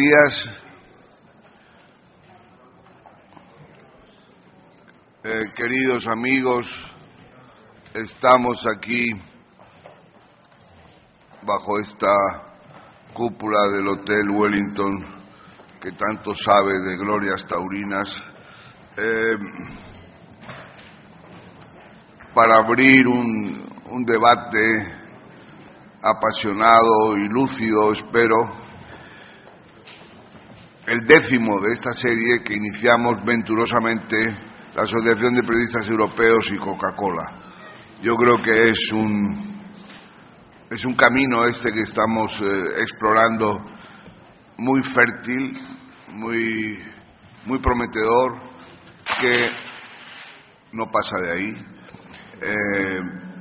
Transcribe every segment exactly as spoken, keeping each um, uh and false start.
días. Eh, queridos amigos, estamos aquí bajo esta cúpula del Hotel Wellington, que tanto sabe de glorias taurinas, eh, para abrir un, un debate apasionado y lúcido, espero, el décimo de esta serie que iniciamos venturosamente la Asociación de Periodistas Europeos y Coca-Cola. Yo creo que es un es un camino este que estamos eh, explorando muy fértil, muy muy prometedor, que no pasa de ahí. Eh,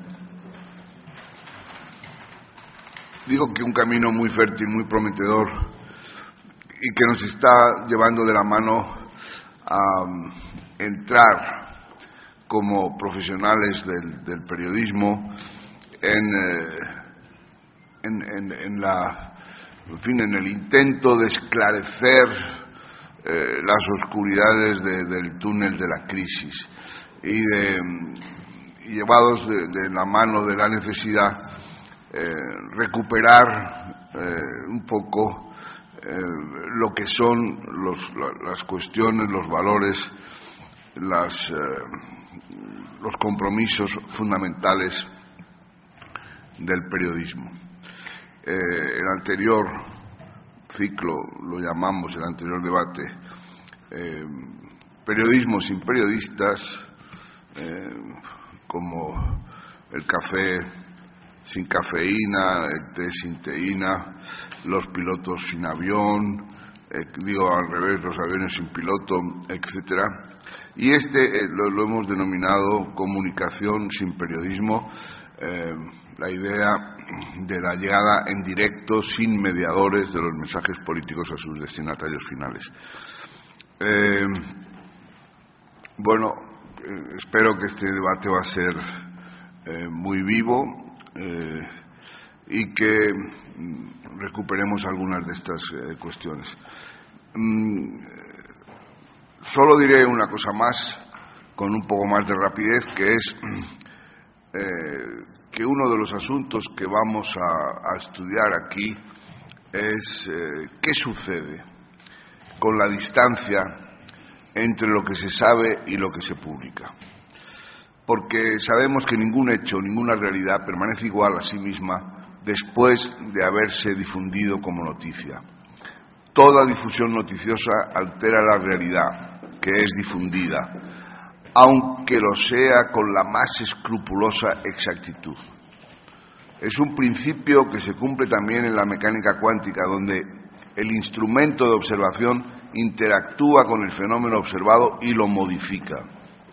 digo que un camino muy fértil, muy prometedor, y que nos está llevando de la mano a entrar como profesionales del, del periodismo en, eh, en, en, en la, en fin, en el intento de esclarecer eh, las oscuridades de, del túnel de la crisis y, de, y llevados de, de la mano de la necesidad eh, recuperar eh, un poco eh, lo que son los, las cuestiones, los valores, las, eh, los compromisos fundamentales del periodismo. Eh, el anterior ciclo, lo llamamos el anterior debate, eh, periodismo sin periodistas, eh, como el café sin cafeína, el té sin teína, los pilotos sin avión, eh, digo al revés, los aviones sin piloto, etcétera. Y este eh, lo, lo hemos denominado comunicación sin periodismo, eh, la idea de la llegada en directo, sin mediadores, de los mensajes políticos a sus destinatarios finales. Eh, bueno, eh, espero que este debate va a ser eh, muy vivo eh, y que mm, recuperemos algunas de estas eh, cuestiones. Mm, solo diré una cosa más, con un poco más de rapidez, que es eh, que uno de los asuntos que vamos a, a estudiar aquí es eh, qué sucede con la distancia entre lo que se sabe y lo que se publica. Porque sabemos que ningún hecho, ninguna realidad permanece igual a sí misma después de haberse difundido como noticia. Toda difusión noticiosa altera la realidad que es difundida, aunque lo sea con la más escrupulosa exactitud. Es un principio que se cumple también en la mecánica cuántica, donde el instrumento de observación interactúa con el fenómeno observado y lo modifica.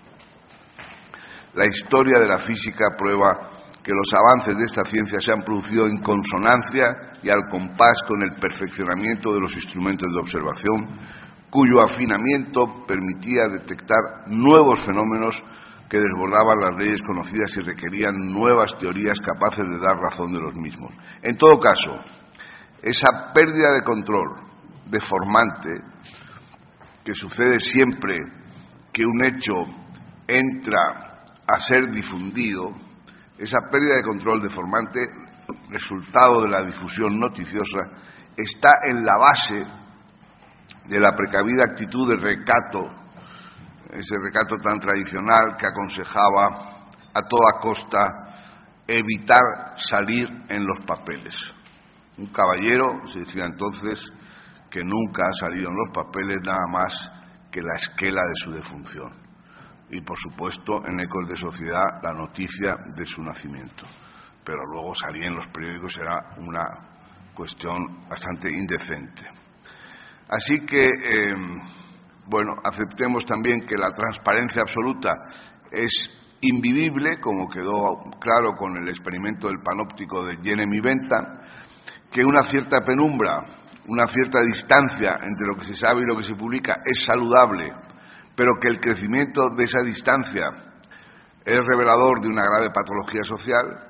La historia de la física prueba que los avances de esta ciencia se han producido en consonancia y al compás con el perfeccionamiento de los instrumentos de observación, cuyo afinamiento permitía detectar nuevos fenómenos que desbordaban las leyes conocidas y requerían nuevas teorías capaces de dar razón de los mismos. En todo caso, esa pérdida de control deformante que sucede siempre que un hecho entra a ser difundido, esa pérdida de control deformante, resultado de la difusión noticiosa, está en la base de la precavida actitud de recato, ese recato tan tradicional que aconsejaba a toda costa evitar salir en los papeles. Un caballero, se decía entonces, que nunca ha salido en los papeles nada más que la esquela de su defunción. Y, por supuesto, en Ecos de Sociedad, la noticia de su nacimiento. Pero luego salir en los periódicos era una cuestión bastante indecente. Así que, eh, bueno, aceptemos también que la transparencia absoluta es invivible, como quedó claro con el experimento del panóptico de Jeremy Bentham, que una cierta penumbra, una cierta distancia entre lo que se sabe y lo que se publica es saludable, pero que el crecimiento de esa distancia es revelador de una grave patología social,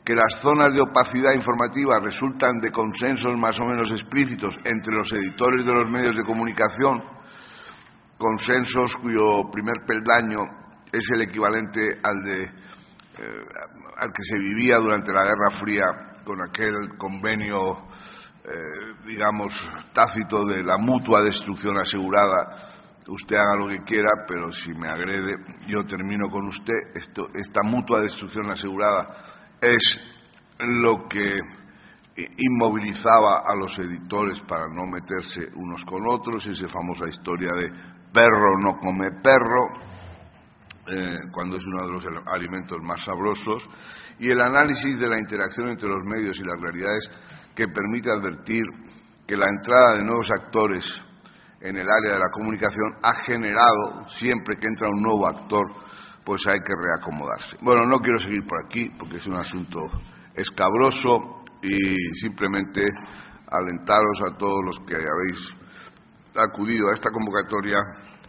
que las zonas de opacidad informativa resultan de consensos más o menos explícitos entre los editores de los medios de comunicación, consensos cuyo primer peldaño es el equivalente al, de, eh, al que se vivía durante la Guerra Fría con aquel convenio, eh, digamos, tácito de la mutua destrucción asegurada. Usted haga lo que quiera, pero si me agrede, yo termino con usted. Esto, esta mutua destrucción asegurada es lo que inmovilizaba a los editores para no meterse unos con otros, esa famosa historia de perro no come perro, eh, cuando es uno de los alimentos más sabrosos, y el análisis de la interacción entre los medios y las realidades que permite advertir que la entrada de nuevos actores en el área de la comunicación ha generado, siempre que entra un nuevo actor, pues hay que reacomodarse. Bueno, no quiero seguir por aquí porque es un asunto escabroso y simplemente alentaros a todos los que habéis acudido a esta convocatoria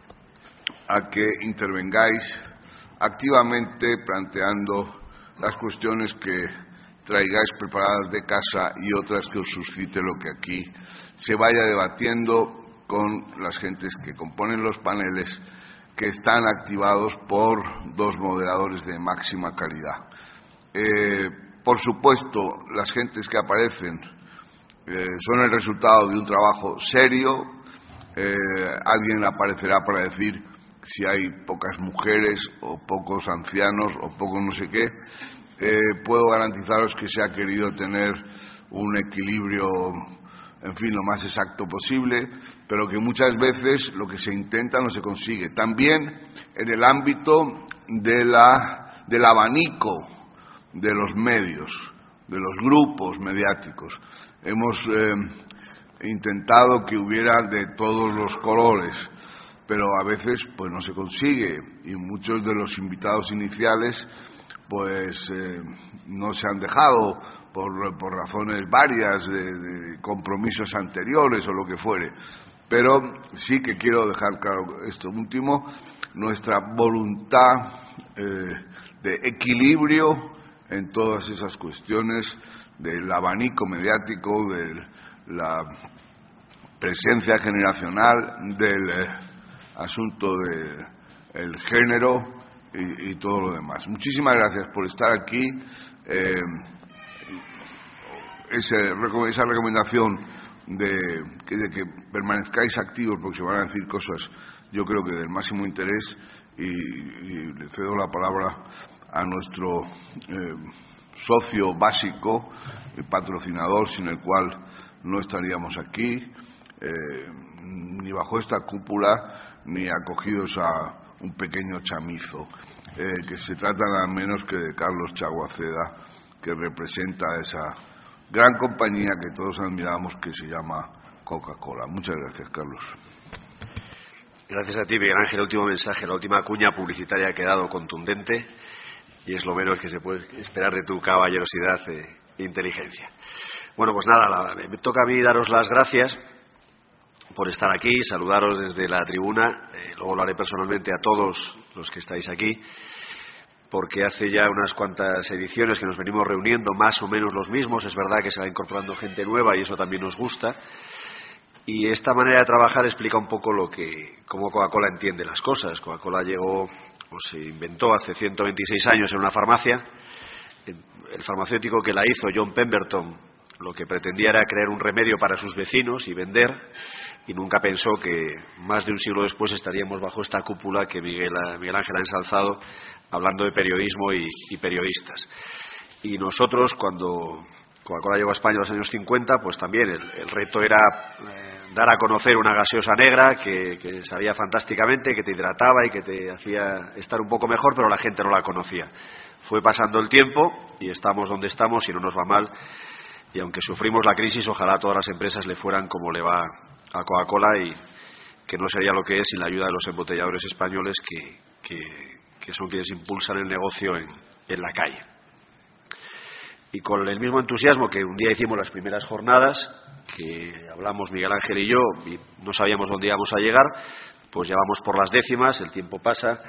a que intervengáis activamente planteando las cuestiones que traigáis preparadas de casa y otras que os suscite lo que aquí se vaya debatiendo con las gentes que componen los paneles, que están activados por dos moderadores de máxima calidad. Eh, por supuesto, las gentes que aparecen eh, son el resultado de un trabajo serio. Eh, alguien aparecerá para decir si hay pocas mujeres o pocos ancianos o poco no sé qué. Eh, puedo garantizaros que se ha querido tener un equilibrio, en fin, lo más exacto posible, pero que muchas veces lo que se intenta no se consigue. También en el ámbito de la, del abanico de los medios, de los grupos mediáticos. Hemos eh, intentado que hubiera de todos los colores, pero a veces pues no se consigue, y muchos de los invitados iniciales pues eh, no se han dejado por, por razones varias de, de compromisos anteriores o lo que fuere. Pero sí que quiero dejar claro esto último, nuestra voluntad eh, de equilibrio en todas esas cuestiones del abanico mediático, de la presencia generacional, del eh, asunto del género y, y todo lo demás. Muchísimas gracias por estar aquí. Eh, ese, esa recomendación de que, de que permanezcáis activos, porque se van a decir cosas, yo creo que del máximo interés, y, y le cedo la palabra a nuestro eh, socio básico, el patrocinador, sin el cual no estaríamos aquí, eh, ni bajo esta cúpula, ni acogidos a un pequeño chamizo, eh, que se trata nada menos que de Carlos Chaguaceda, que representa a esa gran compañía que todos admiramos, que se llama Coca-Cola. Muchas gracias, Carlos. Gracias a ti, Miguel Ángel. El último mensaje, la última cuña publicitaria ha quedado contundente y es lo menos que se puede esperar de tu caballerosidad e inteligencia. Bueno, pues nada, la, me toca a mí daros las gracias por estar aquí, saludaros desde la tribuna, eh, luego lo haré personalmente a todos los que estáis aquí, porque hace ya unas cuantas ediciones que nos venimos reuniendo, más o menos los mismos. Es verdad que se va incorporando gente nueva y eso también nos gusta, y esta manera de trabajar explica un poco lo que, cómo Coca-Cola entiende las cosas. Coca-Cola llegó, o se inventó hace ciento veintiséis años en una farmacia. El farmacéutico que la hizo, John Pemberton, lo que pretendía era crear un remedio para sus vecinos y vender, y nunca pensó que más de un siglo después estaríamos bajo esta cúpula que Miguel, Miguel Ángel ha ensalzado, hablando de periodismo y, y periodistas. Y nosotros, cuando Coca-Cola llegó a España en los años cincuenta, pues también el, el reto era eh, dar a conocer una gaseosa negra que, que sabía fantásticamente, que te hidrataba y que te hacía estar un poco mejor, pero la gente no la conocía. Fue pasando el tiempo y estamos donde estamos y no nos va mal. Y aunque sufrimos la crisis, ojalá todas las empresas le fueran como le va a Coca-Cola, y que no sería lo que es sin la ayuda de los embotelladores españoles que, que, que son quienes impulsan el negocio en, en la calle. Y con el mismo entusiasmo que un día hicimos las primeras jornadas, que hablamos Miguel Ángel y yo, y no sabíamos dónde íbamos a llegar, pues ya vamos por las décimas, el tiempo pasa.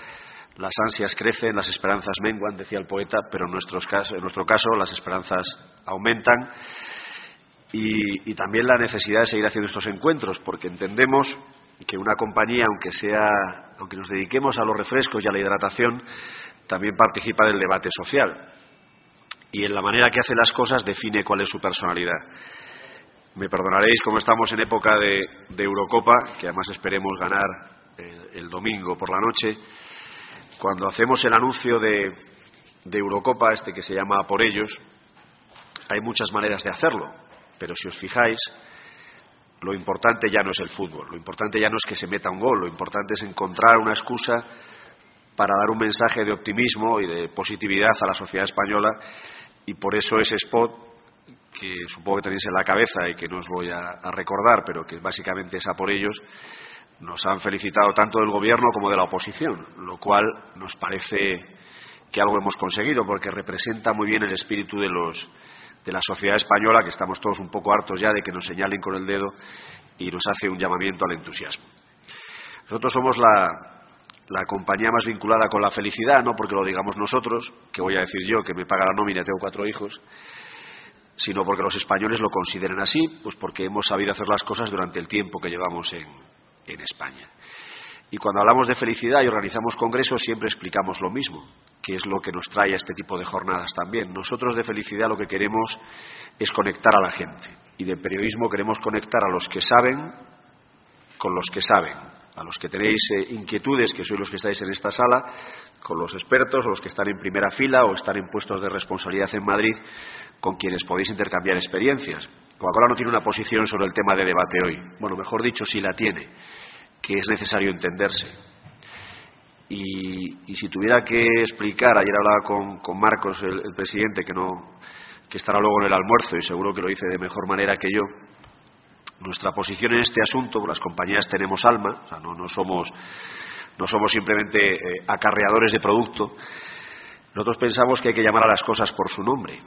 Las ansias crecen, las esperanzas menguan, decía el poeta, pero en, nuestros casos, en nuestro caso las esperanzas aumentan y, y también la necesidad de seguir haciendo estos encuentros, porque entendemos que una compañía, aunque sea, aunque nos dediquemos a los refrescos y a la hidratación, también participa del debate social y en la manera que hace las cosas define cuál es su personalidad. Me perdonaréis, como estamos en época de, de Eurocopa, que además esperemos ganar el, el domingo por la noche, cuando hacemos el anuncio de, de Eurocopa, este que se llama Por Ellos, hay muchas maneras de hacerlo, pero si os fijáis, lo importante ya no es el fútbol, lo importante ya no es que se meta un gol, lo importante es encontrar una excusa para dar un mensaje de optimismo y de positividad a la sociedad española, y por eso ese spot, que supongo que tenéis en la cabeza y que no os voy a, a recordar, pero que básicamente es a por ellos, nos han felicitado tanto del gobierno como de la oposición, lo cual nos parece que algo hemos conseguido, porque representa muy bien el espíritu de los de la sociedad española, que estamos todos un poco hartos ya de que nos señalen con el dedo, y nos hace un llamamiento al entusiasmo. Nosotros somos la, la compañía más vinculada con la felicidad, no porque lo digamos nosotros, que voy a decir yo, que me paga la nómina y tengo cuatro hijos, sino porque los españoles lo consideran así, pues porque hemos sabido hacer las cosas durante el tiempo que llevamos en, en España. Y cuando hablamos de felicidad y organizamos congresos, siempre explicamos lo mismo, que es lo que nos trae a este tipo de jornadas también. Nosotros de felicidad lo que queremos es conectar a la gente, y de periodismo queremos conectar a los que saben con los que saben, a los que tenéis eh, inquietudes, que sois los que estáis en esta sala, con los expertos, o los que están en primera fila o están en puestos de responsabilidad en Madrid, con quienes podéis intercambiar experiencias. Coca-Cola no tiene una posición sobre el tema de debate hoy. Bueno, mejor dicho, sí la tiene, que es necesario entenderse. Y, y si tuviera que explicar, ayer hablaba con, con Marcos, el, el presidente, que, no, que estará luego en el almuerzo y seguro que lo dice de mejor manera que yo, nuestra posición en este asunto, las compañías tenemos alma, o sea, no, no, somos, no somos simplemente eh, acarreadores de producto. Nosotros pensamos que hay que llamar a las cosas por su nombre.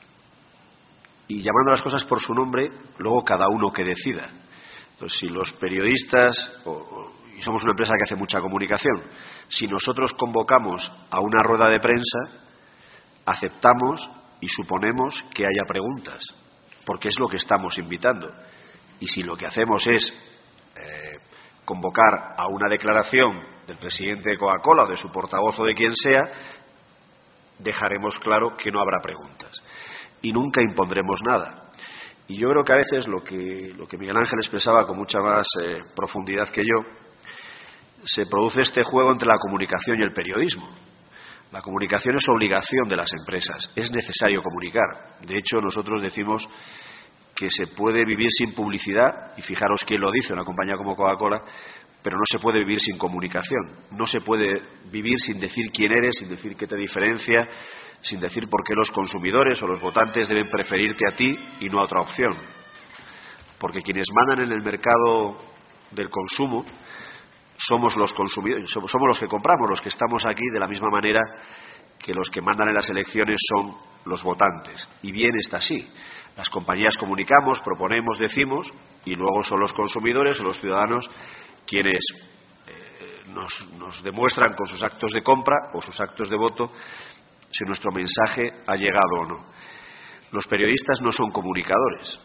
Y llamando a las cosas por su nombre, luego cada uno que decida. Entonces, si los periodistas, o, o, y somos una empresa que hace mucha comunicación, si nosotros convocamos a una rueda de prensa, aceptamos y suponemos que haya preguntas, porque es lo que estamos invitando. Y si lo que hacemos es eh, convocar a una declaración del presidente de Coca-Cola o de su portavoz o de quien sea, dejaremos claro que no habrá preguntas. Y nunca impondremos nada. Y yo creo que a veces lo que, lo que Miguel Ángel expresaba con mucha más eh, profundidad que yo, se produce este juego entre la comunicación y el periodismo. La comunicación es obligación de las empresas, es necesario comunicar. De hecho, nosotros decimos que se puede vivir sin publicidad, y fijaros quién lo dice, una compañía como Coca-Cola, pero no se puede vivir sin comunicación. No se puede vivir sin decir quién eres, sin decir qué te diferencia, sin decir por qué los consumidores o los votantes deben preferirte a ti y no a otra opción. Porque quienes mandan en el mercado del consumo somos los consumidores, somos los que compramos, los que estamos aquí, de la misma manera que los que mandan en las elecciones son los votantes. Y bien está así. Las compañías comunicamos, proponemos, decimos, y luego son los consumidores o los ciudadanos quienes eh, nos, nos demuestran con sus actos de compra o sus actos de voto si nuestro mensaje ha llegado o no. Los periodistas no son comunicadores.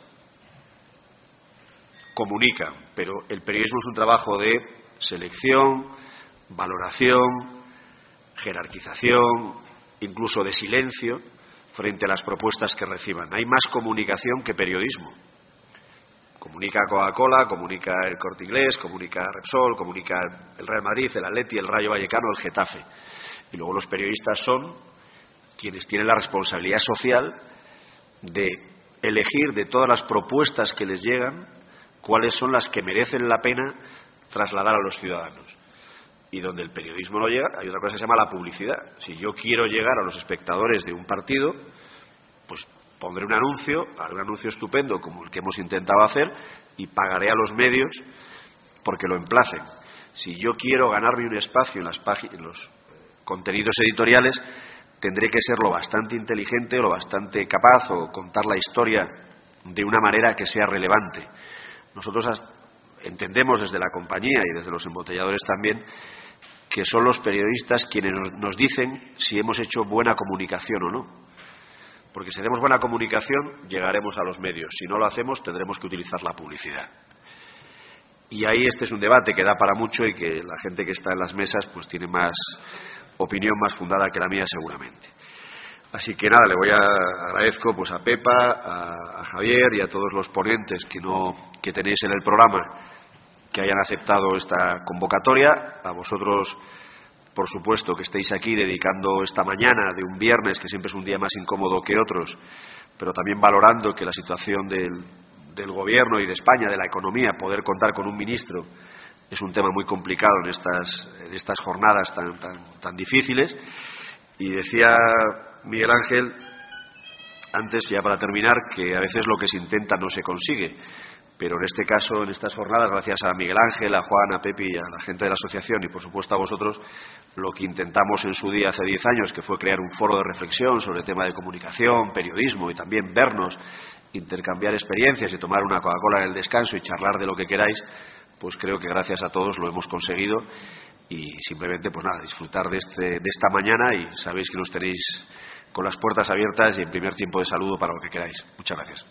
Comunican, pero el periodismo es un trabajo de selección, valoración, jerarquización, incluso de silencio frente a las propuestas que reciban. Hay más comunicación que periodismo. Comunica Coca-Cola, comunica el Corte Inglés, comunica Repsol, comunica el Real Madrid, el Atleti, el Rayo Vallecano, el Getafe. Y luego los periodistas son quienes tienen la responsabilidad social de elegir de todas las propuestas que les llegan cuáles son las que merecen la pena trasladar a los ciudadanos. Y donde el periodismo no llega, hay otra cosa que se llama la publicidad. Si yo quiero llegar a los espectadores de un partido, pues pondré un anuncio, haré un anuncio estupendo como el que hemos intentado hacer, y pagaré a los medios porque lo emplacen. Si yo quiero ganarme un espacio en, las páginas, en los contenidos editoriales, tendré que ser lo bastante inteligente, lo bastante capaz, o contar la historia de una manera que sea relevante. Nosotros entendemos desde la compañía y desde los embotelladores también que son los periodistas quienes nos dicen si hemos hecho buena comunicación o no. Porque si hacemos buena comunicación, llegaremos a los medios. Si no lo hacemos, tendremos que utilizar la publicidad. Y ahí este es un debate que da para mucho y que la gente que está en las mesas pues tiene más opinión más fundada que la mía seguramente. Así que nada, le voy a agradezco pues a Pepa, a, a Javier y a todos los ponentes que no que tenéis en el programa que hayan aceptado esta convocatoria, a vosotros por supuesto que estéis aquí dedicando esta mañana de un viernes que siempre es un día más incómodo que otros, pero también valorando que la situación del, del gobierno y de España, de la economía, poder contar con un ministro es un tema muy complicado en estas, en estas jornadas tan, tan, tan difíciles. Y decía Miguel Ángel antes, ya para terminar, que a veces lo que se intenta no se consigue, pero en este caso, en estas jornadas, gracias a Miguel Ángel, a Juan, a Pepi y a la gente de la asociación y por supuesto a vosotros, lo que intentamos en su día hace diez años, que fue crear un foro de reflexión sobre el tema de comunicación, periodismo y también vernos, intercambiar experiencias y tomar una Coca-Cola en el descanso y charlar de lo que queráis, pues creo que gracias a todos lo hemos conseguido. Y simplemente, pues nada, disfrutar de, este, de esta mañana y sabéis que nos tenéis con las puertas abiertas y en primer tiempo de saludo para lo que queráis. Muchas gracias.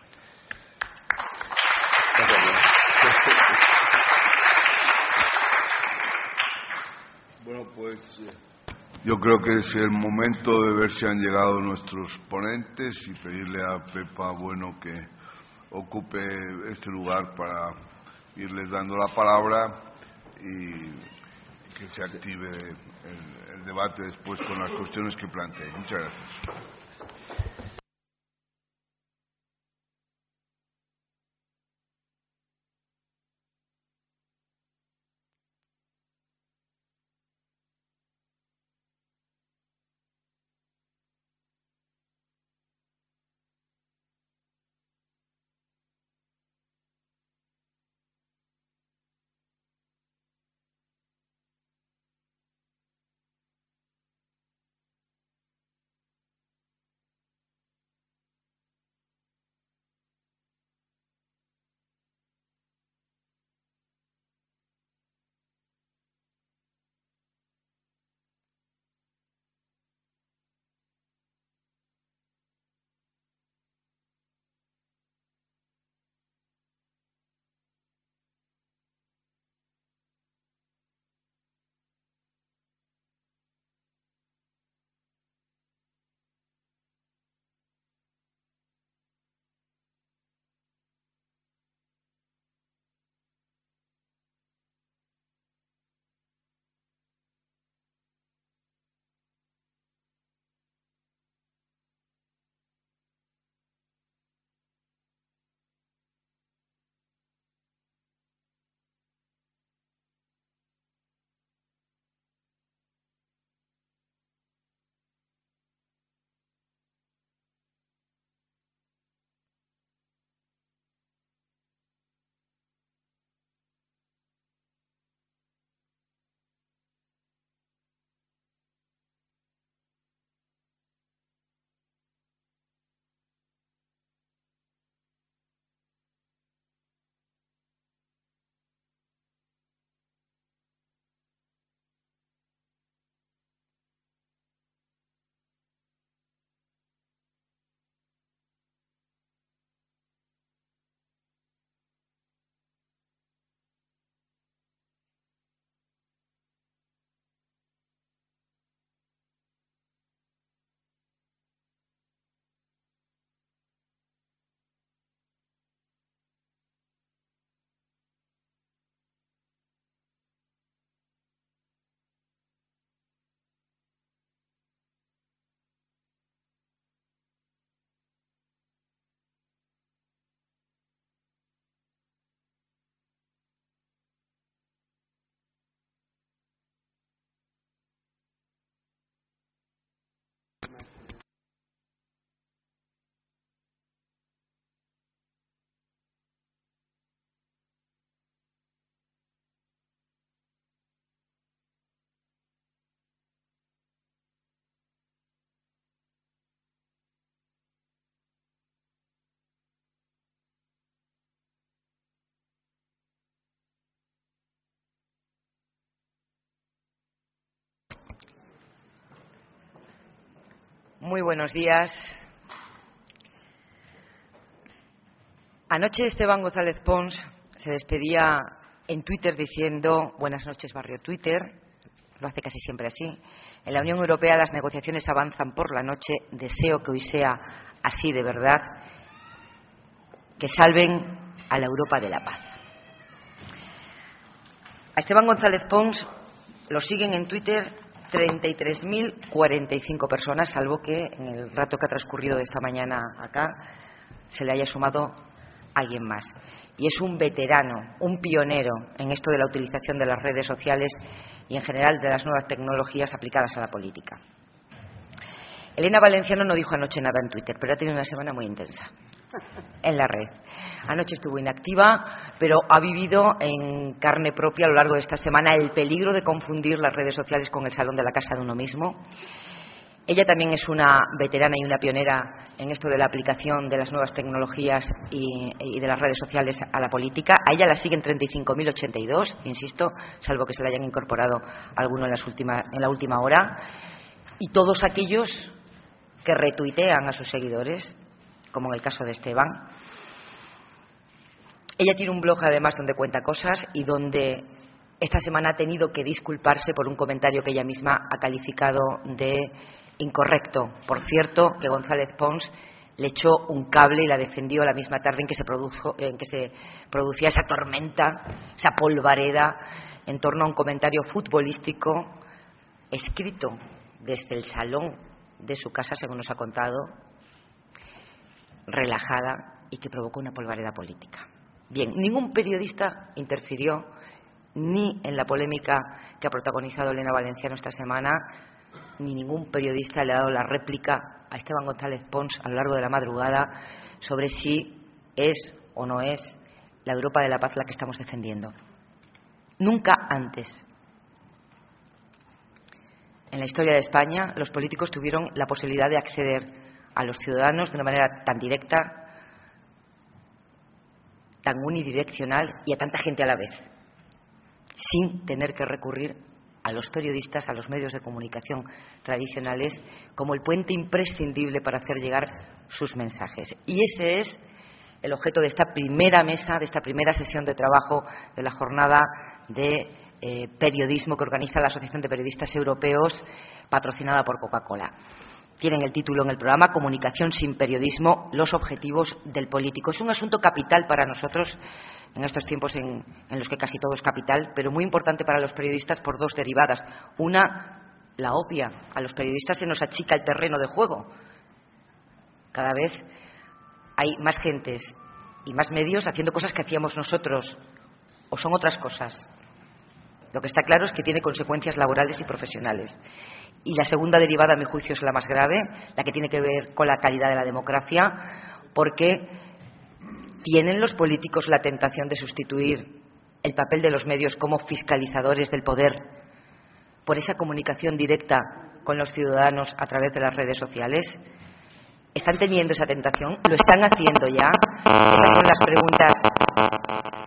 Bueno, pues yo creo que es el momento de ver si han llegado nuestros ponentes y pedirle a Pepa Bueno que ocupe este lugar para irles dando la palabra y que se active el, el debate después con las cuestiones que planteé. Muchas gracias. Muy buenos días. Anoche Esteban González Pons se despedía en Twitter diciendo: buenas noches, barrio Twitter. Lo hace casi siempre así. En la Unión Europea las negociaciones avanzan por la noche. Deseo que hoy sea así de verdad. Que salven a la Europa de la paz. A Esteban González Pons lo siguen en Twitter treinta y tres mil cuarenta y cinco personas, salvo que en el rato que ha transcurrido de esta mañana acá se le haya sumado alguien más. Y es un veterano, un pionero en esto de la utilización de las redes sociales y en general de las nuevas tecnologías aplicadas a la política. Elena Valenciano no dijo anoche nada en Twitter, pero ha tenido una semana muy intensa en la red. Anoche estuvo inactiva, pero ha vivido en carne propia a lo largo de esta semana el peligro de confundir las redes sociales con el salón de la casa de uno mismo. Ella también es una veterana y una pionera en esto de la aplicación de las nuevas tecnologías y, y de las redes sociales a la política. A ella la siguen treinta y cinco mil ochenta y dos, insisto, salvo que se le hayan incorporado alguno en, las últimas, en la última hora. Y todos aquellos que retuitean a sus seguidores, como en el caso de Esteban. Ella tiene un blog además donde cuenta cosas y donde esta semana ha tenido que disculparse por un comentario que ella misma ha calificado de incorrecto. Por cierto, que González Pons le echó un cable y la defendió la misma tarde en que se produjo, en que se producía esa tormenta, esa polvareda en torno a un comentario futbolístico escrito desde el salón de su casa, según nos ha contado, relajada, y que provocó una polvareda política. Bien, ningún periodista interfirió ni en la polémica que ha protagonizado Elena Valenciano esta semana, ni ningún periodista le ha dado la réplica a Esteban González Pons a lo largo de la madrugada sobre si es o no es la Europa de la paz la que estamos defendiendo. Nunca antes en la historia de España los políticos tuvieron la posibilidad de acceder a los ciudadanos de una manera tan directa, tan unidireccional y a tanta gente a la vez, sin tener que recurrir a los periodistas, a los medios de comunicación tradicionales, como el puente imprescindible para hacer llegar sus mensajes. Y ese es el objeto de esta primera mesa, de esta primera sesión de trabajo de la jornada de eh, periodismo que organiza la Asociación de Periodistas Europeos, patrocinada por Coca-Cola. Tienen el título en el programa: Comunicación sin periodismo, los objetivos del político. Es un asunto capital para nosotros en estos tiempos en, en los que casi todo es capital, pero muy importante para los periodistas por dos derivadas. Una, la obvia: a los periodistas se nos achica el terreno de juego. Cada vez hay más gentes y más medios haciendo cosas que hacíamos nosotros, o son otras cosas. Lo que está claro es que tiene consecuencias laborales y profesionales. Y la segunda derivada, a mi juicio, es la más grave, la que tiene que ver con la calidad de la democracia, porque tienen los políticos la tentación de sustituir el papel de los medios como fiscalizadores del poder por esa comunicación directa con los ciudadanos a través de las redes sociales. ¿Están teniendo esa tentación? ¿Lo están haciendo ya? Esas son las preguntas.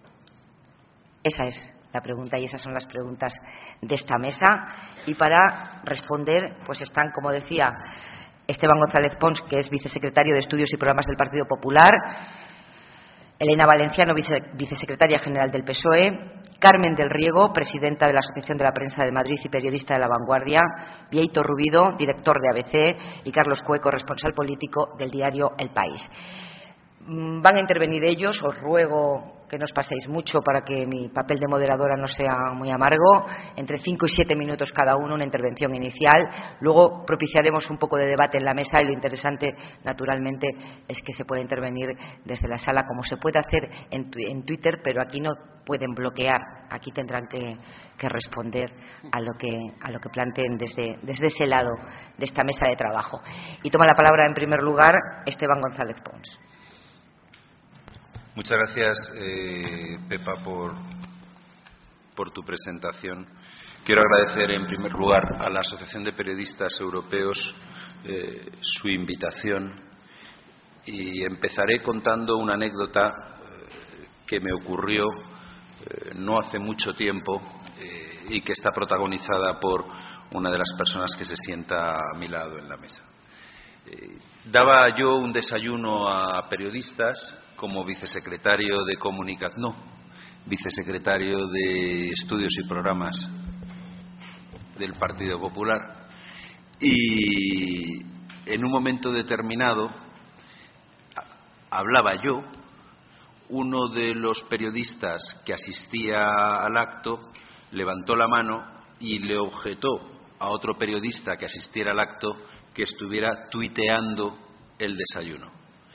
Esa es la pregunta y esas son las preguntas de esta mesa. Y para responder, pues están, como decía, Esteban González Pons, que es vicesecretario de Estudios y Programas del Partido Popular, Elena Valenciano, vice, vicesecretaria general del P S O E, Carmen del Riego, presidenta de la Asociación de la Prensa de Madrid y periodista de La Vanguardia, Bieito Rubido, director de A B C, y Carlos Cueco, responsable político del diario El País. Van a intervenir ellos. Os ruego que no os paséis mucho para que mi papel de moderadora no sea muy amargo. Entre cinco y siete minutos cada uno, una intervención inicial. Luego propiciaremos un poco de debate en la mesa y lo interesante, naturalmente, es que se pueda intervenir desde la sala, como se puede hacer en, en Twitter, pero aquí no pueden bloquear. Aquí tendrán que, que responder a lo que, a lo que planteen desde, desde ese lado de esta mesa de trabajo. Y toma la palabra, en primer lugar, Esteban González Pons. Muchas gracias, eh, Pepa, por, por tu presentación. Quiero agradecer, en primer lugar, a la Asociación de Periodistas Europeos eh, su invitación, y empezaré contando una anécdota eh, que me ocurrió eh, no hace mucho tiempo eh, y que está protagonizada por una de las personas que se sienta a mi lado en la mesa. Eh, daba yo un desayuno a periodistas como vicesecretario de comunicación, no, vicesecretario de Estudios y Programas del Partido Popular, y en un momento determinado hablaba yo, uno de los periodistas que asistía al acto levantó la mano y le objetó a otro periodista que asistiera al acto que estuviera tuiteando el desayuno.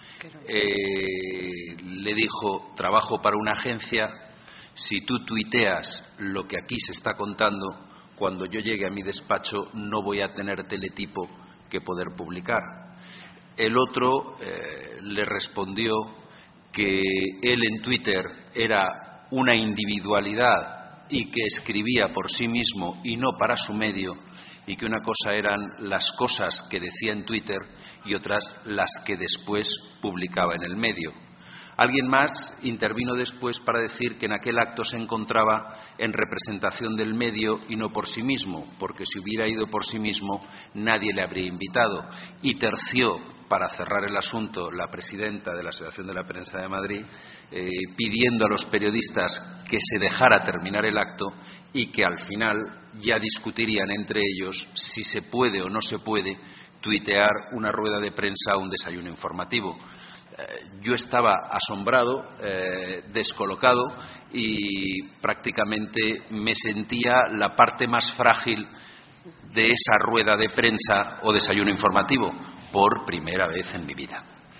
Eh, le dijo: trabajo para una agencia, si tú tuiteas lo que aquí se está contando, cuando yo llegue a mi despacho no voy a tener teletipo que poder publicar. El otro eh, le respondió que él en Twitter era una individualidad y que escribía por sí mismo y no para su medio, y que una cosa eran las cosas que decía en Twitter y otras las que después publicaba en el medio. Alguien más intervino después para decir que en aquel acto se encontraba en representación del medio y no por sí mismo, porque si hubiera ido por sí mismo nadie le habría invitado. Y terció, para cerrar el asunto, la presidenta de la Asociación de la Prensa de Madrid, eh, pidiendo a los periodistas que se dejara terminar el acto y que al final ya discutirían entre ellos si se puede o no se puede tuitear una rueda de prensa o un desayuno informativo. Yo estaba asombrado, eh, descolocado, y prácticamente me sentía la parte más frágil de esa rueda de prensa o desayuno informativo por primera vez en mi vida.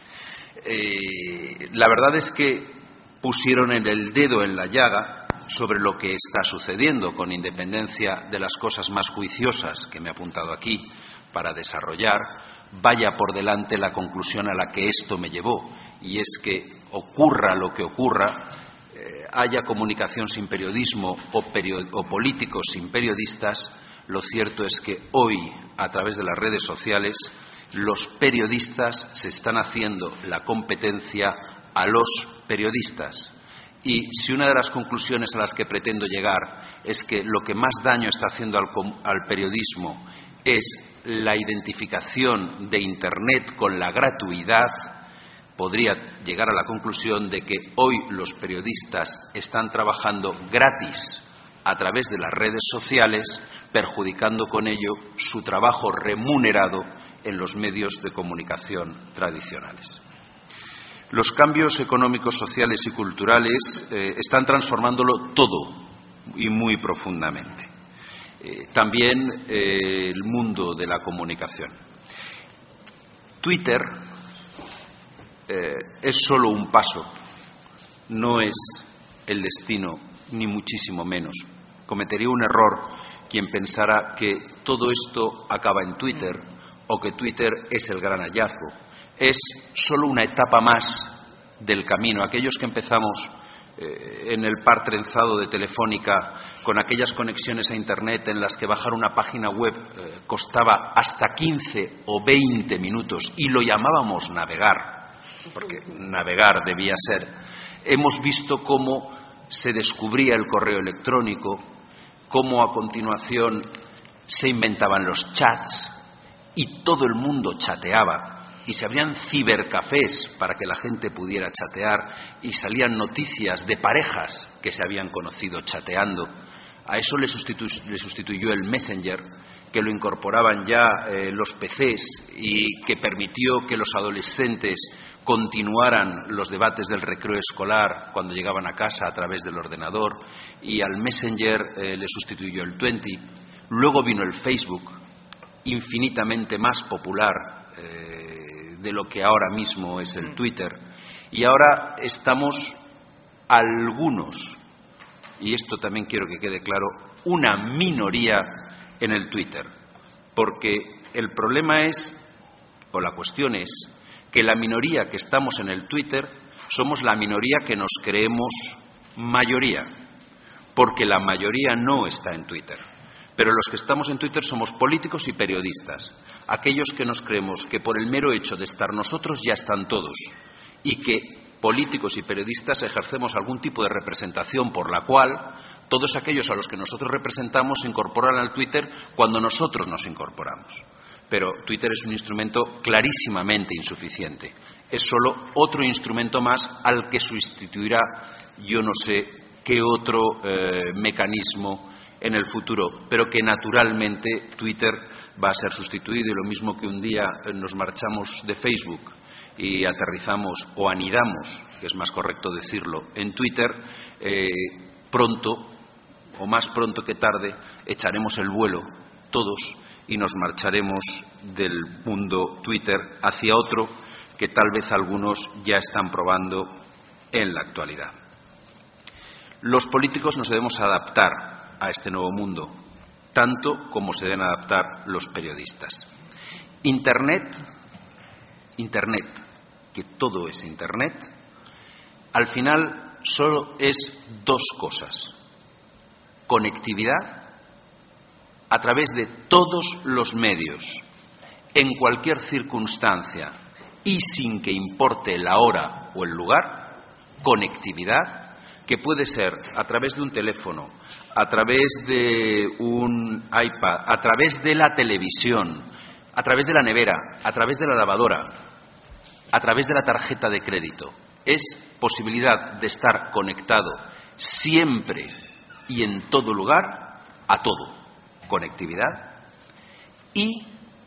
Eh, la verdad es que pusieron el dedo en la llaga sobre lo que está sucediendo, con independencia de las cosas más juiciosas que me he apuntado aquí para desarrollar. Vaya por delante la conclusión a la que esto me llevó, y es que ocurra lo que ocurra, eh, haya comunicación sin periodismo o, perio- o políticos sin periodistas, lo cierto es que hoy, a través de las redes sociales, los periodistas se están haciendo la competencia a los periodistas. Y si una de las conclusiones a las que pretendo llegar es que lo que más daño está haciendo al, al periodismo es la identificación de Internet con la gratuidad, podría llegar a la conclusión de que hoy los periodistas están trabajando gratis a través de las redes sociales, perjudicando con ello su trabajo remunerado en los medios de comunicación tradicionales. Los cambios económicos, sociales y culturales eh, están transformándolo todo y muy profundamente. Eh, también eh, el mundo de la comunicación. Twitter eh, es solo un paso, no es el destino, ni muchísimo menos. Cometería un error quien pensara que todo esto acaba en Twitter o que Twitter es el gran hallazgo. Es solo una etapa más del camino. Aquellos que empezamos eh, en el par trenzado de Telefónica, con aquellas conexiones a Internet en las que bajar una página web eh, costaba hasta quince o veinte minutos y lo llamábamos navegar, porque navegar debía ser. Hemos visto cómo se descubría el correo electrónico, cómo a continuación se inventaban los chats y todo el mundo chateaba. Y se abrían cibercafés para que la gente pudiera chatear y salían noticias de parejas que se habían conocido chateando. A eso le, sustitu- le sustituyó el Messenger, que lo incorporaban ya eh, los P Cs y que permitió que los adolescentes continuaran los debates del recreo escolar cuando llegaban a casa a través del ordenador, y al Messenger eh, le sustituyó el Twenty. Luego vino el Facebook, infinitamente más popular eh, de lo que ahora mismo es el Twitter, y ahora estamos algunos, y esto también quiero que quede claro, una minoría en el Twitter, porque el problema es, o la cuestión es, que la minoría que estamos en el Twitter somos la minoría que nos creemos mayoría, porque la mayoría no está en Twitter. Pero los que estamos en Twitter somos políticos y periodistas, aquellos que nos creemos que por el mero hecho de estar nosotros ya están todos, y que políticos y periodistas ejercemos algún tipo de representación por la cual todos aquellos a los que nosotros representamos se incorporan al Twitter cuando nosotros nos incorporamos. pero Twitter es un instrumento clarísimamente insuficiente. Es solo otro instrumento más al que sustituirá yo no sé qué otro eh, mecanismo en el futuro, pero que naturalmente Twitter va a ser sustituido, y lo mismo que un día nos marchamos de Facebook y aterrizamos o anidamos, que es más correcto decirlo, en Twitter, eh, pronto, o más pronto que tarde, echaremos el vuelo todos y nos marcharemos del mundo Twitter hacia otro que tal vez algunos ya están probando en la actualidad. Los políticos nos debemos adaptar a este nuevo mundo, tanto como se deben adaptar los periodistas. Internet, Internet, que todo es Internet, al final solo es dos cosas: conectividad a través de todos los medios, en cualquier circunstancia y sin que importe la hora o el lugar, conectividad que puede ser a través de un teléfono, a través de un iPad, a través de la televisión, a través de la nevera, a través de la lavadora, a través de la tarjeta de crédito. Es posibilidad de estar conectado siempre y en todo lugar a todo. Conectividad y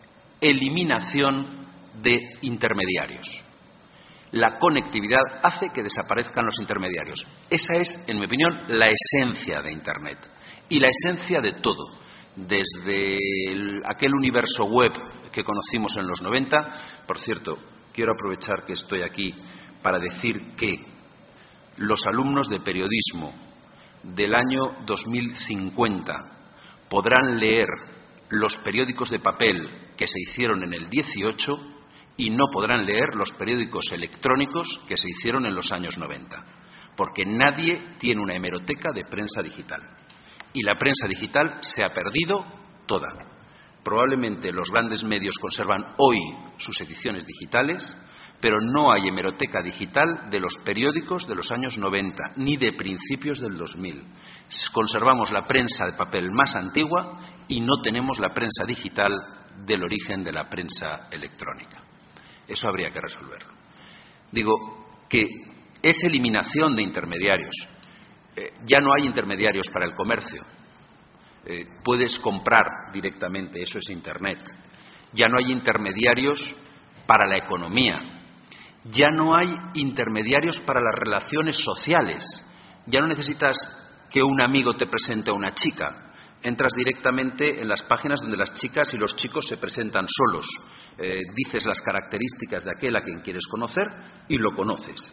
eliminación de intermediarios. La conectividad hace que desaparezcan los intermediarios. Esa es, en mi opinión, la esencia de Internet y la esencia de todo. Desde el, aquel universo web que conocimos en los noventa, por cierto, quiero aprovechar que estoy aquí para decir que los alumnos de periodismo del año dos mil cincuenta podrán leer los periódicos de papel que se hicieron en el dieciocho y no podrán leer los periódicos electrónicos que se hicieron en los años noventa, porque nadie tiene una hemeroteca de prensa digital. Y la prensa digital se ha perdido toda. Probablemente los grandes medios conservan hoy sus ediciones digitales, pero no hay hemeroteca digital de los periódicos de los años noventa, ni de principios del dos mil. Conservamos la prensa de papel más antigua y no tenemos la prensa digital del origen de la prensa electrónica. Eso habría que resolverlo. Digo que es eliminación de intermediarios. Eh, ya no hay intermediarios para el comercio. Eh, puedes comprar directamente, eso es Internet. Ya no hay intermediarios para la economía. Ya no hay intermediarios para las relaciones sociales. Ya no necesitas que un amigo te presente a una chica. Entras directamente en las páginas donde las chicas y los chicos se presentan solos. Eh, dices las características de aquel a quien quieres conocer y lo conoces.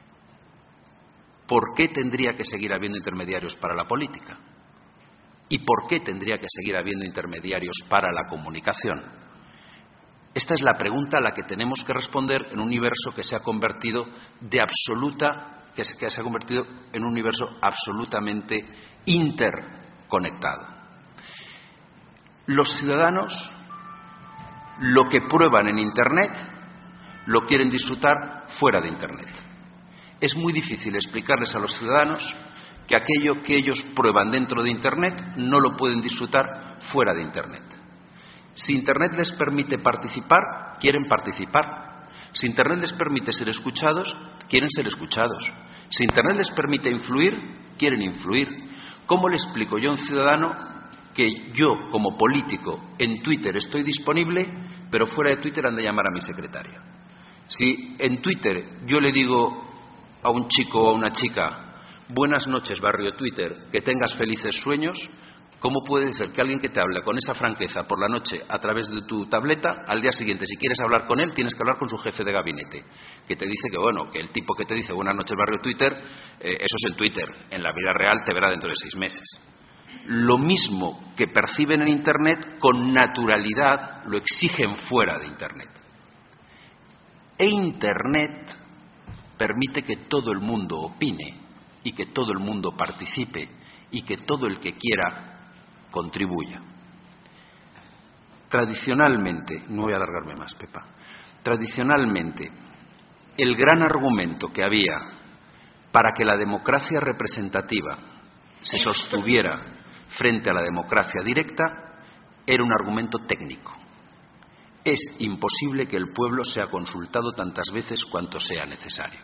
¿Por qué tendría que seguir habiendo intermediarios para la política? ¿Y por qué tendría que seguir habiendo intermediarios para la comunicación? Esta es la pregunta a la que tenemos que responder en un universo que se ha convertido de absoluta, que se, que se ha convertido en un universo absolutamente interconectado. Los ciudadanos lo que prueban en Internet lo quieren disfrutar fuera de Internet. Es muy difícil explicarles a los ciudadanos que aquello que ellos prueban dentro de Internet no lo pueden disfrutar fuera de Internet. Si Internet les permite participar, quieren participar. Si Internet les permite ser escuchados, quieren ser escuchados. Si Internet les permite influir, quieren influir. ¿Cómo le explico yo a un ciudadano que yo, como político, en Twitter estoy disponible, pero fuera de Twitter han de llamar a mi secretaria? Si en Twitter yo le digo a un chico o a una chica, buenas noches, barrio Twitter, que tengas felices sueños, ¿cómo puede ser que alguien que te habla con esa franqueza por la noche a través de tu tableta, al día siguiente, si quieres hablar con él, tienes que hablar con su jefe de gabinete, que te dice que, bueno, que el tipo que te dice buenas noches, barrio Twitter, eh, eso es en Twitter, en la vida real te verá dentro de seis meses. Lo mismo que perciben en Internet, con naturalidad lo exigen fuera de Internet. E Internet permite que todo el mundo opine y que todo el mundo participe y que todo el que quiera contribuya. Tradicionalmente, no voy a alargarme más, Pepa, tradicionalmente el gran argumento que había para que la democracia representativa se sostuviera frente a la democracia directa era un argumento técnico. es imposible que el pueblo sea consultado tantas veces cuanto sea necesario.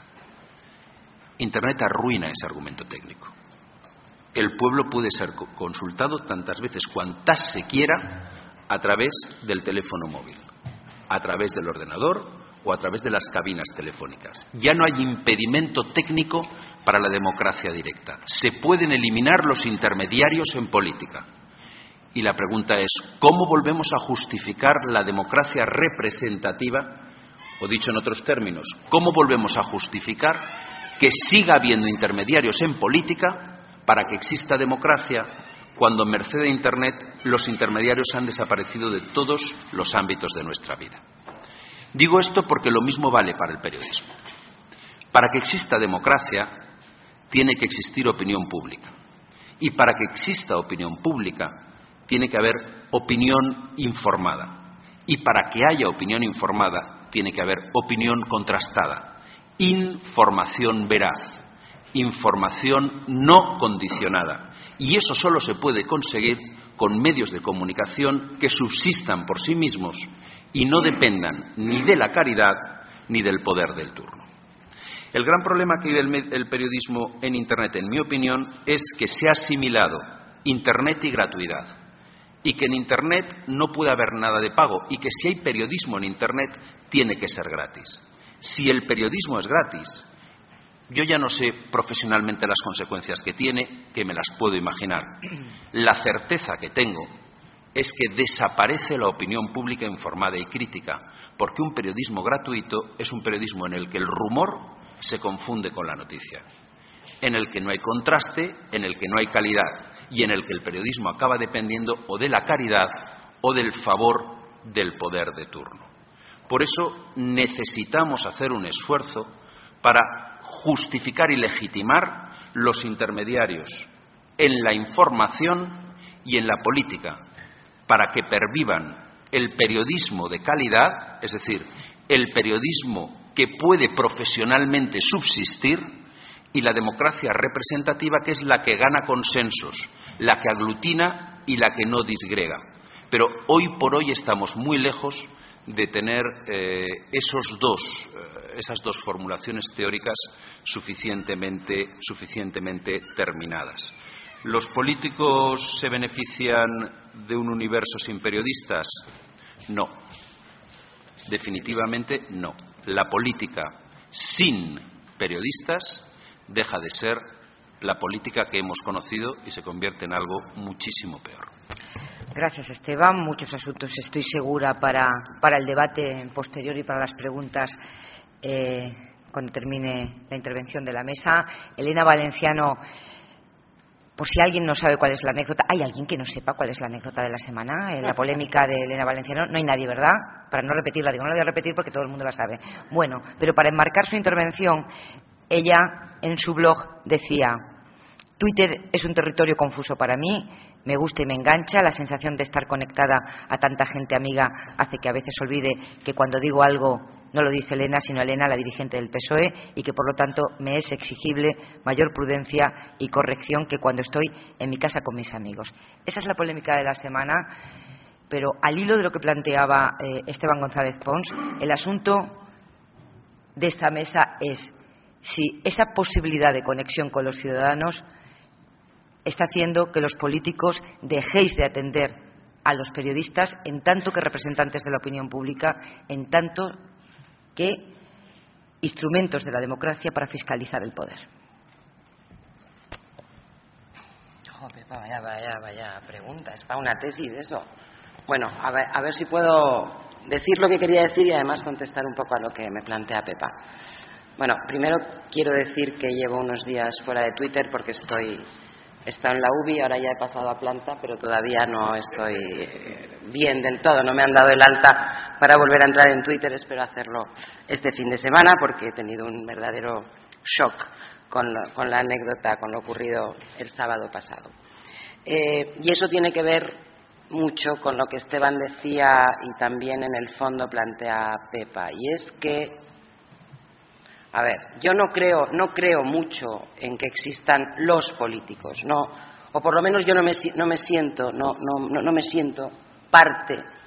Internet arruina ese argumento técnico. El pueblo puede ser consultado tantas veces cuantas se quiera a través del teléfono móvil, a través del ordenador o a través de las cabinas telefónicas. Ya no hay impedimento técnico para la democracia directa. Se pueden eliminar los intermediarios en política. Y la pregunta es, ¿cómo volvemos a justificar la democracia representativa? O dicho en otros términos, ¿cómo volvemos a justificar que siga habiendo intermediarios en política para que exista democracia cuando, merced a Internet, los intermediarios han desaparecido de todos los ámbitos de nuestra vida? Digo esto porque lo mismo vale para el periodismo. Para que exista democracia, tiene que existir opinión pública. Y para que exista opinión pública, tiene que haber opinión informada. Y para que haya opinión informada, tiene que haber opinión contrastada. Información veraz. Información no condicionada. Y eso solo se puede conseguir con medios de comunicación que subsistan por sí mismos y no dependan ni de la caridad ni del poder del turno. El gran problema que vive el, el periodismo en Internet, en mi opinión, es que se ha asimilado Internet y gratuidad, y que en Internet no puede haber nada de pago, y que si hay periodismo en Internet tiene que ser gratis. Si el periodismo es gratis, yo ya no sé profesionalmente las consecuencias que tiene, que me las puedo imaginar. La certeza que tengo es que desaparece la opinión pública informada y crítica, porque un periodismo gratuito es un periodismo en el que el rumor se confunde con la noticia, en el que no hay contraste, en el que no hay calidad y en el que el periodismo acaba dependiendo o de la caridad o del favor del poder de turno. Por eso necesitamos hacer un esfuerzo para justificar y legitimar los intermediarios en la información y en la política, para que pervivan el periodismo de calidad, es decir, el periodismo que puede profesionalmente subsistir, y la democracia representativa, que es la que gana consensos, la que aglutina y la que no disgrega. Pero hoy por hoy estamos muy lejos de tener eh, esos dos, eh, esas dos formulaciones teóricas suficientemente, suficientemente terminadas. ¿Los políticos se benefician de un universo sin periodistas? No. Definitivamente no. La política sin periodistas deja de ser la política que hemos conocido y se convierte en algo muchísimo peor. Gracias, Esteban. Muchos asuntos, estoy segura, para, para el debate posterior y para las preguntas eh, cuando termine la intervención de la mesa. Elena Valenciano, por si alguien no sabe cuál es la anécdota, ¿hay alguien que no sepa cuál es la anécdota de la semana? En la polémica de Elena Valenciano no hay nadie, ¿verdad? Para no repetirla, digo, no la voy a repetir porque todo el mundo la sabe. Bueno, pero para enmarcar su intervención, ella en su blog decía: Twitter es un territorio confuso para mí, me gusta y me engancha, la sensación de estar conectada a tanta gente amiga hace que a veces olvide que cuando digo algo no lo dice Elena, sino Elena, la dirigente del P S O E, y que por lo tanto me es exigible mayor prudencia y corrección que cuando estoy en mi casa con mis amigos. Esa es la polémica de la semana, pero al hilo de lo que planteaba eh, Esteban González Pons, el asunto de esta mesa es si esa posibilidad de conexión con los ciudadanos está haciendo que los políticos dejéis de atender a los periodistas en tanto que representantes de la opinión pública, en tanto que instrumentos de la democracia para fiscalizar el poder. Oh, Pepa, vaya, vaya, vaya pregunta, es para una tesis eso. Bueno, a ver, a ver si puedo decir lo que quería decir y además contestar un poco a lo que me plantea Pepa. Bueno, primero quiero decir que llevo unos días fuera de Twitter porque estoy he estado en la U B I, ahora ya he pasado a planta, pero todavía no estoy bien del todo, no me han dado el alta para volver a entrar en Twitter. Espero hacerlo este fin de semana porque he tenido un verdadero shock con, lo, con la anécdota, con lo ocurrido el sábado pasado. Eh, y eso tiene que ver mucho con lo que Esteban decía y también en el fondo plantea Pepa, y es que, a ver, yo no creo, no creo mucho en que existan los políticos, no, o por lo menos yo no me, no me siento, no, no, no me siento parte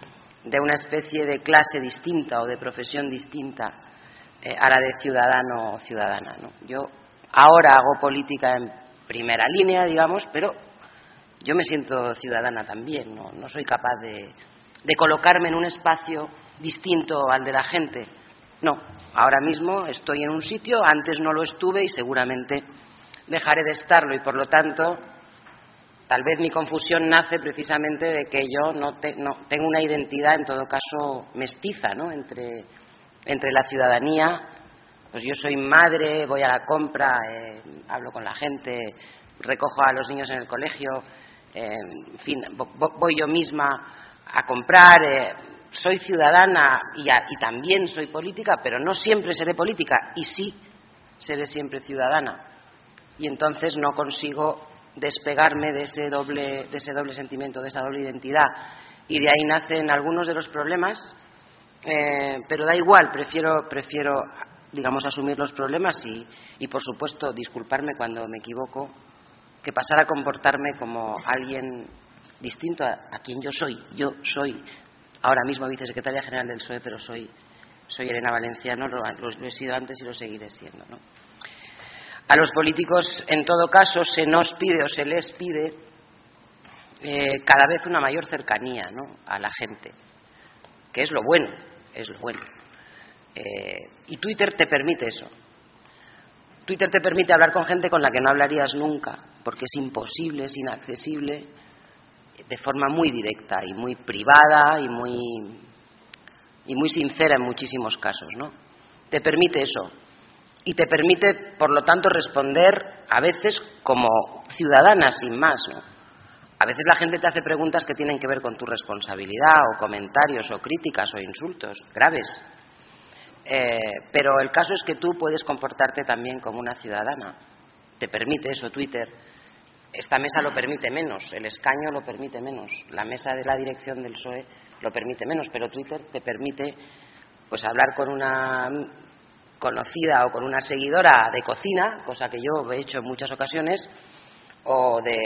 de una especie de clase distinta o de profesión distinta eh, a la de ciudadano o ciudadana, ¿no? Yo ahora hago política en primera línea, digamos, pero yo me siento ciudadana también, no, no soy capaz de, de colocarme en un espacio distinto al de la gente. No, ahora mismo estoy en un sitio, antes no lo estuve y seguramente dejaré de estarlo, y por lo tanto tal vez mi confusión nace precisamente de que yo no, te, no tengo una identidad, en todo caso, mestiza, ¿no? entre, entre la ciudadanía. Pues yo soy madre, voy a la compra, eh, hablo con la gente, recojo a los niños en el colegio, eh, en fin, voy yo misma a comprar, eh, soy ciudadana y, a, y también soy política, pero no siempre seré política, y sí seré siempre ciudadana. Y entonces no consigo despegarme de ese doble, de ese doble sentimiento, de esa doble identidad. Y de ahí nacen algunos de los problemas, eh, pero da igual, prefiero, prefiero digamos, asumir los problemas y, y, por supuesto, disculparme cuando me equivoco, que pasar a comportarme como alguien distinto a, a quien yo soy. Yo soy ahora mismo vicesecretaria general del P S O E, pero soy, soy Elena Valenciano, lo, lo, lo he sido antes y lo seguiré siendo, ¿no? A los políticos, en todo caso, se nos pide o se les pide eh, cada vez una mayor cercanía, ¿no?, a la gente, que es lo bueno, es lo bueno. Eh, y Twitter te permite eso. Twitter te permite hablar con gente con la que no hablarías nunca, porque es imposible, es inaccesible, de forma muy directa y muy privada y muy, y muy sincera en muchísimos casos, ¿no? Te permite eso. Y te permite, por lo tanto, responder a veces como ciudadana, sin más, ¿no? A veces la gente te hace preguntas que tienen que ver con tu responsabilidad, o comentarios, o críticas, o insultos graves. Eh, pero el caso es que tú puedes comportarte también como una ciudadana. Te permite eso Twitter. Esta mesa lo permite menos, el escaño lo permite menos, la mesa de la dirección del P S O E lo permite menos, pero Twitter te permite, pues, hablar con una conocida o con una seguidora de cocina, cosa que yo he hecho en muchas ocasiones, o de,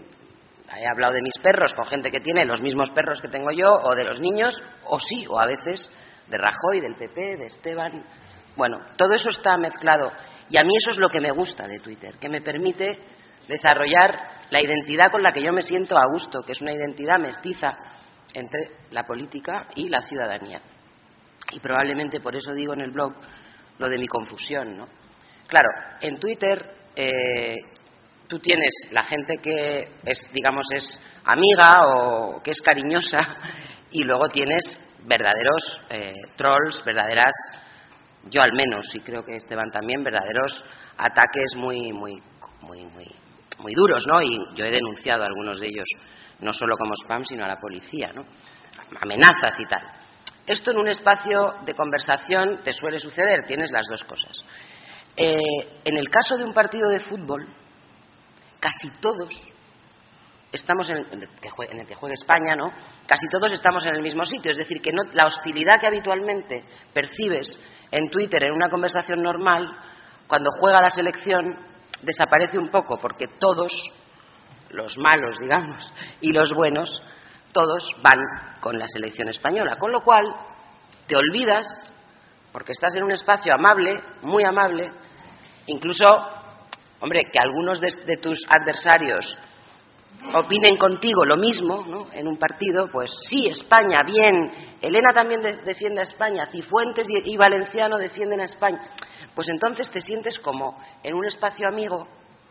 he hablado de mis perros con gente que tiene los mismos perros que tengo yo, o de los niños, o sí, o a veces de Rajoy, del P P, de Esteban. Bueno, todo eso está mezclado, y a mí eso es lo que me gusta de Twitter, que me permite desarrollar la identidad con la que yo me siento a gusto, que es una identidad mestiza entre la política y la ciudadanía. Y probablemente por eso digo en el blog lo de mi confusión, ¿no? Claro, en Twitter eh, tú tienes la gente que es, digamos, es amiga o que es cariñosa, y luego tienes verdaderos eh, trolls, verdaderas, yo al menos, y creo que Esteban también, verdaderos ataques muy, muy, muy, muy, muy duros, ¿no? Y yo he denunciado a algunos de ellos, no solo como spam, sino a la policía, ¿no? Amenazas y tal. Esto en un espacio de conversación te suele suceder, tienes las dos cosas. Eh, en el caso de un partido de fútbol, casi todos estamos en el, en el que juega España, ¿no? Casi todos estamos en el mismo sitio, es decir, que no, la hostilidad que habitualmente percibes en Twitter en una conversación normal, cuando juega la selección desaparece un poco, porque todos, los malos, digamos, y los buenos, todos van con la selección española, con lo cual te olvidas, porque estás en un espacio amable, muy amable, incluso, hombre, que algunos de, de tus adversarios opinen contigo lo mismo, ¿no? En un partido, pues sí, España, bien, Elena también de, defiende a España, Cifuentes y, y Valenciano defienden a España, pues entonces te sientes como en un espacio amigo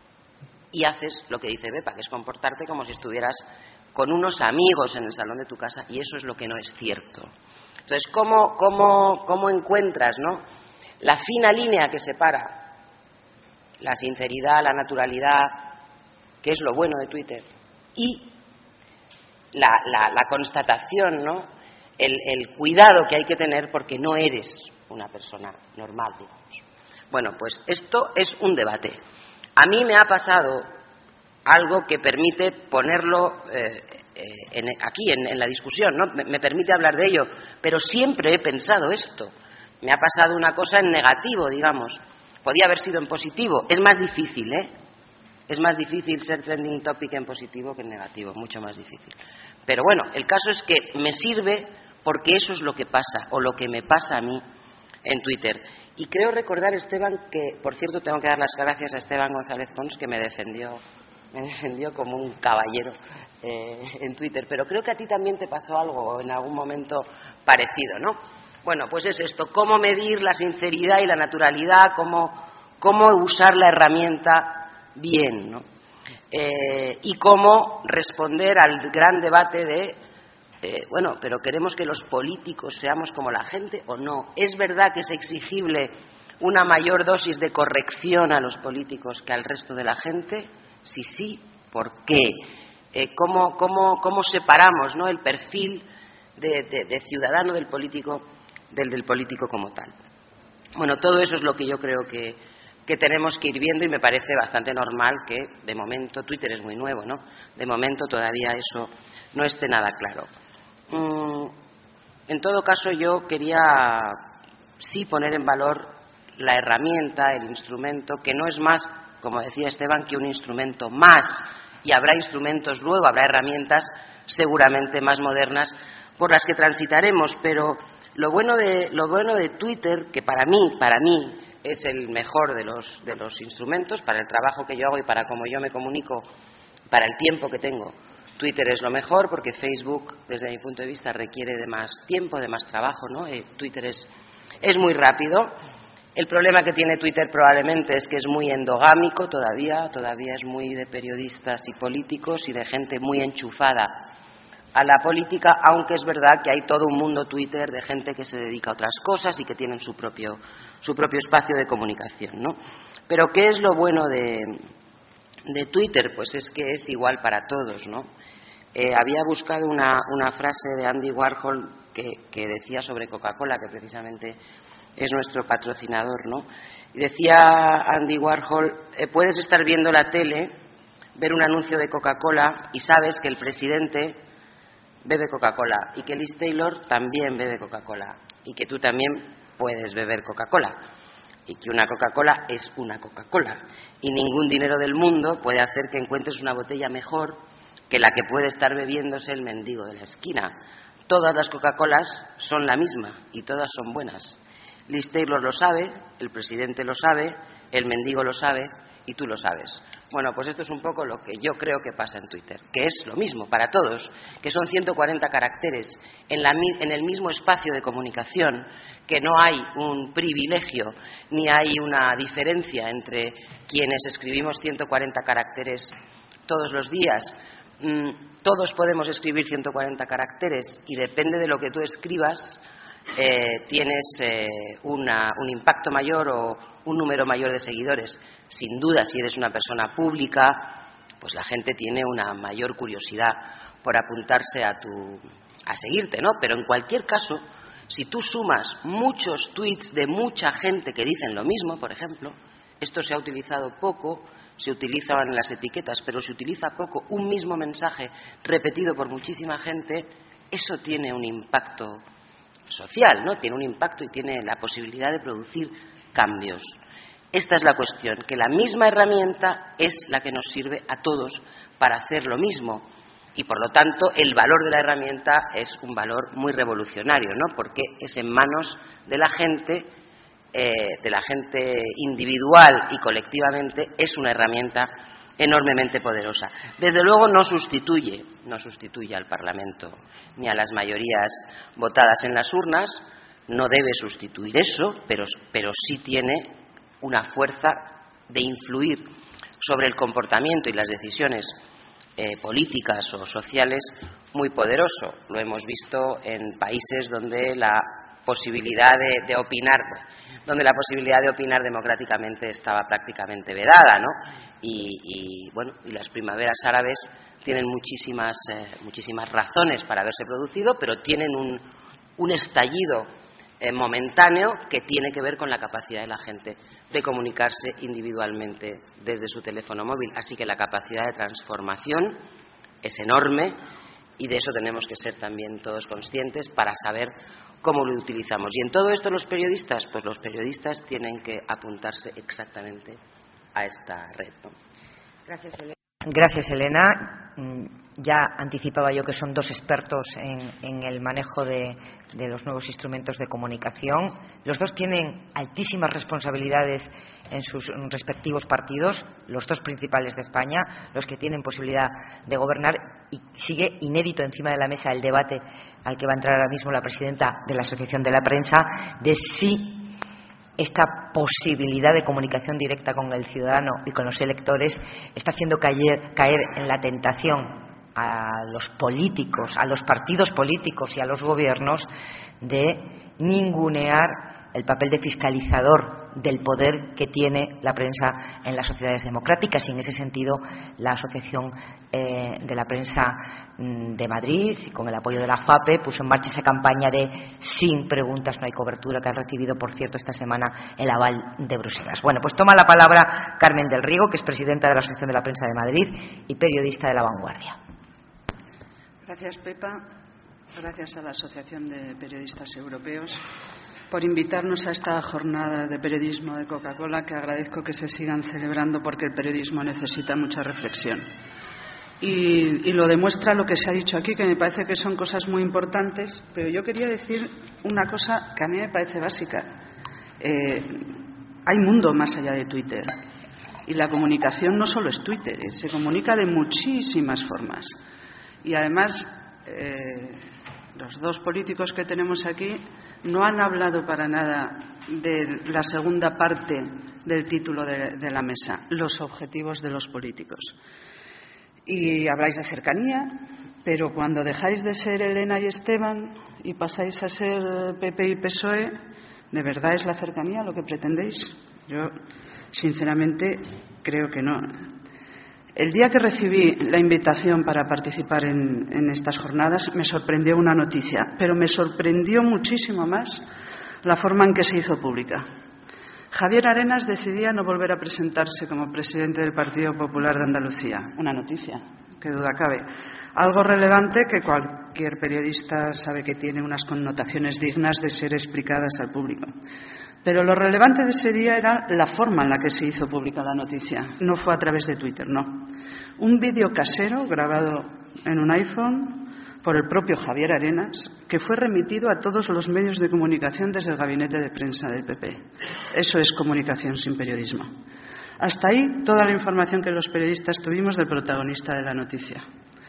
y haces lo que dice Pepa, que es comportarte como si estuvieras con unos amigos en el salón de tu casa, y eso es lo que no es cierto. Entonces, ¿cómo, cómo, cómo encuentras, ¿no?, la fina línea que separa la sinceridad, la naturalidad, que es lo bueno de Twitter, y la, la, la constatación, ¿no?, el, el cuidado que hay que tener porque no eres una persona normal, digamos? Bueno, pues esto es un debate. A mí me ha pasado algo que permite ponerlo eh, eh, en, aquí en, en la discusión, ¿no? Me, me permite hablar de ello, pero siempre he pensado esto. Me ha pasado una cosa en negativo, digamos. Podía haber sido en positivo. Es más difícil, ¿eh? Es más difícil ser trending topic en positivo que en negativo, mucho más difícil. Pero bueno, el caso es que me sirve porque eso es lo que pasa, o lo que me pasa a mí en Twitter. Y creo recordar, Esteban, que, por cierto, tengo que dar las gracias a Esteban González Pons, que me defendió, me defendió como un caballero eh, en Twitter, pero creo que a ti también te pasó algo en algún momento parecido, ¿no? Bueno, pues es esto, cómo medir la sinceridad y la naturalidad, cómo, cómo usar la herramienta bien, ¿no? Eh, y cómo responder al gran debate de, eh, bueno, pero ¿queremos que los políticos seamos como la gente o no? ¿Es verdad que es exigible una mayor dosis de corrección a los políticos que al resto de la gente? Si sí, ¿por qué? Eh, ¿cómo, cómo, cómo separamos, ¿no?, el perfil de, de, de ciudadano del político del del político como tal? Bueno, todo eso es lo que yo creo que, que tenemos que ir viendo, y me parece bastante normal que, de momento, Twitter es muy nuevo, ¿no?, de momento todavía eso no esté nada claro. Mm, en todo caso, yo quería sí poner en valor la herramienta, el instrumento, que no es más, como decía Esteban, que un instrumento más, y habrá instrumentos luego, habrá herramientas seguramente más modernas por las que transitaremos, pero lo bueno de, lo bueno de Twitter, que para mí, para mí es el mejor de los, de los instrumentos, para el trabajo que yo hago y para cómo yo me comunico, para el tiempo que tengo, Twitter es lo mejor, porque Facebook, desde mi punto de vista, requiere de más tiempo, de más trabajo, ¿no? Eh, Twitter es, es muy rápido. El problema que tiene Twitter probablemente es que es muy endogámico todavía, todavía es muy de periodistas y políticos y de gente muy enchufada a la política, aunque es verdad que hay todo un mundo Twitter de gente que se dedica a otras cosas y que tienen su propio, su propio espacio de comunicación, ¿no? Pero ¿qué es lo bueno de, de Twitter? Pues es que es igual para todos, ¿no? Eh, había buscado una, una frase de Andy Warhol que, que decía sobre Coca-Cola, que precisamente es nuestro patrocinador, ¿no? Y decía Andy Warhol, eh, puedes estar viendo la tele, ver un anuncio de Coca-Cola y sabes que el presidente bebe Coca-Cola y que Liz Taylor también bebe Coca-Cola y que tú también puedes beber Coca-Cola y que una Coca-Cola es una Coca-Cola y ningún dinero del mundo puede hacer que encuentres una botella mejor que la que puede estar bebiéndose el mendigo de la esquina. Todas las Coca-Colas son la misma y todas son buenas. Liz Taylor lo sabe, el presidente lo sabe, el mendigo lo sabe y tú lo sabes. Bueno, pues esto es un poco lo que yo creo que pasa en Twitter, que es lo mismo para todos, que son ciento cuarenta caracteres en, la, en el mismo espacio de comunicación, que no hay un privilegio ni hay una diferencia entre quienes escribimos ciento cuarenta caracteres todos los días. Mm, todos podemos escribir ciento cuarenta caracteres y depende de lo que tú escribas, Eh, tienes eh, una, un impacto mayor o un número mayor de seguidores. Sin duda, si eres una persona pública, pues la gente tiene una mayor curiosidad por apuntarse a, tu, a seguirte, ¿no? Pero en cualquier caso, si tú sumas muchos tweets de mucha gente que dicen lo mismo, por ejemplo, esto se ha utilizado poco, se utilizaban las etiquetas, pero se utiliza poco, un mismo mensaje repetido por muchísima gente, eso tiene un impacto social, ¿no? Tiene un impacto y tiene la posibilidad de producir cambios. Esta es la cuestión, que la misma herramienta es la que nos sirve a todos para hacer lo mismo y, por lo tanto, el valor de la herramienta es un valor muy revolucionario, ¿no? Porque es en manos de la gente, eh, de la gente individual y colectivamente, es una herramienta enormemente poderosa. Desde luego no sustituye, no sustituye al Parlamento ni a las mayorías votadas en las urnas, no debe sustituir eso, pero, pero sí tiene una fuerza de influir sobre el comportamiento y las decisiones eh, políticas o sociales muy poderoso. Lo hemos visto en países donde la posibilidad de, de opinar, donde la posibilidad de opinar democráticamente estaba prácticamente vedada, ¿no? Y, y bueno, y las primaveras árabes tienen muchísimas, eh, muchísimas razones para haberse producido, pero tienen un, un estallido eh, momentáneo que tiene que ver con la capacidad de la gente de comunicarse individualmente desde su teléfono móvil. Así que la capacidad de transformación es enorme y de eso tenemos que ser también todos conscientes para saber cómo lo utilizamos. Y en todo esto los periodistas, pues los periodistas tienen que apuntarse exactamente a esta red, ¿no? Gracias, Elena. Gracias, Elena. ya anticipaba yo que son dos expertos en, en el manejo de, de los nuevos instrumentos de comunicación. Los dos tienen altísimas responsabilidades en sus respectivos partidos, los dos principales de España, los que tienen posibilidad de gobernar, y sigue inédito encima de la mesa el debate al que va a entrar ahora mismo la presidenta de la Asociación de la Prensa de si esta posibilidad de comunicación directa con el ciudadano y con los electores está haciendo caer, caer en la tentación a los políticos, a los partidos políticos y a los gobiernos de ningunear el papel de fiscalizador del poder que tiene la prensa en las sociedades democráticas, y en ese sentido la Asociación eh, de la Prensa de Madrid, con el apoyo de la FAPE, puso en marcha esa campaña de sin preguntas no hay cobertura, que ha recibido, por cierto, esta semana el aval de Bruselas. Bueno, pues toma la palabra Carmen del Riego, que es presidenta de la Asociación de la Prensa de Madrid y periodista de La Vanguardia. Gracias, Pepa. Gracias a la Asociación de Periodistas Europeos por invitarnos a esta jornada de periodismo de Coca-Cola, que agradezco que se sigan celebrando porque el periodismo necesita mucha reflexión. Y, y lo demuestra lo que se ha dicho aquí, que me parece que son cosas muy importantes, pero yo quería decir una cosa que a mí me parece básica. Eh, hay mundo más allá de Twitter, y la comunicación no solo es Twitter, eh, se comunica de muchísimas formas. Y además, eh, los dos políticos que tenemos aquí no han hablado para nada de la segunda parte del título de, de la mesa, los objetivos de los políticos. Y habláis de cercanía, pero cuando dejáis de ser Elena y Esteban y pasáis a ser P P y P S O E, ¿de verdad es la cercanía lo que pretendéis? Yo, sinceramente, creo que no. El día que recibí la invitación para participar en, en estas jornadas me sorprendió una noticia, pero me sorprendió muchísimo más la forma en que se hizo pública. Javier Arenas decidía no volver a presentarse como presidente del Partido Popular de Andalucía. Una noticia, qué duda cabe. Algo relevante que cualquier periodista sabe que tiene unas connotaciones dignas de ser explicadas al público. Pero lo relevante de ese día era la forma en la que se hizo pública la noticia. No fue a través de Twitter, no. Un vídeo casero grabado en un iPhone por el propio Javier Arenas, que fue remitido a todos los medios de comunicación desde el gabinete de prensa del P P. Eso es comunicación sin periodismo. Hasta ahí toda la información que los periodistas tuvimos del protagonista de la noticia.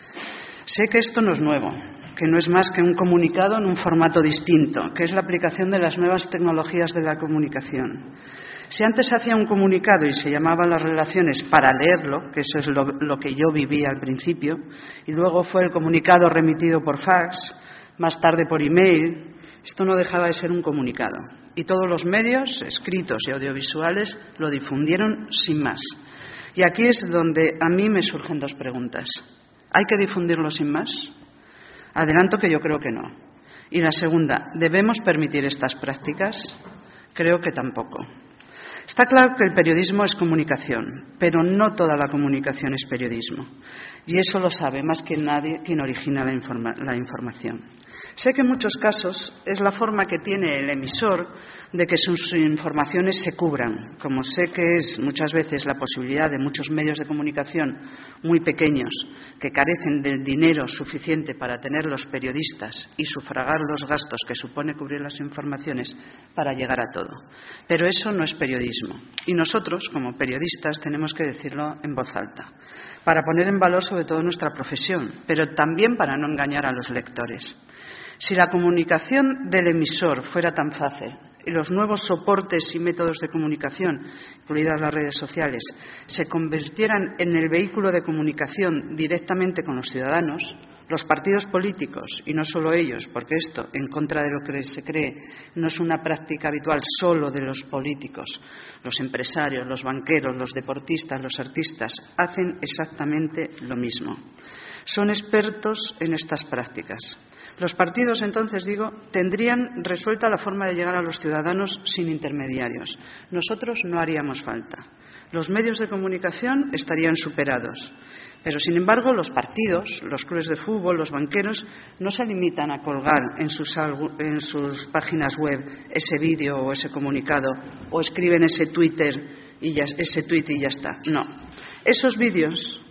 Sé que esto no es nuevo, que no es más que un comunicado en un formato distinto, que es la aplicación de las nuevas tecnologías de la comunicación. Si antes se hacía un comunicado y se llamaban las relaciones para leerlo, que eso es lo, lo que yo viví al principio, y luego fue el comunicado remitido por fax, más tarde por email, esto no dejaba de ser un comunicado. Y todos los medios, escritos y audiovisuales, lo difundieron sin más. Y aquí es donde a mí me surgen dos preguntas. ¿Hay que difundirlo sin más? Adelanto que yo creo que no. Y la segunda, ¿debemos permitir estas prácticas? Creo que tampoco. Está claro que el periodismo es comunicación, pero no toda la comunicación es periodismo. Y eso lo sabe más que nadie quien origina la, informa- la información. Sé que en muchos casos es la forma que tiene el emisor de que sus informaciones se cubran, como sé que es muchas veces la posibilidad de muchos medios de comunicación muy pequeños que carecen del dinero suficiente para tener los periodistas y sufragar los gastos que supone cubrir las informaciones para llegar a todo. Pero eso no es periodismo. Y nosotros, como periodistas, tenemos que decirlo en voz alta, para poner en valor sobre todo nuestra profesión, pero también para no engañar a los lectores. Si la comunicación del emisor fuera tan fácil y los nuevos soportes y métodos de comunicación, incluidas las redes sociales, se convirtieran en el vehículo de comunicación directamente con los ciudadanos, los partidos políticos, y no solo ellos, porque esto, en contra de lo que se cree, no es una práctica habitual solo de los políticos, los empresarios, los banqueros, los deportistas, los artistas, hacen exactamente lo mismo. Son expertos en estas prácticas. Los partidos, entonces, digo, tendrían resuelta la forma de llegar a los ciudadanos sin intermediarios. Nosotros no haríamos falta. Los medios de comunicación estarían superados. Pero, sin embargo, los partidos, los clubes de fútbol, los banqueros, no se limitan a colgar en sus, en sus páginas web ese vídeo o ese comunicado, o escriben ese Twitter y ya, ese tweet y ya está. No. Esos vídeos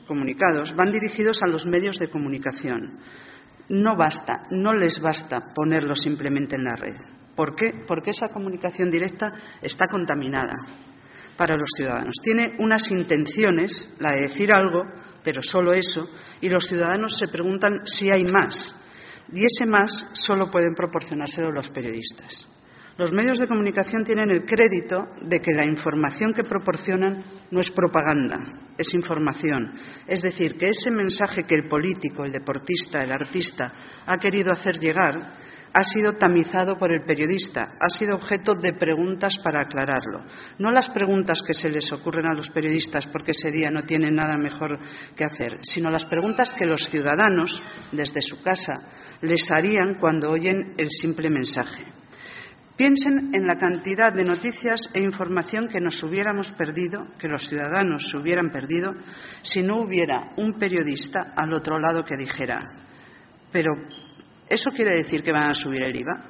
comunicados van dirigidos a los medios de comunicación. No basta, no les basta ponerlo simplemente en la red. ¿Por qué? Porque esa comunicación directa está contaminada para los ciudadanos. Tiene unas intenciones, la de decir algo, pero solo eso, y los ciudadanos se preguntan si hay más. Y ese más solo pueden proporcionárselo los periodistas. Los medios de comunicación tienen el crédito de que la información que proporcionan no es propaganda, es información. Es decir, que ese mensaje que el político, el deportista, el artista ha querido hacer llegar ha sido tamizado por el periodista, ha sido objeto de preguntas para aclararlo. No las preguntas que se les ocurren a los periodistas porque ese día no tienen nada mejor que hacer, sino las preguntas que los ciudadanos, desde su casa, les harían cuando oyen el simple mensaje. Piensen en la cantidad de noticias e información que nos hubiéramos perdido, que los ciudadanos se hubieran perdido, si no hubiera un periodista al otro lado que dijera, pero ¿eso quiere decir que van a subir el I V A?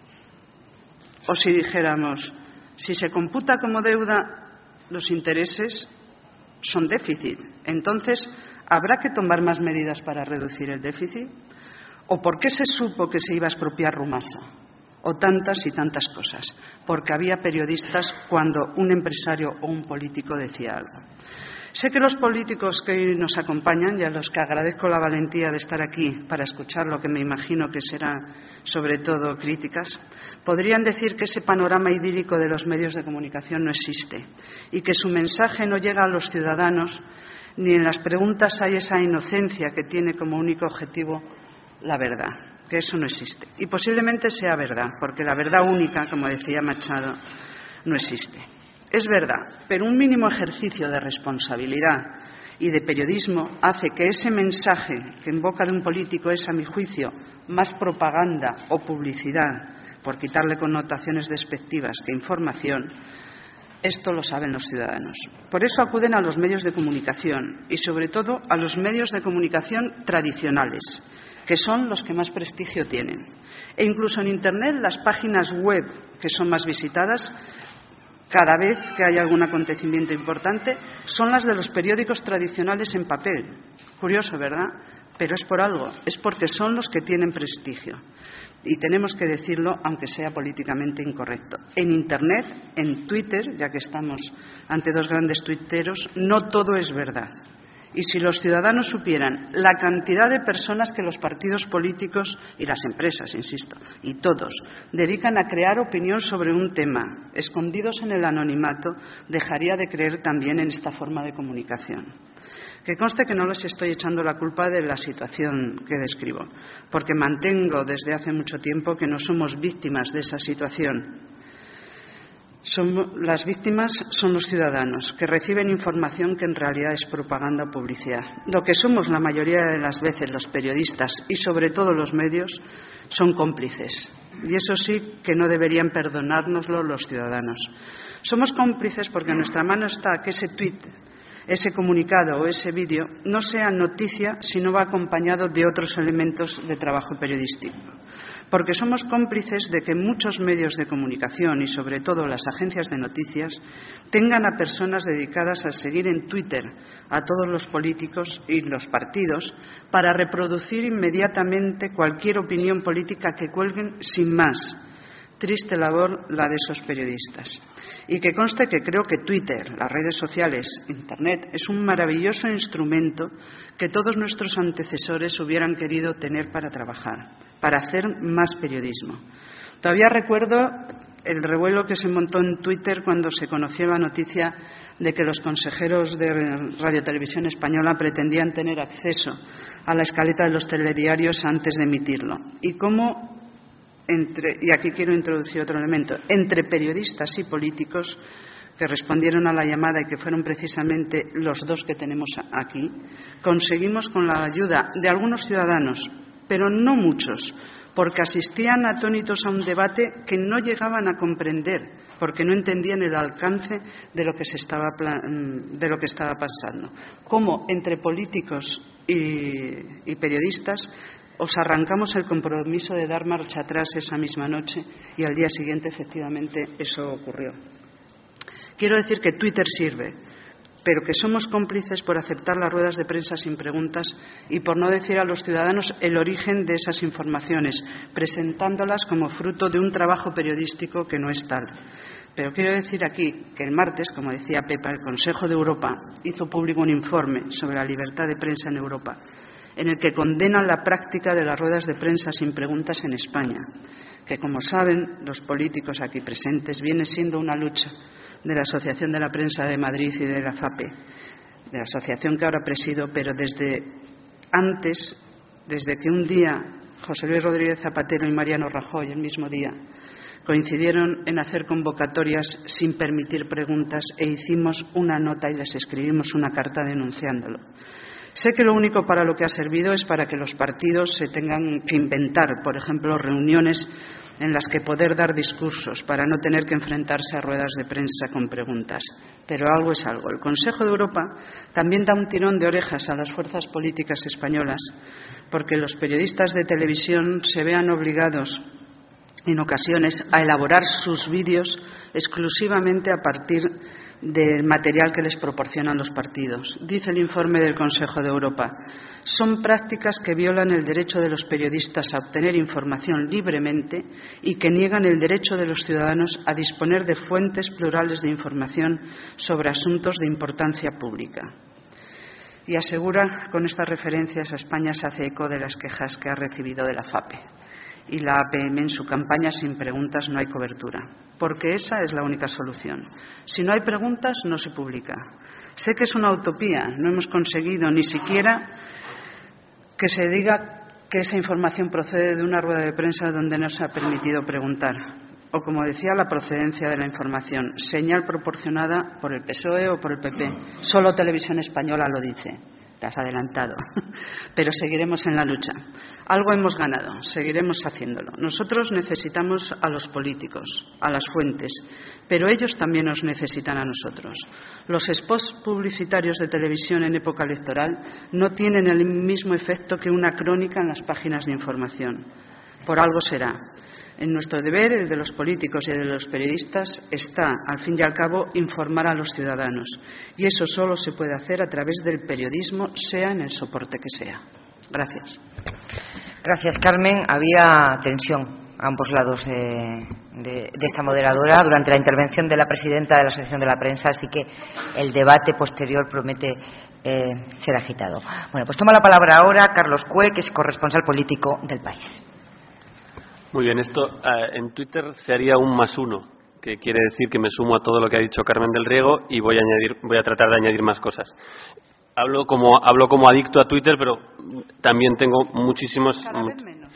O si dijéramos, si se computa como deuda, los intereses son déficit, entonces, ¿habrá que tomar más medidas para reducir el déficit? ¿O por qué se supo que se iba a expropiar Rumasa? O tantas y tantas cosas, porque había periodistas cuando un empresario o un político decía algo. Sé que los políticos que hoy nos acompañan, y a los que agradezco la valentía de estar aquí para escuchar lo que me imagino que será sobre todo críticas, podrían decir que ese panorama idílico de los medios de comunicación no existe y que su mensaje no llega a los ciudadanos, ni en las preguntas hay esa inocencia que tiene como único objetivo la verdad, que eso no existe. Y posiblemente sea verdad, porque la verdad única, como decía Machado, no existe. Es verdad, pero un mínimo ejercicio de responsabilidad y de periodismo hace que ese mensaje que en boca de un político es, a mi juicio, más propaganda o publicidad, por quitarle connotaciones despectivas que información, esto lo saben los ciudadanos. Por eso acuden a los medios de comunicación y, sobre todo, a los medios de comunicación tradicionales, que son los que más prestigio tienen. E incluso en Internet, las páginas web que son más visitadas, cada vez que hay algún acontecimiento importante, son las de los periódicos tradicionales en papel. Curioso, ¿verdad? Pero es por algo, es porque son los que tienen prestigio. Y tenemos que decirlo, aunque sea políticamente incorrecto. En Internet, en Twitter, ya que estamos ante dos grandes tuiteros, no todo es verdad. Y si los ciudadanos supieran la cantidad de personas que los partidos políticos y las empresas, insisto, y todos, dedican a crear opinión sobre un tema, escondidos en el anonimato, dejaría de creer también en esta forma de comunicación. Que conste que no les estoy echando la culpa de la situación que describo, porque mantengo desde hace mucho tiempo que no somos víctimas de esa situación. Somos, las víctimas son los ciudadanos, que reciben información que en realidad es propaganda o publicidad. Lo que somos la mayoría de las veces los periodistas y sobre todo los medios son cómplices. Y eso sí que no deberían perdonárnoslo los ciudadanos. Somos cómplices porque en nuestra mano está que ese tuit, ese comunicado o ese vídeo no sea noticia si no va acompañado de otros elementos de trabajo periodístico. Porque somos cómplices de que muchos medios de comunicación y sobre todo las agencias de noticias tengan a personas dedicadas a seguir en Twitter a todos los políticos y los partidos para reproducir inmediatamente cualquier opinión política que cuelguen sin más. Triste labor la de esos periodistas. Y que conste que creo que Twitter, las redes sociales, Internet, es un maravilloso instrumento que todos nuestros antecesores hubieran querido tener para trabajar, para hacer más periodismo. Todavía recuerdo el revuelo que se montó en Twitter cuando se conoció la noticia de que los consejeros de Radio Televisión Española pretendían tener acceso a la escaleta de los telediarios antes de emitirlo. Y cómo Entre, y aquí quiero introducir otro elemento, entre periodistas y políticos que respondieron a la llamada y que fueron precisamente los dos que tenemos aquí, conseguimos con la ayuda de algunos ciudadanos, pero no muchos, porque asistían atónitos a un debate que no llegaban a comprender, porque no entendían el alcance de lo que se estaba, de lo que estaba pasando. Cómo entre políticos y, y periodistas os arrancamos el compromiso de dar marcha atrás esa misma noche y al día siguiente efectivamente eso ocurrió. Quiero decir que Twitter sirve, pero que somos cómplices por aceptar las ruedas de prensa sin preguntas y por no decir a los ciudadanos el origen de esas informaciones, presentándolas como fruto de un trabajo periodístico que no es tal. Pero quiero decir aquí que el martes, como decía Pepa, el Consejo de Europa hizo público un informe sobre la libertad de prensa en Europa, en el que condenan la práctica de las ruedas de prensa sin preguntas en España, que, como saben los políticos aquí presentes, viene siendo una lucha de la Asociación de la Prensa de Madrid y de la FAPE, de la asociación que ahora presido, pero desde antes, desde que un día José Luis Rodríguez Zapatero y Mariano Rajoy, el mismo día, coincidieron en hacer convocatorias sin permitir preguntas e hicimos una nota y les escribimos una carta denunciándolo. Sé que lo único para lo que ha servido es para que los partidos se tengan que inventar, por ejemplo, reuniones en las que poder dar discursos para no tener que enfrentarse a ruedas de prensa con preguntas. Pero algo es algo. El Consejo de Europa también da un tirón de orejas a las fuerzas políticas españolas porque los periodistas de televisión se vean obligados en ocasiones a elaborar sus vídeos exclusivamente a partir del material que les proporcionan los partidos. Dice el informe del Consejo de Europa, son prácticas que violan el derecho de los periodistas a obtener información libremente y que niegan el derecho de los ciudadanos a disponer de fuentes plurales de información sobre asuntos de importancia pública. Y asegura, con estas referencias a España se hace eco de las quejas que ha recibido de la FAPE. Y la A P M en su campaña sin preguntas no hay cobertura, porque esa es la única solución. Si no hay preguntas, no se publica. Sé que es una utopía, no hemos conseguido ni siquiera que se diga que esa información procede de una rueda de prensa donde no se ha permitido preguntar. O, como decía, la procedencia de la información, señal proporcionada por el P S O E o por el P P. Solo Televisión Española lo dice. Te has adelantado, pero seguiremos en la lucha. Algo hemos ganado, seguiremos haciéndolo. Nosotros necesitamos a los políticos, a las fuentes, pero ellos también nos necesitan a nosotros. Los spots publicitarios de televisión en época electoral no tienen el mismo efecto que una crónica en las páginas de información. Por algo será. En nuestro deber, el de los políticos y el de los periodistas, está, al fin y al cabo, informar a los ciudadanos. Y eso solo se puede hacer a través del periodismo, sea en el soporte que sea. Gracias. Gracias, Carmen. Había tensión a ambos lados de, de, de esta moderadora durante la intervención de la presidenta de la Asociación de la Prensa, así que el debate posterior promete eh, ser agitado. Bueno, pues toma la palabra ahora Carlos Cue, que es corresponsal político del País. Muy bien, esto uh, en Twitter se haría un más uno, que quiere decir que me sumo a todo lo que ha dicho Carmen del Riego y voy a añadir, voy a tratar de añadir más cosas. Hablo como hablo como adicto a Twitter, pero también tengo muchísimos. Cada vez menos.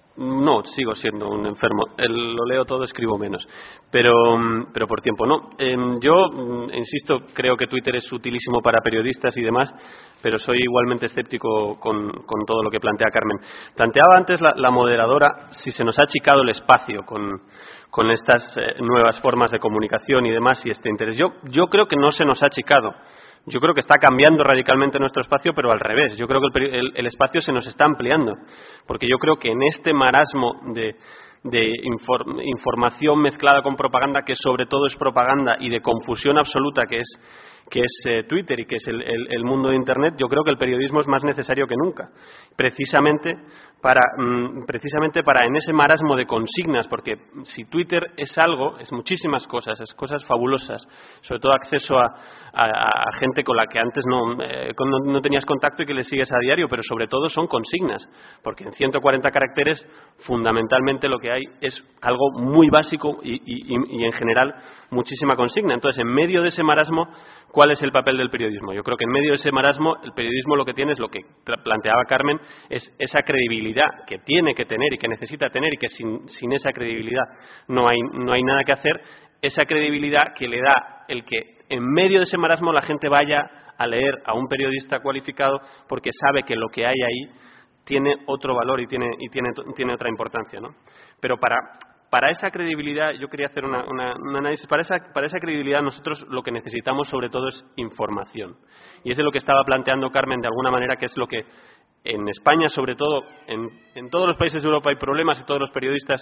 No, sigo siendo un enfermo. El, lo leo todo, escribo menos, pero pero por tiempo no. Eh, yo insisto, creo que Twitter es utilísimo para periodistas y demás, pero soy igualmente escéptico con, con todo lo que plantea Carmen. Planteaba antes la, la moderadora si se nos ha achicado el espacio con, con estas eh, nuevas formas de comunicación y demás y este interés. Yo, yo creo que no se nos ha achicado. Yo creo que está cambiando radicalmente nuestro espacio, pero al revés. Yo creo que el, el, el espacio se nos está ampliando, porque yo creo que en este marasmo de, de inform, información mezclada con propaganda, que sobre todo es propaganda, y de confusión absoluta que es que es eh, Twitter y que es el, el, el mundo de Internet, yo creo que el periodismo es más necesario que nunca, precisamente para, mm, precisamente para en ese marasmo de consignas, porque si Twitter es algo, es muchísimas cosas, es cosas fabulosas, sobre todo acceso a, a, a gente con la que antes no, eh, no, no tenías contacto y que le sigues a diario, pero sobre todo son consignas, porque en ciento cuarenta caracteres fundamentalmente lo que hay es algo muy básico y, y, y en general muchísima consigna. Entonces, en medio de ese marasmo, ¿cuál es el papel del periodismo? Yo creo que en medio de ese marasmo el periodismo lo que tiene es lo que planteaba Carmen, es esa credibilidad que tiene que tener y que necesita tener y que sin, sin esa credibilidad no hay, no hay nada que hacer, esa credibilidad que le da el que en medio de ese marasmo la gente vaya a leer a un periodista cualificado porque sabe que lo que hay ahí tiene otro valor y tiene, y tiene, tiene otra importancia, ¿no? Pero para... Para esa credibilidad, yo quería hacer una, una, un análisis, para esa, para esa credibilidad nosotros lo que necesitamos sobre todo es información. Y es de lo que estaba planteando Carmen de alguna manera, que es lo que en España, sobre todo, en, en todos los países de Europa hay problemas y todos los periodistas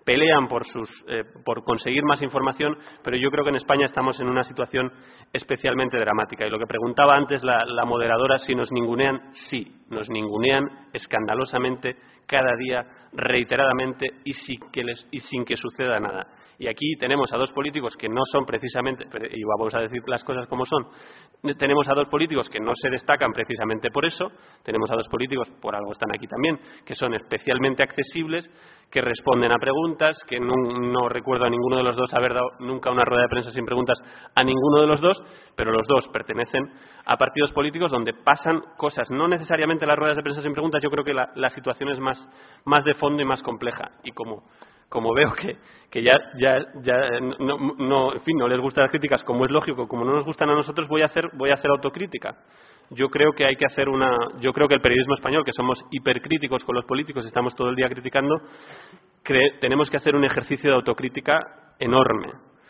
pelean por, sus, eh, por conseguir más información, pero yo creo que en España estamos en una situación especialmente dramática. Y lo que preguntaba antes la, la moderadora, si nos ningunean, sí, nos ningunean escandalosamente, cada día, reiteradamente y sin que, les, y sin que suceda nada. Y aquí tenemos a dos políticos que no son precisamente, y vamos a decir las cosas como son, tenemos a dos políticos que no se destacan precisamente por eso, tenemos a dos políticos, por algo están aquí también, que son especialmente accesibles, que responden a preguntas, que no, no recuerdo a ninguno de los dos haber dado nunca una rueda de prensa sin preguntas a ninguno de los dos, pero los dos pertenecen a partidos políticos donde pasan cosas, no necesariamente las ruedas de prensa sin preguntas. Yo creo que la, la situación es más, más de fondo y más compleja, y como como veo que, que ya, ya, ya no, no, en fin, no les gustan las críticas, como es lógico, como no nos gustan a nosotros, voy a hacer, voy a hacer autocrítica. Yo creo que hay que hacer una, yo creo que el periodismo español, que somos hipercríticos con los políticos, estamos todo el día criticando, cre, tenemos que hacer un ejercicio de autocrítica enorme,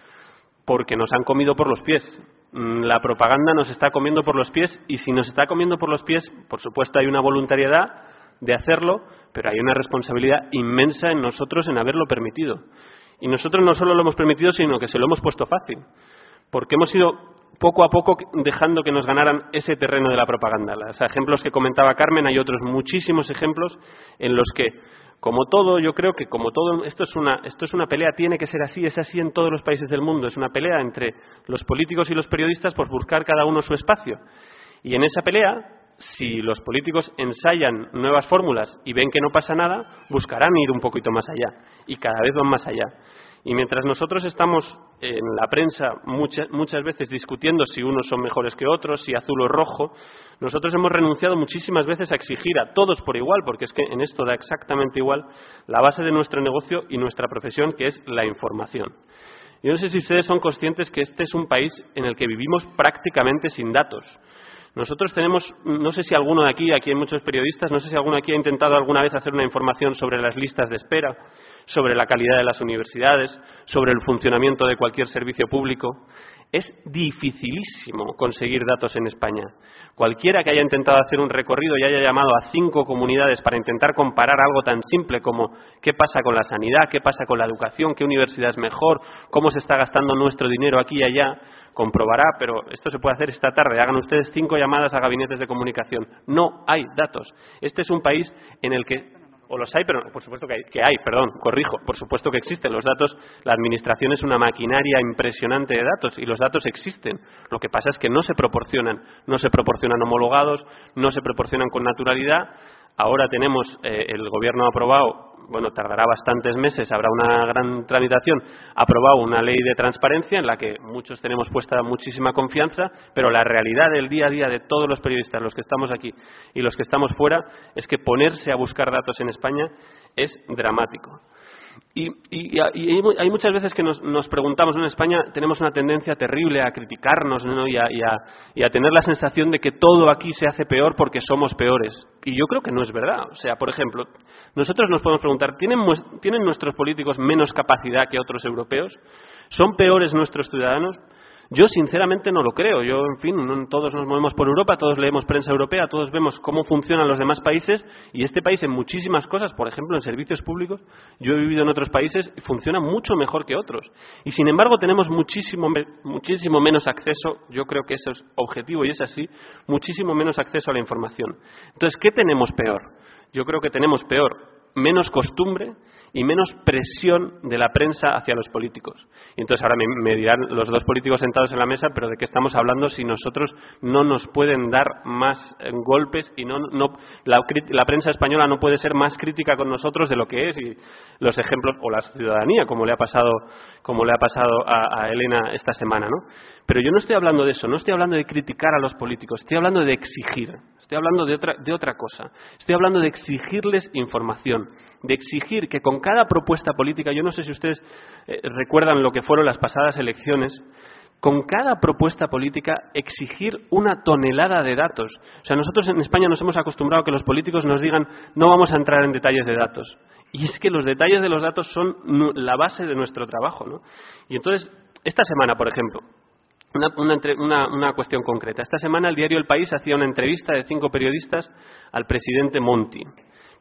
porque nos han comido por los pies. La propaganda nos está comiendo por los pies, y si nos está comiendo por los pies, por supuesto hay una voluntariedad de hacerlo, pero hay una responsabilidad inmensa en nosotros en haberlo permitido. Y nosotros no solo lo hemos permitido, sino que se lo hemos puesto fácil, porque hemos ido poco a poco dejando que nos ganaran ese terreno de la propaganda. Los ejemplos que comentaba Carmen, hay otros muchísimos ejemplos en los que, como todo, yo creo que como todo, esto es una, esto es una pelea, tiene que ser así, es así en todos los países del mundo, es una pelea entre los políticos y los periodistas por buscar cada uno su espacio. Y en esa pelea, si los políticos ensayan nuevas fórmulas y ven que no pasa nada, buscarán ir un poquito más allá, y cada vez van más allá. Y mientras nosotros estamos en la prensa muchas, muchas veces discutiendo si unos son mejores que otros, si azul o rojo, nosotros hemos renunciado muchísimas veces a exigir a todos por igual, porque es que en esto da exactamente igual la base de nuestro negocio y nuestra profesión, que es la información. Yo no sé si ustedes son conscientes que este es un país en el que vivimos prácticamente sin datos. Nosotros tenemos, no sé si alguno de aquí, aquí hay muchos periodistas, no sé si alguno de aquí ha intentado alguna vez hacer una información sobre las listas de espera, sobre la calidad de las universidades, sobre el funcionamiento de cualquier servicio público. Es dificilísimo conseguir datos en España. Cualquiera que haya intentado hacer un recorrido y haya llamado a cinco comunidades para intentar comparar algo tan simple como qué pasa con la sanidad, qué pasa con la educación, qué universidad es mejor, cómo se está gastando nuestro dinero aquí y allá, comprobará, pero esto se puede hacer esta tarde. Hagan ustedes cinco llamadas a gabinetes de comunicación. No hay datos. Este es un país en el que, o los hay, pero por supuesto que hay, que hay, perdón, corrijo, por supuesto que existen los datos. La administración es una maquinaria impresionante de datos y los datos existen. Lo que pasa es que no se proporcionan, no se proporcionan homologados, no se proporcionan con naturalidad. Ahora tenemos, eh, el Gobierno ha aprobado, bueno, tardará bastantes meses, habrá una gran tramitación, ha aprobado una ley de transparencia en la que muchos tenemos puesta muchísima confianza, pero la realidad del día a día de todos los periodistas, los que estamos aquí y los que estamos fuera, es que ponerse a buscar datos en España es dramático. Y, y, y hay muchas veces que nos, nos preguntamos, ¿no? En España tenemos una tendencia terrible a criticarnos, ¿no? y, a, y, a, y a tener la sensación de que todo aquí se hace peor porque somos peores. Y yo creo que no es verdad. O sea, por ejemplo, nosotros nos podemos preguntar, ¿tienen, ¿tienen nuestros políticos menos capacidad que otros europeos? ¿Son peores nuestros ciudadanos? Yo sinceramente no lo creo. Yo, en fin, no, todos nos movemos por Europa, todos leemos prensa europea, todos vemos cómo funcionan los demás países, y este país en muchísimas cosas, por ejemplo en servicios públicos, yo he vivido en otros países y funciona mucho mejor que otros. Y sin embargo tenemos muchísimo, muchísimo menos acceso, yo creo que eso es objetivo y es así, muchísimo menos acceso a la información. Entonces, ¿qué tenemos peor? Yo creo que tenemos peor menos costumbre y menos presión de la prensa hacia los políticos. Y entonces ahora me, me dirán los dos políticos sentados en la mesa, pero ¿de qué estamos hablando si nosotros no nos pueden dar más eh, golpes y no, no la, la prensa española no puede ser más crítica con nosotros de lo que es? Y los ejemplos, o la ciudadanía, como le ha pasado, como le ha pasado a, a Elena esta semana, ¿no? Pero yo no estoy hablando de eso, no estoy hablando de criticar a los políticos, estoy hablando de exigir, estoy hablando de otra, de otra cosa. Estoy hablando de exigirles información, de exigir que con cada propuesta política, yo no sé si ustedes eh, recuerdan lo que fueron las pasadas elecciones, con cada propuesta política exigir una tonelada de datos. O sea, nosotros en España nos hemos acostumbrado a que los políticos nos digan no vamos a entrar en detalles de datos. Y es que los detalles de los datos son la base de nuestro trabajo, ¿no? Y entonces, esta semana, por ejemplo, Una, una, una, una cuestión concreta. Esta semana el diario El País hacía una entrevista de cinco periodistas al presidente Monti.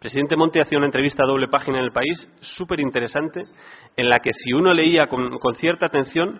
presidente Monti hacía una entrevista a doble página en El País, súper interesante, en la que si uno leía con, con cierta atención,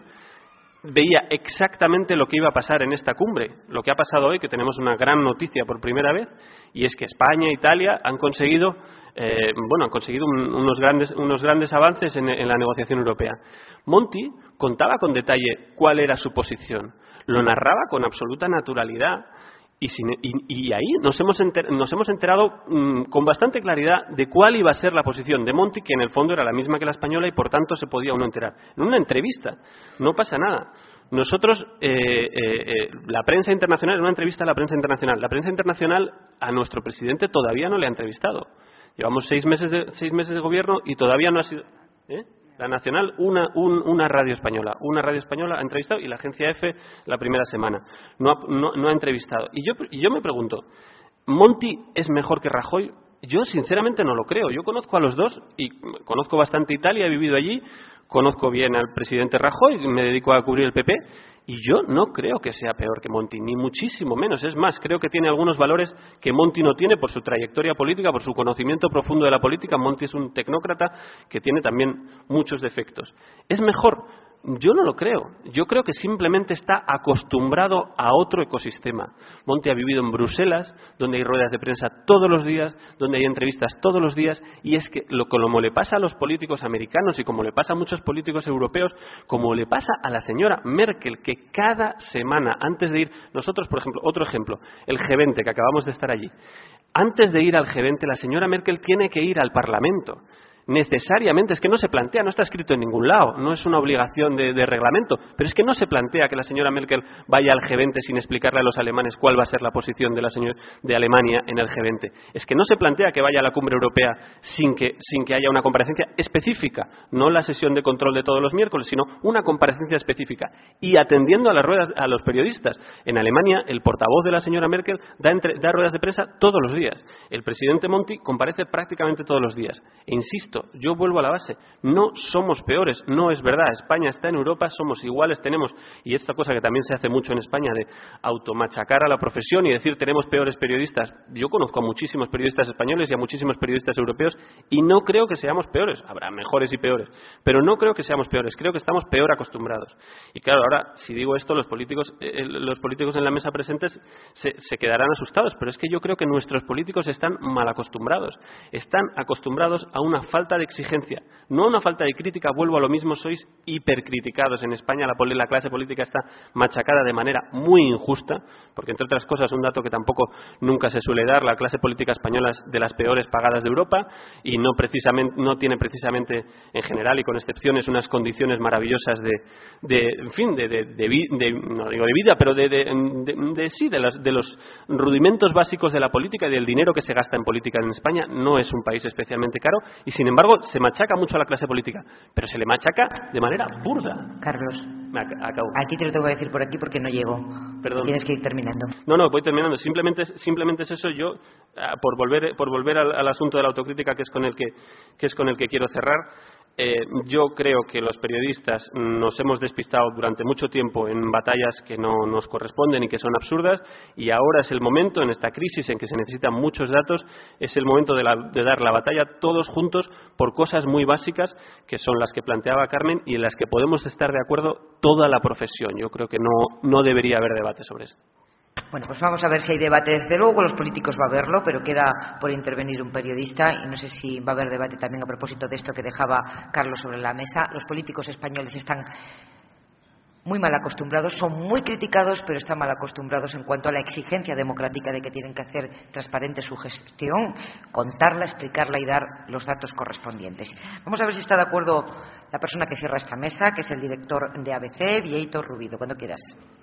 veía exactamente lo que iba a pasar en esta cumbre. Lo que ha pasado hoy, que tenemos una gran noticia por primera vez, y es que España e Italia han conseguido, eh, bueno, han conseguido un, unos grandes, unos grandes avances en, en la negociación europea. Monti contaba con detalle cuál era su posición, lo narraba con absoluta naturalidad. Y, sin, y, y ahí nos hemos, enter, nos hemos enterado mmm, con bastante claridad de cuál iba a ser la posición de Monti, que en el fondo era la misma que la española y por tanto se podía uno enterar. En una entrevista, no pasa nada. Nosotros, eh, eh, eh, la prensa internacional, en una entrevista a la prensa internacional, la prensa internacional a nuestro presidente todavía no le ha entrevistado. Llevamos seis meses de, seis meses de gobierno y todavía no ha sido... ¿eh? La Nacional, una, un, una radio española. Una radio española ha entrevistado y la agencia EFE la primera semana. No ha, no, no ha entrevistado. Y yo, y yo me pregunto, ¿Monti es mejor que Rajoy? Yo sinceramente no lo creo. Yo conozco a los dos y conozco bastante Italia, he vivido allí, conozco bien al presidente Rajoy, me dedico a cubrir el P P y yo no creo que sea peor que Monti, ni muchísimo menos. Es más, creo que tiene algunos valores que Monti no tiene por su trayectoria política, por su conocimiento profundo de la política. Monti es un tecnócrata que tiene también muchos defectos. ¿Es mejor? Yo no lo creo. Yo creo que simplemente está acostumbrado a otro ecosistema. Monti ha vivido en Bruselas, donde hay ruedas de prensa todos los días, donde hay entrevistas todos los días, y es que lo como le pasa a los políticos americanos y como le pasa a muchos políticos europeos, como le pasa a la señora Merkel, que cada semana, antes de ir, nosotros, por ejemplo, otro ejemplo, el G veinte, que acabamos de estar allí, antes de ir al G veinte, la señora Merkel tiene que ir al Parlamento. Necesariamente, es que no se plantea, no está escrito en ningún lado, no es una obligación de, de reglamento, pero es que no se plantea que la señora Merkel vaya al G veinte sin explicarle a los alemanes cuál va a ser la posición de la señora, de Alemania en el G veinte. Es que no se plantea que vaya a la cumbre europea sin que, sin que haya una comparecencia específica, no la sesión de control de todos los miércoles, sino una comparecencia específica. Y atendiendo a las ruedas, a los periodistas. En Alemania, el portavoz de la señora Merkel da, entre, da ruedas de prensa todos los días. El presidente Monti comparece prácticamente todos los días. E insisto, yo vuelvo a la base, no somos peores, no es verdad. España está en Europa, somos iguales, tenemos, y esta cosa que también se hace mucho en España de automachacar a la profesión y decir tenemos peores periodistas. Yo conozco a muchísimos periodistas españoles y a muchísimos periodistas europeos y no creo que seamos peores. Habrá mejores y peores, pero no creo que seamos peores, creo que estamos peor acostumbrados. Y claro, ahora si digo esto, los políticos eh, los políticos en la mesa presentes se, se quedarán asustados, pero es que yo creo que nuestros políticos están mal acostumbrados, están acostumbrados a una falta de exigencia, no una falta de crítica. Vuelvo a lo mismo, sois hipercriticados en España, la, la clase política está machacada de manera muy injusta, porque entre otras cosas, un dato que tampoco nunca se suele dar, la clase política española es de las peores pagadas de Europa y no precisamente no tiene precisamente en general y con excepciones unas condiciones maravillosas de, de en fin, de, de, de, de no digo de vida, pero de, de, de, de sí, de, las, de los rudimentos básicos de la política y del dinero que se gasta en política en España. No es un país especialmente caro y sin embargo se machaca mucho a la clase política, pero se le machaca de manera burda. Carlos, Me ac acabo. Aquí te lo tengo que decir por aquí porque no llego. Perdón. Tienes que ir terminando. No, no, voy terminando. Simplemente, simplemente es eso. Yo, por volver, por volver al, al asunto de la autocrítica, que es con el que, que es con el que quiero cerrar. Eh, yo creo que los periodistas nos hemos despistado durante mucho tiempo en batallas que no nos corresponden y que son absurdas, y ahora es el momento, en esta crisis en que se necesitan muchos datos, es el momento de, la, de dar la batalla todos juntos por cosas muy básicas que son las que planteaba Carmen y en las que podemos estar de acuerdo toda la profesión. Yo creo que no, no debería haber debate sobre esto. Bueno, pues vamos a ver si hay debate. Desde luego los políticos va a haberlo, pero queda por intervenir un periodista y no sé si va a haber debate también a propósito de esto que dejaba Carlos sobre la mesa. Los políticos españoles están muy mal acostumbrados, son muy criticados, pero están mal acostumbrados en cuanto a la exigencia democrática de que tienen que hacer transparente su gestión, contarla, explicarla y dar los datos correspondientes. Vamos a ver si está de acuerdo la persona que cierra esta mesa, que es el director de A B C, Bieito Rubido. Cuando quieras.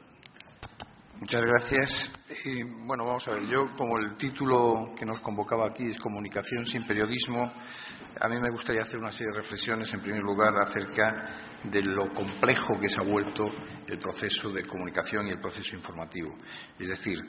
Muchas gracias. Y, bueno, vamos a ver, yo como el título que nos convocaba aquí es Comunicación sin periodismo, a mí me gustaría hacer una serie de reflexiones, en primer lugar, acerca de lo complejo que se ha vuelto el proceso de comunicación y el proceso informativo. Es decir,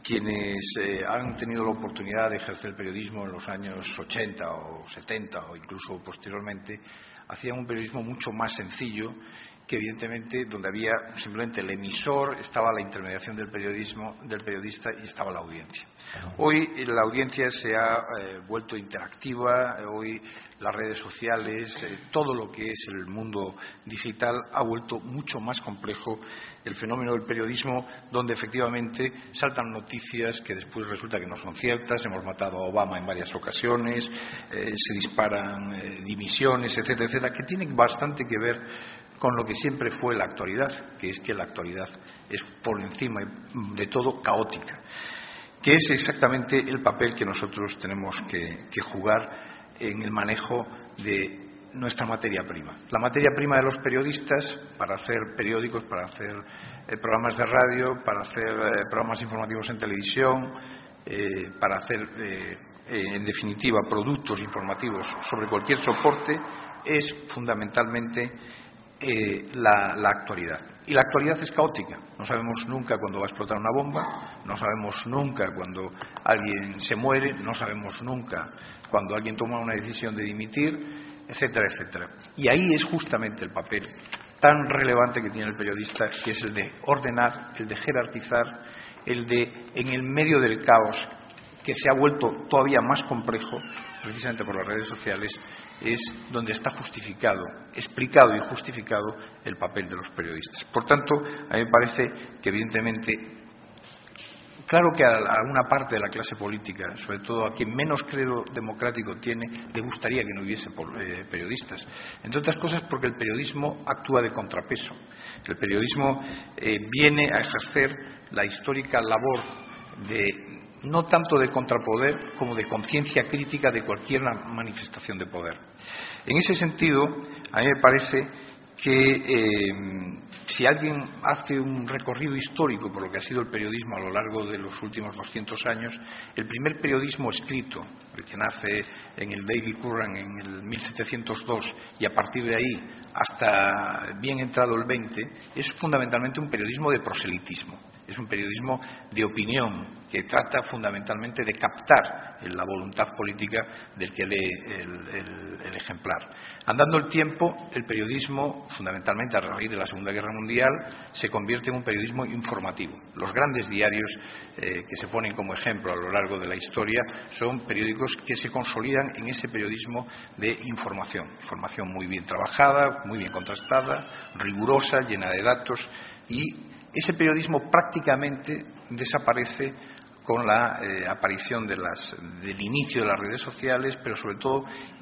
quienes eh, han tenido la oportunidad de ejercer el periodismo en los años ochenta o setenta o incluso posteriormente, hacían un periodismo mucho más sencillo, que evidentemente donde había simplemente el emisor, estaba la intermediación del periodismo, del periodista y estaba la audiencia. Hoy la audiencia se ha eh, vuelto interactiva, hoy las redes sociales, eh, todo lo que es el mundo digital ha vuelto mucho más complejo el fenómeno del periodismo, donde efectivamente saltan noticias que después resulta que no son ciertas. Hemos matado a Obama en varias ocasiones, eh, se disparan eh, dimisiones, etcétera, etcétera, que tienen bastante que ver con lo que siempre fue la actualidad, que es que la actualidad es por encima de todo caótica, que es exactamente el papel que nosotros tenemos que, que jugar en el manejo de nuestra materia prima. La materia prima de los periodistas para hacer periódicos, para hacer eh, programas de radio, para hacer eh, programas informativos en televisión, eh, para hacer, eh, eh, en definitiva, productos informativos sobre cualquier soporte, es fundamentalmente Eh, la, la actualidad. Y la actualidad es caótica. No sabemos nunca cuándo va a explotar una bomba, no sabemos nunca cuándo alguien se muere, no sabemos nunca cuándo alguien toma una decisión de dimitir, etcétera, etcétera. Y ahí es justamente el papel tan relevante que tiene el periodista, que es el de ordenar, el de jerarquizar, el de, en el medio del caos, que se ha vuelto todavía más complejo, precisamente por las redes sociales, es donde está justificado, explicado y justificado el papel de los periodistas. Por tanto, a mí me parece que evidentemente, claro que a una parte de la clase política, sobre todo a quien menos credo democrático tiene, le gustaría que no hubiese periodistas. Entre otras cosas porque el periodismo actúa de contrapeso. El periodismo eh, viene a ejercer la histórica labor de no tanto de contrapoder como de conciencia crítica de cualquier manifestación de poder. En ese sentido, a mí me parece que eh, si alguien hace un recorrido histórico por lo que ha sido el periodismo a lo largo de los últimos doscientos años, el primer periodismo escrito, el que nace en el Daily Curran en el mil setecientos dos y a partir de ahí hasta bien entrado el veinte, es fundamentalmente un periodismo de proselitismo. Es un periodismo de opinión que trata fundamentalmente de captar la voluntad política del que lee el, el, el ejemplar. Andando el tiempo, el periodismo, fundamentalmente a raíz de la Segunda Guerra Mundial, se convierte en un periodismo informativo. Los grandes diarios eh, que se ponen como ejemplo a lo largo de la historia son periódicos que se consolidan en ese periodismo de información. Información muy bien trabajada, muy bien contrastada, rigurosa, llena de datos, y ese periodismo prácticamente desaparece con la eh, aparición de las, del inicio de las redes sociales, pero sobre todo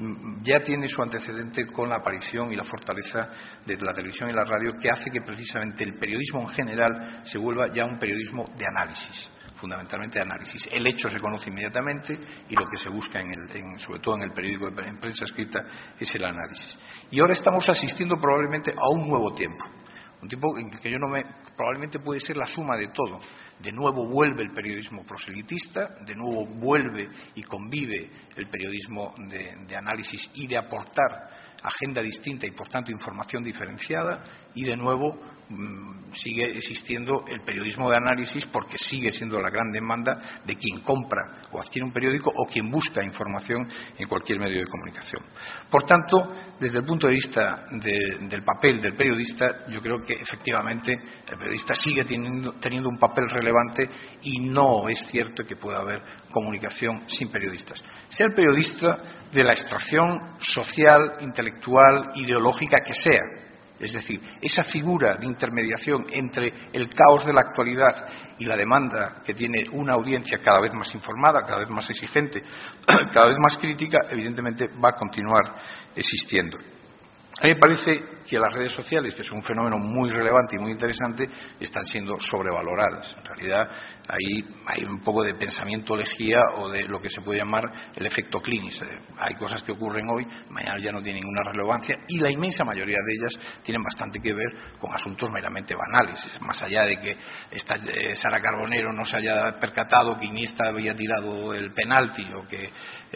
ya tiene su antecedente con la aparición y la fortaleza de la televisión y la radio, que hace que precisamente el periodismo en general se vuelva ya un periodismo de análisis, fundamentalmente de análisis. El hecho se conoce inmediatamente y lo que se busca, en el, en, sobre todo en el periódico de en prensa escrita, es el análisis. Y ahora estamos asistiendo probablemente a un nuevo tiempo. Un tiempo en que yo no me, probablemente puede ser la suma de todo. De nuevo vuelve el periodismo proselitista, de nuevo vuelve y convive el periodismo de, de análisis y de aportar agenda distinta y por tanto información diferenciada, y de nuevo mmm, sigue existiendo el periodismo de análisis porque sigue siendo la gran demanda de quien compra o adquiere un periódico o quien busca información en cualquier medio de comunicación. Por tanto, desde el punto de vista de, del papel del periodista, yo creo que efectivamente el periodista sigue teniendo, teniendo un papel relevante y no es cierto que pueda haber comunicación sin periodistas. Sea el periodista de la extracción social, intelectual, ideológica que sea. Es decir, esa figura de intermediación entre el caos de la actualidad y la demanda que tiene una audiencia cada vez más informada, cada vez más exigente, cada vez más crítica, evidentemente va a continuar existiendo. A mí me parece que las redes sociales, que son un fenómeno muy relevante y muy interesante, están siendo sobrevaloradas. En realidad, ahí hay un poco de pensamiento lejía o de lo que se puede llamar el efecto Klinis. Hay cosas que ocurren hoy, mañana ya no tienen ninguna relevancia, y la inmensa mayoría de ellas tienen bastante que ver con asuntos meramente banales. Más allá de que esta, eh, Sara Carbonero no se haya percatado que Iniesta había tirado el penalti, o que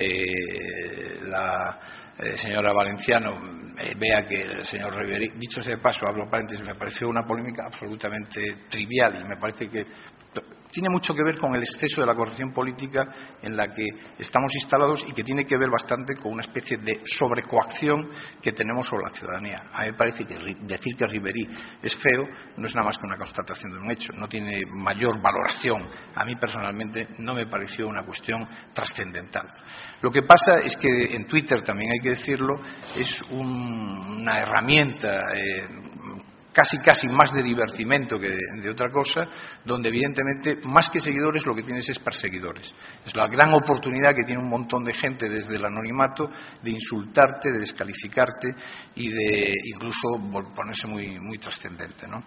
eh, la Eh, señora Valenciano eh, vea que el señor Riveri, dicho sea de paso, hablo paréntesis, me pareció una polémica absolutamente trivial y me parece que tiene mucho que ver con el exceso de la corrección política en la que estamos instalados y que tiene que ver bastante con una especie de sobrecoacción que tenemos sobre la ciudadanía. A mí me parece que decir que Ribery es feo no es nada más que una constatación de un hecho, no tiene mayor valoración. A mí personalmente no me pareció una cuestión trascendental. Lo que pasa es que en Twitter, también hay que decirlo, es un, una herramienta eh, casi casi más de divertimento que de, de otra cosa, donde evidentemente más que seguidores lo que tienes es perseguidores. Es la gran oportunidad que tiene un montón de gente desde el anonimato de insultarte, de descalificarte y de incluso ponerse muy, muy trascendente, ¿no?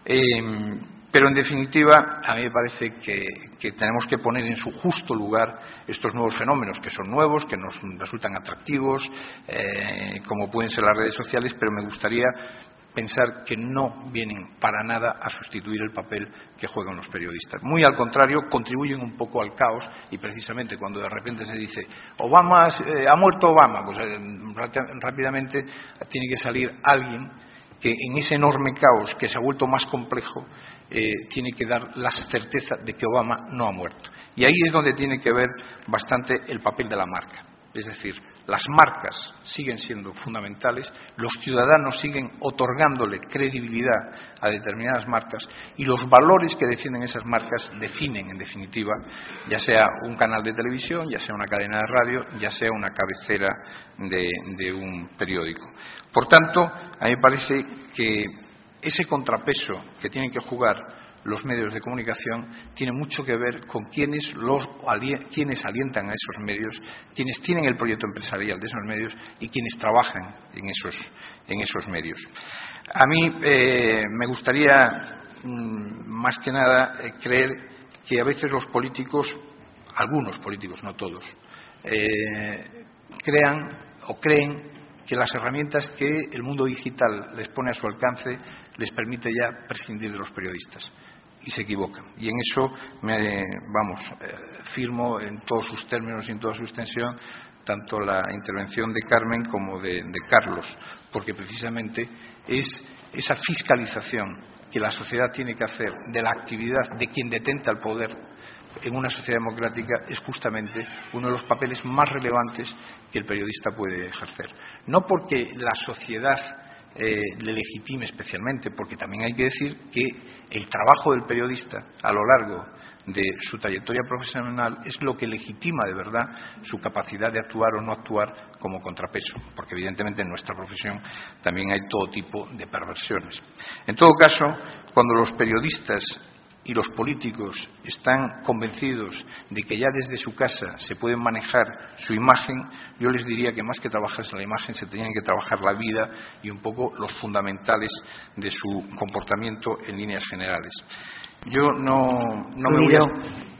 Eh, pero en definitiva a mí me parece que, que tenemos que poner en su justo lugar estos nuevos fenómenos, que son nuevos, que nos resultan atractivos, eh, como pueden ser las redes sociales, pero me gustaría pensar que no vienen para nada a sustituir el papel que juegan los periodistas. Muy al contrario, contribuyen un poco al caos y precisamente cuando de repente se dice Obama, eh, ha muerto Obama, pues eh, rápidamente tiene que salir alguien que en ese enorme caos que se ha vuelto más complejo eh, tiene que dar la certeza de que Obama no ha muerto. Y ahí es donde tiene que ver bastante el papel de la marca. Es decir, las marcas siguen siendo fundamentales, los ciudadanos siguen otorgándole credibilidad a determinadas marcas y los valores que defienden esas marcas definen, en definitiva, ya sea un canal de televisión, ya sea una cadena de radio, ya sea una cabecera de, de un periódico. Por tanto, a mí me parece que ese contrapeso que tienen que jugar los medios de comunicación tiene mucho que ver con quienes, los, quienes alientan a esos medios, quienes tienen el proyecto empresarial de esos medios y quienes trabajan en esos, en esos medios. A mí eh, me gustaría, mmm, más que nada, eh, creer que a veces los políticos, algunos políticos, no todos, eh, crean o creen que las herramientas que el mundo digital les pone a su alcance les permite ya prescindir de los periodistas. Y se equivocan. Y en eso, me, vamos, eh, firmo en todos sus términos y en toda su extensión tanto la intervención de Carmen como de, de Carlos, porque precisamente es esa fiscalización que la sociedad tiene que hacer de la actividad de quien detenta el poder en una sociedad democrática es justamente uno de los papeles más relevantes que el periodista puede ejercer. No porque la sociedad Eh, le legitime especialmente, porque también hay que decir que el trabajo del periodista a lo largo de su trayectoria profesional es lo que legitima de verdad su capacidad de actuar o no actuar como contrapeso, porque evidentemente en nuestra profesión también hay todo tipo de perversiones. En todo caso, cuando los periodistas y los políticos están convencidos de que ya desde su casa se puede manejar su imagen, yo les diría que más que trabajarse la imagen se tenían que trabajar la vida y un poco los fundamentales de su comportamiento en líneas generales. Yo no, no me voy a...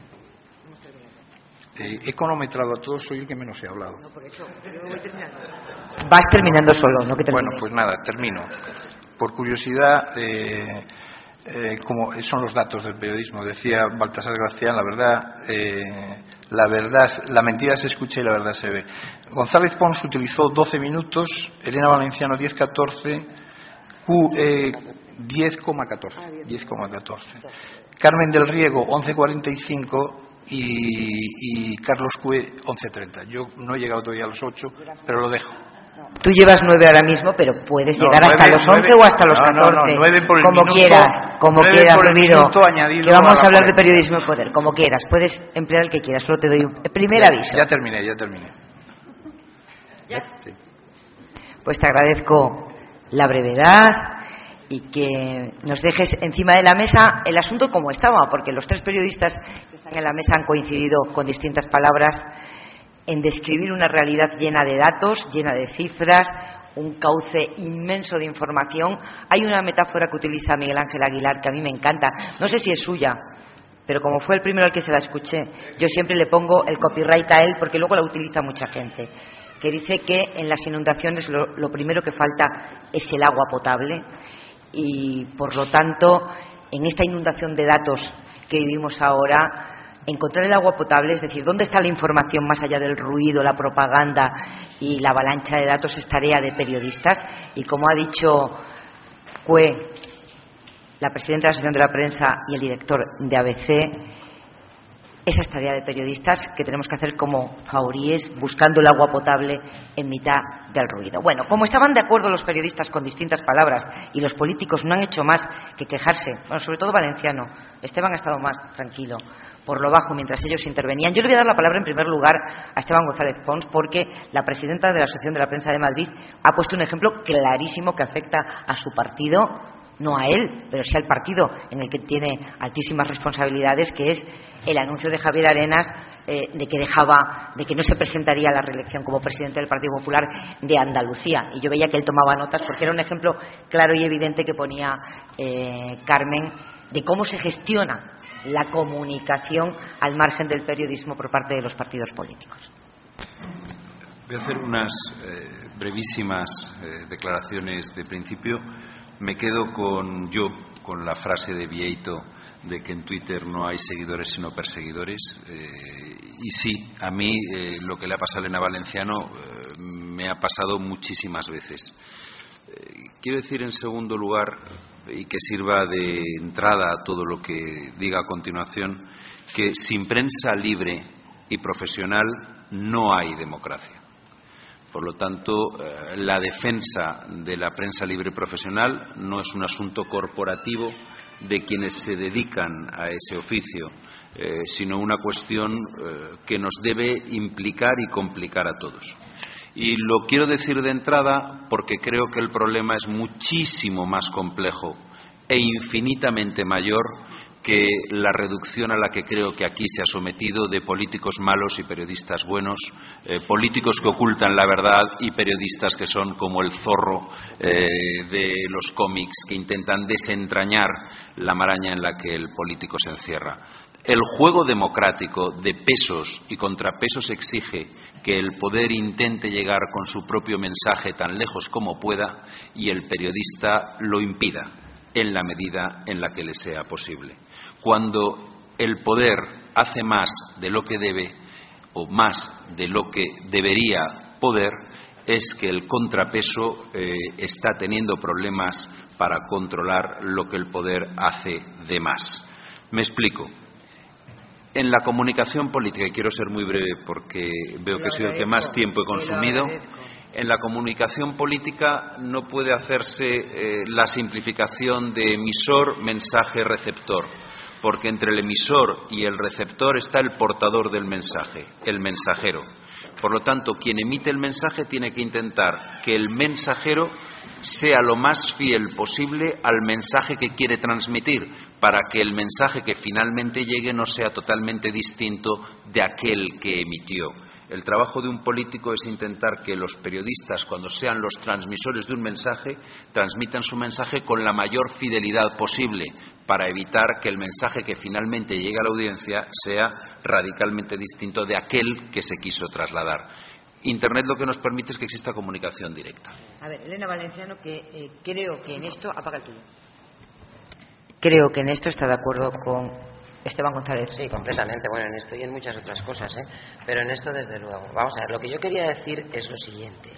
Eh, he cronometrado a todos, soy el que menos he hablado. No, por eso, yo voy terminando. Vas terminando solo, no que termine. Bueno, pues nada, termino. Por curiosidad... Eh, Eh, como son los datos del periodismo, decía Baltasar Gracián, la verdad, eh, la verdad, la mentira se escucha y la verdad se ve. González Pons utilizó doce minutos, Elena Valenciano diez coma catorce, Q eh, diez coma catorce, diez coma catorce, Carmen del Riego once coma cuarenta y cinco y, y Carlos Cue once coma treinta. Yo no he llegado todavía a los ocho, pero lo dejo. Tú llevas nueve ahora mismo, pero puedes no, llegar nueve, hasta los once nueve, o hasta los no, catorce. No, no, nueve por el como minuto, quieras, como quieras, Ramiro. Que vamos a, a hablar de periodismo y poder, como quieras. Puedes emplear el que quieras, solo te doy un primer ya, aviso. Ya terminé, ya terminé. ¿Ya? Sí. Pues te agradezco la brevedad y que nos dejes encima de la mesa el asunto como estaba, porque los tres periodistas que están en la mesa han coincidido con distintas palabras en describir una realidad llena de datos, llena de cifras, un cauce inmenso de información. Hay una metáfora que utiliza Miguel Ángel Aguilar que a mí me encanta, no sé si es suya, pero como fue el primero al que se la escuché, yo siempre le pongo el copyright a él porque luego la utiliza mucha gente, que dice que en las inundaciones lo, lo primero que falta es el agua potable y, por lo tanto, en esta inundación de datos que vivimos ahora, encontrar el agua potable, es decir, dónde está la información más allá del ruido, la propaganda y la avalancha de datos, es tarea de periodistas. Y como ha dicho Cue, la presidenta de la Asociación de la Prensa y el director de A B C, esa es tarea de periodistas que tenemos que hacer como jauríes, buscando el agua potable en mitad del ruido. Bueno, como estaban de acuerdo los periodistas con distintas palabras y los políticos no han hecho más que quejarse, bueno, sobre todo Valenciano, Esteban ha estado más tranquilo, por lo bajo mientras ellos intervenían. Yo le voy a dar la palabra en primer lugar a Esteban González Pons, porque la presidenta de la Asociación de la Prensa de Madrid ha puesto un ejemplo clarísimo que afecta a su partido, no a él, pero sí al partido en el que tiene altísimas responsabilidades, que es el anuncio de Javier Arenas eh, de que dejaba, de que no se presentaría a la reelección como presidente del Partido Popular de Andalucía. Y yo veía que él tomaba notas porque era un ejemplo claro y evidente que ponía eh, Carmen de cómo se gestiona la comunicación al margen del periodismo por parte de los partidos políticos. Voy a hacer unas eh, brevísimas eh, declaraciones de principio. Me quedo con yo con la frase de Vieito de que en Twitter no hay seguidores sino perseguidores. Eh, y sí, a mí eh, lo que le ha pasado a Elena Valenciano eh, me ha pasado muchísimas veces. Eh, quiero decir en segundo lugar, y que sirva de entrada a todo lo que diga a continuación, que sin prensa libre y profesional no hay democracia. Por lo tanto, eh, la defensa de la prensa libre y profesional no es un asunto corporativo de quienes se dedican a ese oficio, eh, sino una cuestión eh, que nos debe implicar y complicar a todos. Y lo quiero decir de entrada porque creo que el problema es muchísimo más complejo e infinitamente mayor que la reducción a la que creo que aquí se ha sometido de políticos malos y periodistas buenos, eh, políticos que ocultan la verdad y periodistas que son como el zorro eh, de los cómics que intentan desentrañar la maraña en la que el político se encierra. El juego democrático de pesos y contrapesos exige que el poder intente llegar con su propio mensaje tan lejos como pueda y el periodista lo impida en la medida en la que le sea posible. Cuando el poder hace más de lo que debe o más de lo que debería poder, es que el contrapeso eh, está teniendo problemas para controlar lo que el poder hace de más. Me explico. En la comunicación política, y quiero ser muy breve porque veo que soy el que más tiempo he consumido, en la comunicación política no puede hacerse eh, la simplificación de emisor, mensaje, receptor, porque entre el emisor y el receptor está el portador del mensaje, el mensajero. Por lo tanto, quien emite el mensaje tiene que intentar que el mensajero sea lo más fiel posible al mensaje que quiere transmitir, para que el mensaje que finalmente llegue no sea totalmente distinto de aquel que emitió. El trabajo de un político es intentar que los periodistas, cuando sean los transmisores de un mensaje, transmitan su mensaje con la mayor fidelidad posible, para evitar que el mensaje que finalmente llegue a la audiencia sea radicalmente distinto de aquel que se quiso trasladar. Internet lo que nos permite es que exista comunicación directa. A ver, Elena Valenciano, que eh, creo que en esto... Apaga el tuyo. Creo que en esto está de acuerdo con Esteban González. Sí, completamente. Bueno, en esto y en muchas otras cosas, ¿eh? Pero en esto, desde luego. Vamos a ver, lo que yo quería decir es lo siguiente.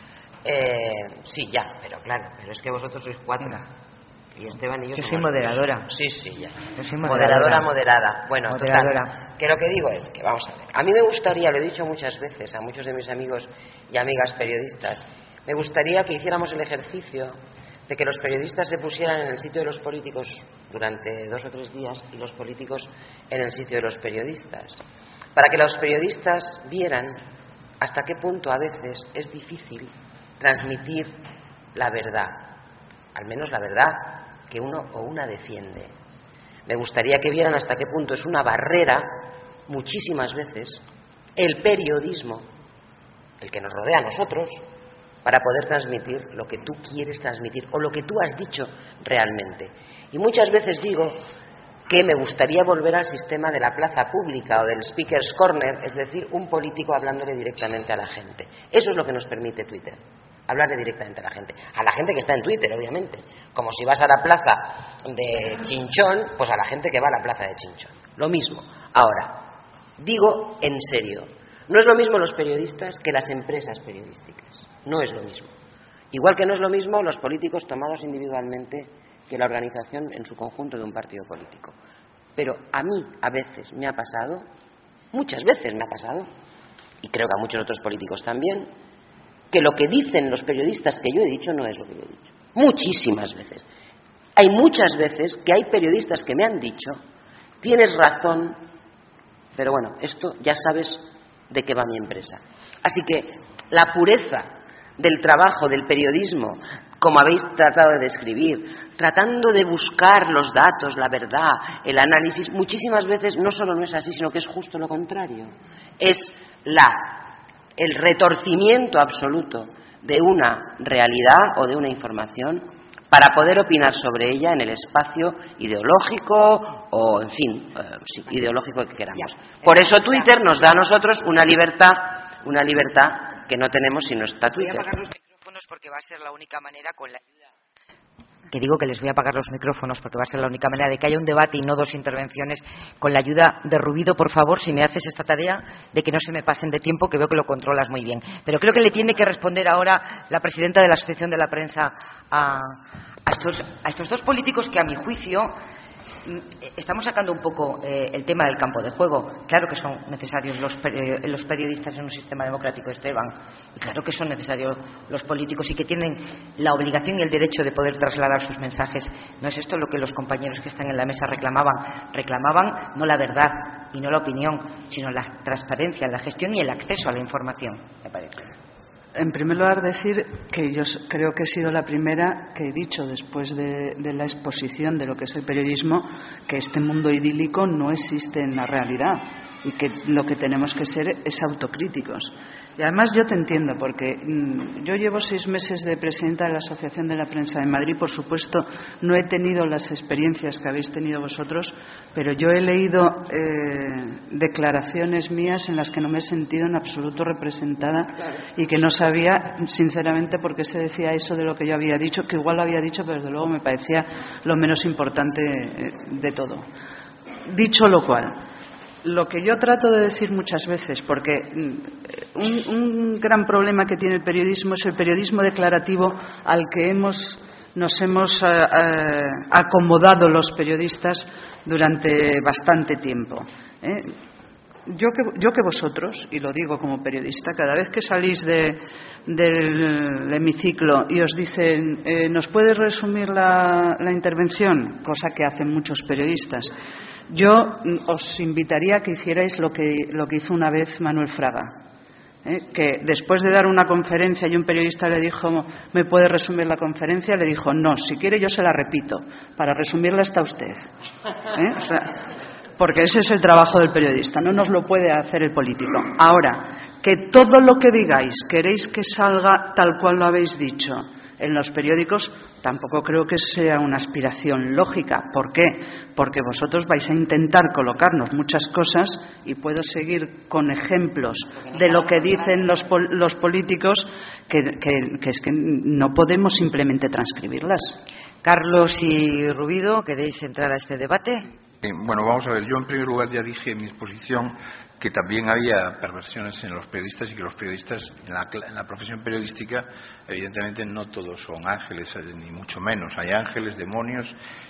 Eh, sí, ya, pero claro, pero es que vosotros sois cuatro. Y Esteban y yo, yo soy moderadora. Sí, sí, ya. Yo soy moderadora. Moderadora, moderada. Bueno, moderadora. Total, que lo que digo es que, vamos a ver, a mí me gustaría, lo he dicho muchas veces a muchos de mis amigos y amigas periodistas, me gustaría que hiciéramos el ejercicio de que los periodistas se pusieran en el sitio de los políticos durante dos o tres días y los políticos en el sitio de los periodistas, para que los periodistas vieran hasta qué punto a veces es difícil transmitir la verdad, al menos la verdad que uno o una defiende. Me gustaría que vieran hasta qué punto es una barrera, muchísimas veces, el periodismo, el que nos rodea a nosotros, para poder transmitir lo que tú quieres transmitir o lo que tú has dicho realmente. Y muchas veces digo que me gustaría volver al sistema de la plaza pública o del Speaker's Corner, es decir, un político hablándole directamente a la gente. Eso es lo que nos permite Twitter, hablarle directamente a la gente. A la gente que está en Twitter, obviamente. Como si vas a la plaza de Chinchón, pues a la gente que va a la plaza de Chinchón. Lo mismo. Ahora, digo en serio, no es lo mismo los periodistas que las empresas periodísticas. No es lo mismo. Igual que no es lo mismo los políticos tomados individualmente que la organización en su conjunto de un partido político. pero a mí a veces me ha pasado, muchas veces me ha pasado, y creo que a muchos otros políticos también, que lo que dicen los periodistas que yo he dicho no es lo que yo he dicho. Muchísimas veces. Hay muchas veces que hay periodistas que me han dicho, tienes razón, pero bueno, esto ya sabes de qué va mi empresa. Así que la pureza del trabajo del periodismo, como habéis tratado de describir, tratando de buscar los datos, la verdad, el análisis, muchísimas veces no solo no es así, sino que es justo lo contrario. Es la, el retorcimiento absoluto de una realidad o de una información para poder opinar sobre ella en el espacio ideológico o, en fin, eh, sí, ideológico que queramos. Por eso Twitter nos da a nosotros una libertad, una libertad que no tenemos si no está Twitter. Voy a apagar los micrófonos porque va a ser la única manera con la... Que digo que les voy a apagar los micrófonos porque va a ser la única manera de que haya un debate y no dos intervenciones. Con la ayuda de Rubido, por favor, si me haces esta tarea de que no se me pasen de tiempo, que veo que lo controlas muy bien. Pero creo que le tiene que responder ahora la presidenta de la Asociación de la Prensa a, a, estos, a estos dos políticos que, a mi juicio, estamos sacando un poco eh, el tema del campo de juego. Claro que son necesarios los, eh, los periodistas en un sistema democrático, Esteban, y claro que son necesarios los políticos y que tienen la obligación y el derecho de poder trasladar sus mensajes. No es esto lo que los compañeros que están en la mesa reclamaban. Reclamaban no la verdad y no la opinión, sino la transparencia, la gestión y el acceso a la información, me parece. En primer lugar, decir que yo creo que he sido la primera que he dicho, después de, de la exposición de lo que es el periodismo, que este mundo idílico no existe en la realidad y que lo que tenemos que ser es autocríticos. Y además yo te entiendo, porque mmm, yo llevo seis meses de presidenta de la Asociación de la Prensa de Madrid. Por supuesto, no he tenido las experiencias que habéis tenido vosotros, pero yo he leído eh, declaraciones mías en las que no me he sentido en absoluto representada y que no sabía, sinceramente, por qué se decía eso de lo que yo había dicho, que igual lo había dicho, pero desde luego me parecía lo menos importante de todo. Dicho lo cual, lo que yo trato de decir muchas veces, porque un, un gran problema que tiene el periodismo es el periodismo declarativo al que hemos, nos hemos eh, eh, acomodado los periodistas durante bastante tiempo. ¿eh? Yo que, yo que vosotros, y lo digo como periodista, cada vez que salís de, del hemiciclo y os dicen eh, ¿nos puedes resumir la, la intervención? Cosa que hacen muchos periodistas. Yo os invitaría a que hicierais lo que, lo que hizo una vez Manuel Fraga, ¿eh? que después de dar una conferencia y un periodista le dijo ¿me puede resumir la conferencia? Le dijo no, si quiere yo se la repito, para resumirla está usted. ¿eh? O sea, porque ese es el trabajo del periodista, no nos lo puede hacer el político. Ahora, que todo lo que digáis queréis que salga tal cual lo habéis dicho en los periódicos, tampoco creo que sea una aspiración lógica. ¿Por qué? Porque vosotros vais a intentar colocarnos muchas cosas, y puedo seguir con ejemplos de lo que dicen los, los políticos, que, que, que es que no podemos simplemente transcribirlas. Carlos y Rubido, ¿queréis entrar a este debate? Eh, bueno, vamos a ver. Yo, en primer lugar, ya dije en mi exposición que también había perversiones en los periodistas y que los periodistas, en la, en la profesión periodística, evidentemente no todos son ángeles, ni mucho menos. Hay ángeles, demonios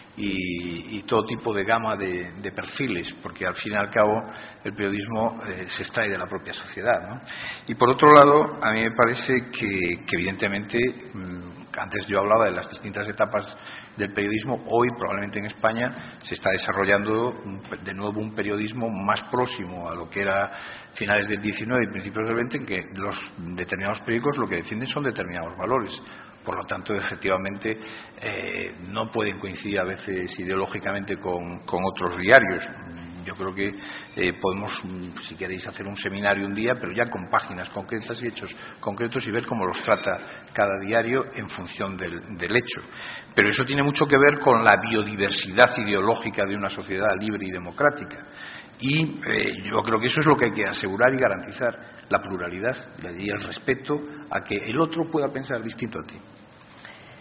y, y todo tipo de gama de, de perfiles, porque al fin y al cabo el periodismo eh, se extrae de la propia sociedad, ¿no? Y por otro lado, a mí me parece que, que evidentemente, mmm, antes yo hablaba de las distintas etapas del periodismo. Hoy, probablemente en España, se está desarrollando de nuevo un periodismo más próximo a lo que era finales del diecinueve y principios del veinte, en que los determinados periódicos lo que defienden son determinados valores. Por lo tanto, efectivamente, eh, no pueden coincidir a veces ideológicamente con, con otros diarios. Yo creo que eh, podemos, si queréis, hacer un seminario un día, pero ya con páginas concretas y hechos concretos, y ver cómo los trata cada diario en función del, del hecho. Pero eso tiene mucho que ver con la biodiversidad ideológica de una sociedad libre y democrática. Y eh, yo creo que eso es lo que hay que asegurar y garantizar, la pluralidad y el respeto a que el otro pueda pensar distinto a ti.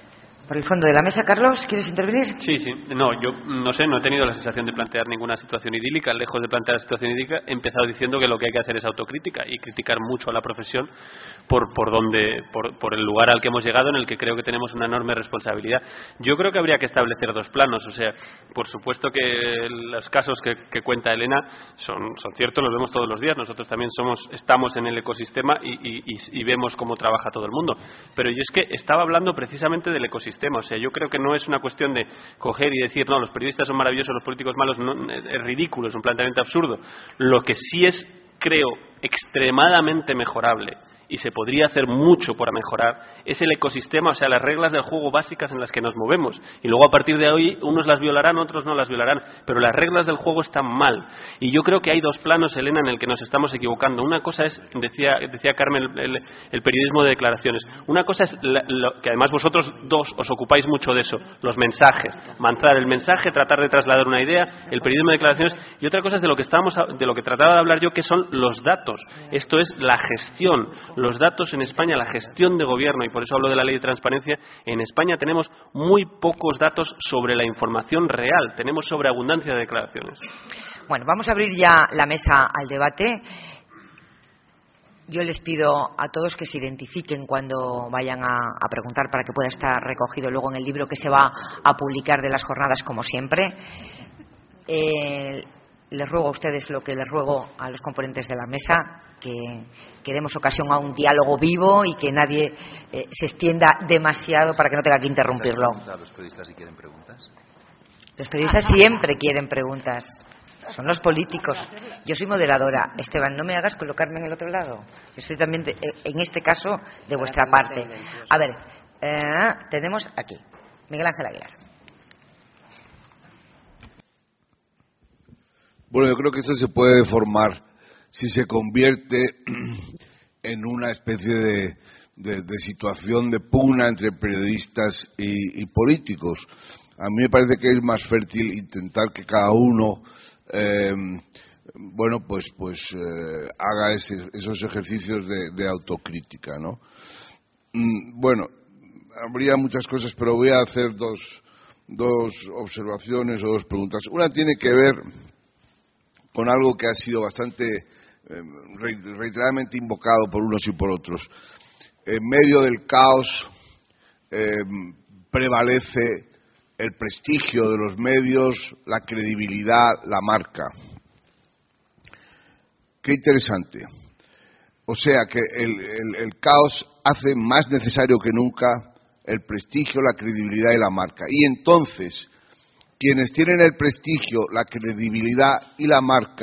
Por el fondo de la mesa, Carlos, ¿quieres intervenir? Sí, sí. No, yo no sé, no he tenido la sensación de plantear ninguna situación idílica. Lejos de plantear la situación idílica, he empezado diciendo que lo que hay que hacer es autocrítica y criticar mucho a la profesión por, por, donde, por, por el lugar al que hemos llegado, en el que creo que tenemos una enorme responsabilidad. Yo creo que habría que establecer dos planos. O sea, por supuesto que los casos que, que cuenta Elena son, son ciertos, los vemos todos los días. Nosotros también somos, estamos en el ecosistema y, y, y, y vemos cómo trabaja todo el mundo. Pero yo es que estaba hablando precisamente del ecosistema. O sea, yo creo que no es una cuestión de coger y decir, no, los periodistas son maravillosos, los políticos malos, no, es ridículo, es un planteamiento absurdo. Lo que sí es, creo, extremadamente mejorable, y se podría hacer mucho para mejorar, es el ecosistema, o sea, las reglas del juego básicas en las que nos movemos. Y luego a partir de hoy unos las violarán, otros no las violarán, pero las reglas del juego están mal. Y yo creo que hay dos planos, Elena, en el que nos estamos equivocando. Una cosa es, decía, decía Carmen, el, el, el periodismo de declaraciones. Una cosa es, la, lo, que además vosotros dos os ocupáis mucho de eso, los mensajes, manzar el mensaje, tratar de trasladar una idea, el periodismo de declaraciones. Y otra cosa es de lo que estábamos, de lo que trataba de hablar yo, que son los datos. Esto es la gestión. Los datos en España, la gestión de gobierno, y por eso hablo de la ley de transparencia. En España tenemos muy pocos datos sobre la información real, tenemos sobreabundancia de declaraciones. Bueno, vamos a abrir ya la mesa al debate. Yo les pido a todos que se identifiquen cuando vayan a, a preguntar, para que pueda estar recogido luego en el libro que se va a publicar de las jornadas, como siempre. Eh, les ruego a ustedes lo que les ruego a los componentes de la mesa, que, que demos ocasión a un diálogo vivo y que nadie eh, se extienda demasiado para que no tenga que interrumpirlo. ¿Los periodistas si quieren preguntas? Los periodistas siempre quieren preguntas. Son los políticos. Yo soy moderadora. Esteban, no me hagas colocarme en el otro lado. Yo estoy también, de, en este caso, de vuestra parte. A ver, eh, tenemos aquí Miguel Ángel Aguilar. Bueno, yo creo que esto se puede deformar si se convierte en una especie de, de, de situación de pugna entre periodistas y, y políticos. A mí me parece que es más fértil intentar que cada uno, eh, bueno, pues, pues eh, haga ese, esos ejercicios de, de autocrítica, ¿no? Mm, bueno, habría muchas cosas, pero voy a hacer dos, dos observaciones o dos preguntas. Una tiene que ver con algo que ha sido bastante eh, reiteradamente invocado por unos y por otros. En medio del caos eh, prevalece el prestigio de los medios, la credibilidad, la marca. Qué interesante. O sea que el, el, el caos hace más necesario que nunca el prestigio, la credibilidad y la marca. Y entonces, quienes tienen el prestigio, la credibilidad y la marca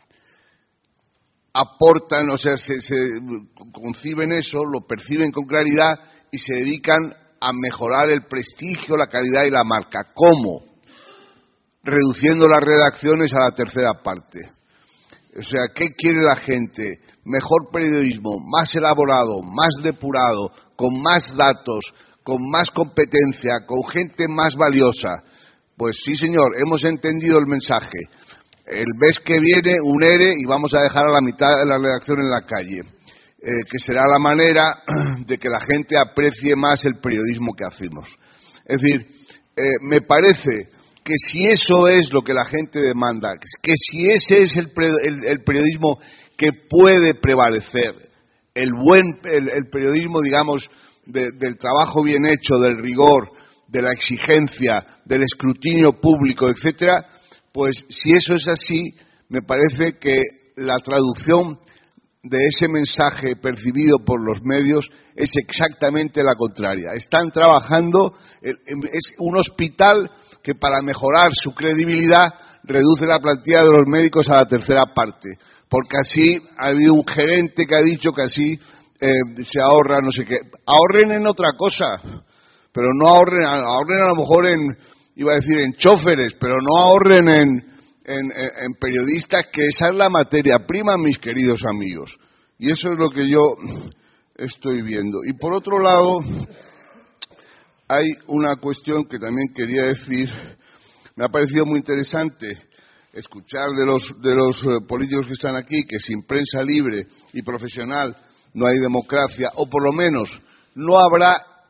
aportan, o sea, se, se conciben eso, lo perciben con claridad y se dedican a mejorar el prestigio, la calidad y la marca. ¿Cómo? Reduciendo las redacciones a la tercera parte. O sea, ¿qué quiere la gente? Mejor periodismo, más elaborado, más depurado, con más datos, con más competencia, con gente más valiosa. Pues sí, señor, hemos entendido el mensaje. El mes que viene, un E R E y vamos a dejar a la mitad de la redacción en la calle. Eh, que será la manera de que la gente aprecie más el periodismo que hacemos. Es decir, eh, me parece que si eso es lo que la gente demanda, que si ese es el, el, el periodismo que puede prevalecer, el buen, el, el periodismo, digamos, de, del trabajo bien hecho, del rigor, de la exigencia, del escrutinio público, etcétera, pues si eso es así, me parece que la traducción de ese mensaje percibido por los medios es exactamente la contraria. Están trabajando, es un hospital que para mejorar su credibilidad reduce la plantilla de los médicos a la tercera parte, porque así ha habido un gerente que ha dicho que así eh, se ahorra no sé qué. Ahorren en otra cosa, pero no ahorren, ahorren a lo mejor en, iba a decir en choferes, pero no ahorren en En, en periodistas, que esa es la materia prima, mis queridos amigos. Y eso es lo que yo estoy viendo. Y por otro lado, hay una cuestión que también quería decir. Me ha parecido muy interesante escuchar de los, de los políticos que están aquí que sin prensa libre y profesional no hay democracia, o por lo menos no habrá la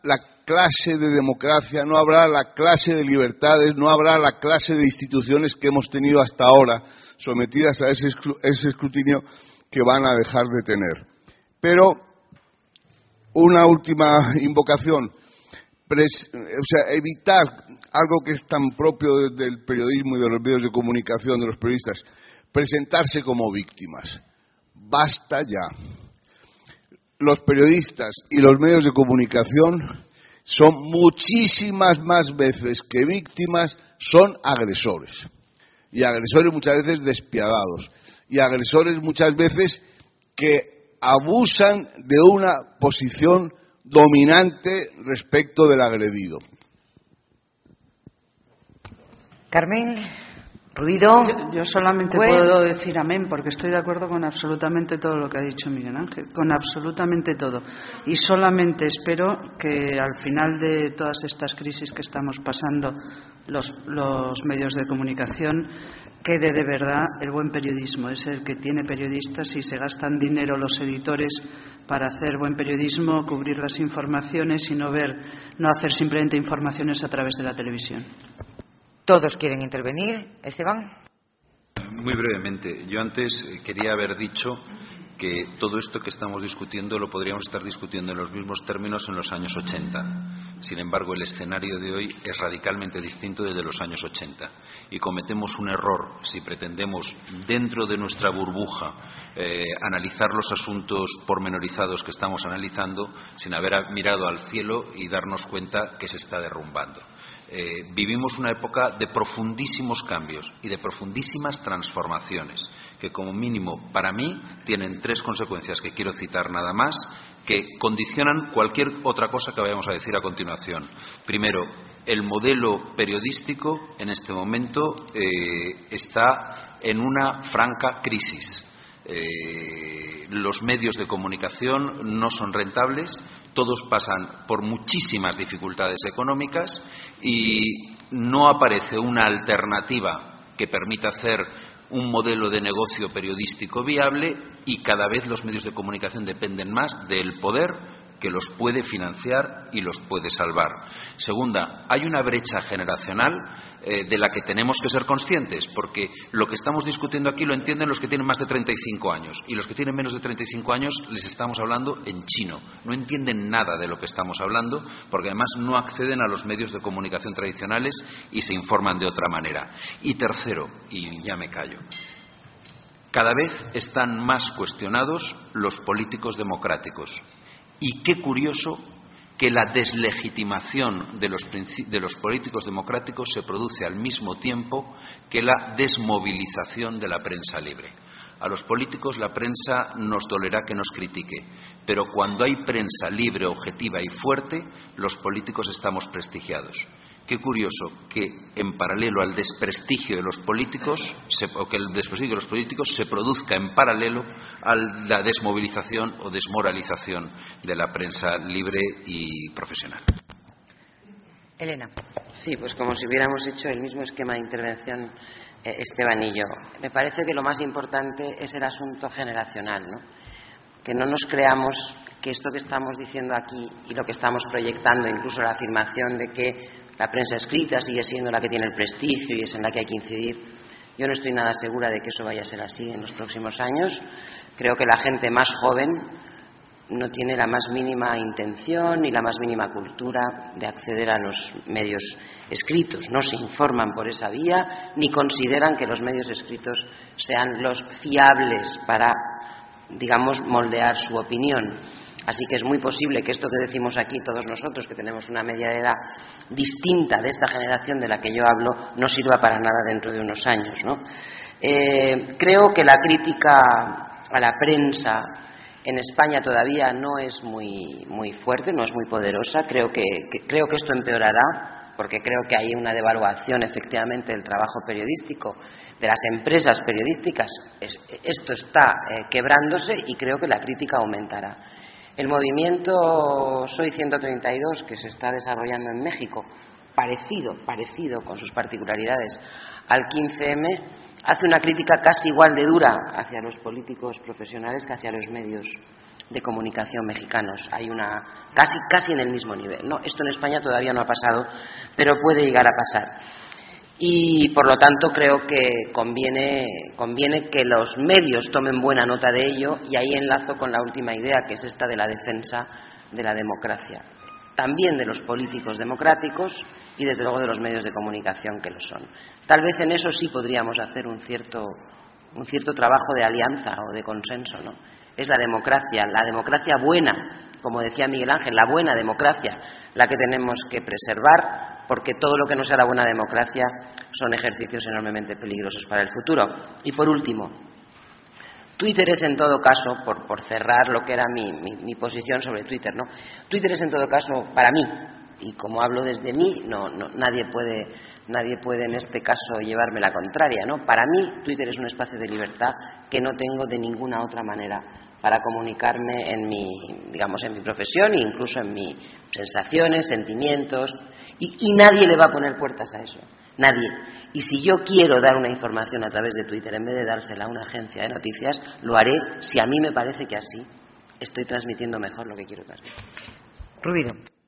clase de democracia, no habrá la clase de libertades, no habrá la clase de instituciones que hemos tenido hasta ahora sometidas a ese, ese escrutinio que van a dejar de tener. Pero una última invocación, pres, o sea, evitar algo que es tan propio del periodismo y de los medios de comunicación, de los periodistas, presentarse como víctimas. Basta ya. Los periodistas y los medios de comunicación son muchísimas más veces que víctimas, son agresores. Y agresores muchas veces despiadados. Y agresores muchas veces que abusan de una posición dominante respecto del agredido. Carmen, Ruido. Yo, yo solamente Bueno. puedo decir amén, porque estoy de acuerdo con absolutamente todo lo que ha dicho Miguel Ángel, con absolutamente todo. Y solamente espero que al final de todas estas crisis que estamos pasando los, los medios de comunicación, quede de verdad el buen periodismo. Es el que tiene periodistas y se gastan dinero los editores para hacer buen periodismo, cubrir las informaciones y no ver, no hacer simplemente informaciones a través de la televisión. Todos quieren intervenir. Esteban. Muy brevemente. Yo antes quería haber dicho que todo esto que estamos discutiendo lo podríamos estar discutiendo en los mismos términos en los años ochenta. Sin embargo, el escenario de hoy es radicalmente distinto desde los años ochenta. Y cometemos un error si pretendemos, dentro de nuestra burbuja, eh, analizar los asuntos pormenorizados que estamos analizando sin haber mirado al cielo y darnos cuenta que se está derrumbando. Eh, vivimos una época de profundísimos cambios y de profundísimas transformaciones que, como mínimo, para mí, tienen tres consecuencias que quiero citar nada más, que condicionan cualquier otra cosa que vayamos a decir a continuación. Primero, el modelo periodístico en este momento eh, está en una franca crisis. Eh, los medios de comunicación no son rentables, todos pasan por muchísimas dificultades económicas y no aparece una alternativa que permita hacer un modelo de negocio periodístico viable y cada vez los medios de comunicación dependen más del poder que los puede financiar y los puede salvar. Segunda, hay una brecha generacional eh, de la que tenemos que ser conscientes, porque lo que estamos discutiendo aquí lo entienden los que tienen más de treinta y cinco años y los que tienen menos de treinta y cinco años les estamos hablando en chino. No entienden nada de lo que estamos hablando porque además no acceden a los medios de comunicación tradicionales y se informan de otra manera. Y tercero, y ya me callo, cada vez están más cuestionados los políticos democráticos. Y qué curioso que la deslegitimación de los, de los políticos democráticos se produce al mismo tiempo que la desmovilización de la prensa libre. A los políticos la prensa nos dolerá que nos critique, pero cuando hay prensa libre, objetiva y fuerte, los políticos estamos prestigiados. Qué curioso que en paralelo al desprestigio de los políticos, se, o que el desprestigio de los políticos se produzca en paralelo a la desmovilización o desmoralización de la prensa libre y profesional. Elena. Sí, pues como si hubiéramos hecho el mismo esquema de intervención eh, Esteban y yo. Me parece que lo más importante es el asunto generacional, ¿no? Que no nos creamos que esto que estamos diciendo aquí y lo que estamos proyectando, incluso la afirmación de que la prensa escrita sigue siendo la que tiene el prestigio y es en la que hay que incidir. Yo no estoy nada segura de que eso vaya a ser así en los próximos años. Creo que la gente más joven no tiene la más mínima intención ni la más mínima cultura de acceder a los medios escritos. No se informan por esa vía ni consideran que los medios escritos sean los fiables para, digamos, moldear su opinión. Así que es muy posible que esto que decimos aquí todos nosotros, que tenemos una media de edad distinta de esta generación de la que yo hablo, no sirva para nada dentro de unos años, ¿no? Eh, creo que la crítica a la prensa en España todavía no es muy, muy fuerte, no es muy poderosa. Creo que, que, creo que esto empeorará, porque creo que hay una devaluación efectivamente del trabajo periodístico, de las empresas periodísticas. Es, esto está eh, quebrándose y creo que la crítica aumentará. El movimiento Soy ciento treinta y dos, que se está desarrollando en México, parecido, parecido con sus particularidades al quince eme, hace una crítica casi igual de dura hacia los políticos profesionales que hacia los medios de comunicación mexicanos. Hay una casi casi en el mismo nivel, ¿no? Esto en España todavía no ha pasado, pero puede llegar a pasar. Y por lo tanto creo que conviene, conviene que los medios tomen buena nota de ello, y ahí enlazo con la última idea, que es esta de la defensa de la democracia, también de los políticos democráticos y desde luego de los medios de comunicación que lo son. Tal vez en eso sí podríamos hacer un cierto, un cierto trabajo de alianza o de consenso, ¿no? Es la democracia, la democracia buena, como decía Miguel Ángel, la buena democracia, la que tenemos que preservar, porque todo lo que no sea la buena democracia son ejercicios enormemente peligrosos para el futuro. Y por último, Twitter es en todo caso, por, por cerrar lo que era mi, mi, mi posición sobre Twitter, ¿no? Twitter es en todo caso, para mí, y como hablo desde mí, no, no, nadie puede, nadie puede en este caso llevarme la contraria, ¿no? Para mí, Twitter es un espacio de libertad que no tengo de ninguna otra manera para comunicarme en mi, digamos, en mi profesión e incluso en mis sensaciones, sentimientos, y, y nadie le va a poner puertas a eso, nadie. Y si yo quiero dar una información a través de Twitter en vez de dársela a una agencia de noticias, lo haré si a mí me parece que así estoy transmitiendo mejor lo que quiero transmitir. Rubido.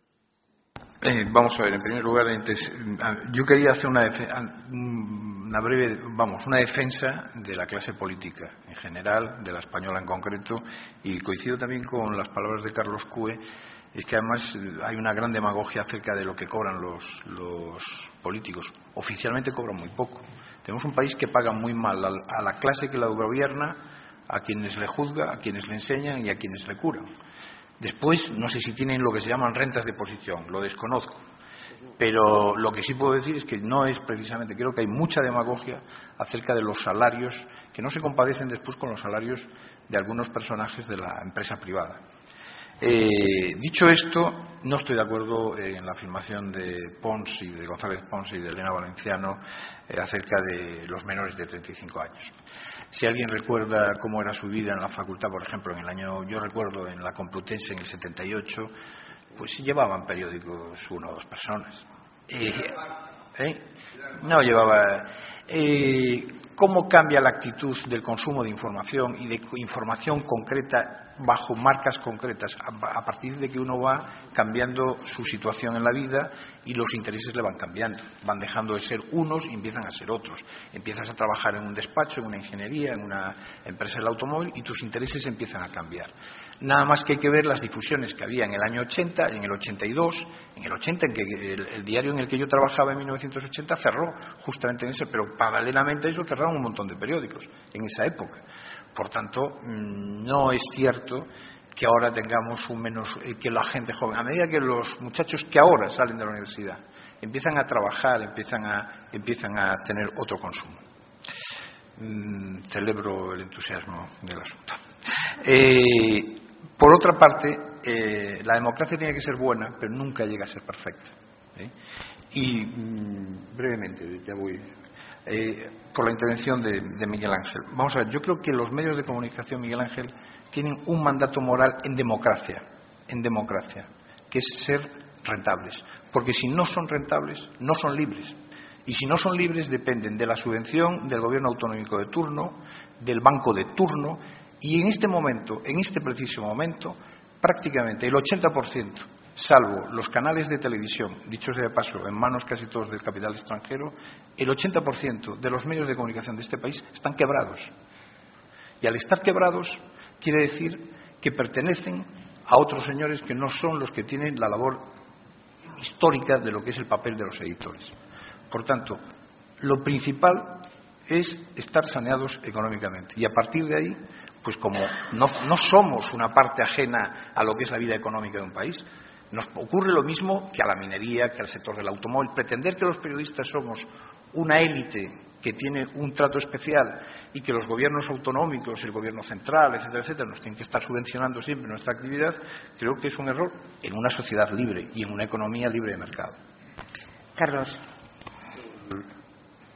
Eh, vamos a ver, en primer lugar, yo quería hacer una, una breve, vamos, una defensa de la clase política en general, de la española en concreto, y coincido también con las palabras de Carlos Cue. Es que además hay una gran demagogia acerca de lo que cobran los, los políticos. Oficialmente cobran muy poco. Tenemos un país que paga muy mal a, a la clase que la gobierna, a quienes le juzga, a quienes le enseñan y a quienes le curan. Después, no sé si tienen lo que se llaman rentas de posición, lo desconozco. Pero lo que sí puedo decir es que no es precisamente, creo que hay mucha demagogia acerca de los salarios, que no se compadecen después con los salarios de algunos personajes de la empresa privada. Eh, dicho esto, no estoy de acuerdo en la afirmación de Pons y de González Pons y de Elena Valenciano eh, acerca de los menores de treinta y cinco años. Si alguien recuerda cómo era su vida en la facultad, por ejemplo, en el año, yo recuerdo en la Complutense en el setenta y ocho, pues llevaban periódicos una o dos personas. Eh, ¿eh? No llevaba. Eh, ¿Cómo cambia la actitud del consumo de información y de información concreta bajo marcas concretas a partir de que uno va cambiando su situación en la vida y los intereses le van cambiando? Van dejando de ser unos y empiezan a ser otros. Empiezas a trabajar en un despacho, en una ingeniería, en una empresa del automóvil y tus intereses empiezan a cambiar. Nada más que hay que ver las difusiones que había en el año ochenta, en el ochenta y dos, en el ochenta, en que el, el diario en el que yo trabajaba en mil novecientos ochenta cerró justamente en ese, pero paralelamente a eso cerraron un montón de periódicos en esa época. Por tanto, no es cierto que ahora tengamos un menos, eh, que la gente joven, a medida que los muchachos que ahora salen de la universidad empiezan a trabajar, empiezan a, empiezan a tener otro consumo. Mm, celebro el entusiasmo del asunto. Eh, por otra parte, eh, la democracia tiene que ser buena, pero nunca llega a ser perfecta. ¿eh? Y mm, brevemente, ya voy. Eh, por la intervención de, de Miguel Ángel. Vamos a ver, yo creo que los medios de comunicación, Miguel Ángel, tienen un mandato moral en democracia, en democracia, que es ser rentables. Porque si no son rentables, no son libres. Y si no son libres, dependen de la subvención del gobierno autonómico de turno, del banco de turno, y en este momento, en este preciso momento, prácticamente el ochenta por ciento, salvo los canales de televisión, dicho sea de paso, en manos casi todos del capital extranjero, el ochenta por ciento de los medios de comunicación de este país están quebrados. Y al estar quebrados, quiere decir que pertenecen a otros señores que no son los que tienen la labor histórica de lo que es el papel de los editores. Por tanto, lo principal es estar saneados económicamente. Y a partir de ahí, pues como no, no somos una parte ajena a lo que es la vida económica de un país, nos ocurre lo mismo que a la minería, que al sector del automóvil. Pretender que los periodistas somos una élite que tiene un trato especial y que los gobiernos autonómicos, el gobierno central, etcétera, etcétera, nos tienen que estar subvencionando siempre nuestra actividad, creo que es un error en una sociedad libre y en una economía libre de mercado. Carlos.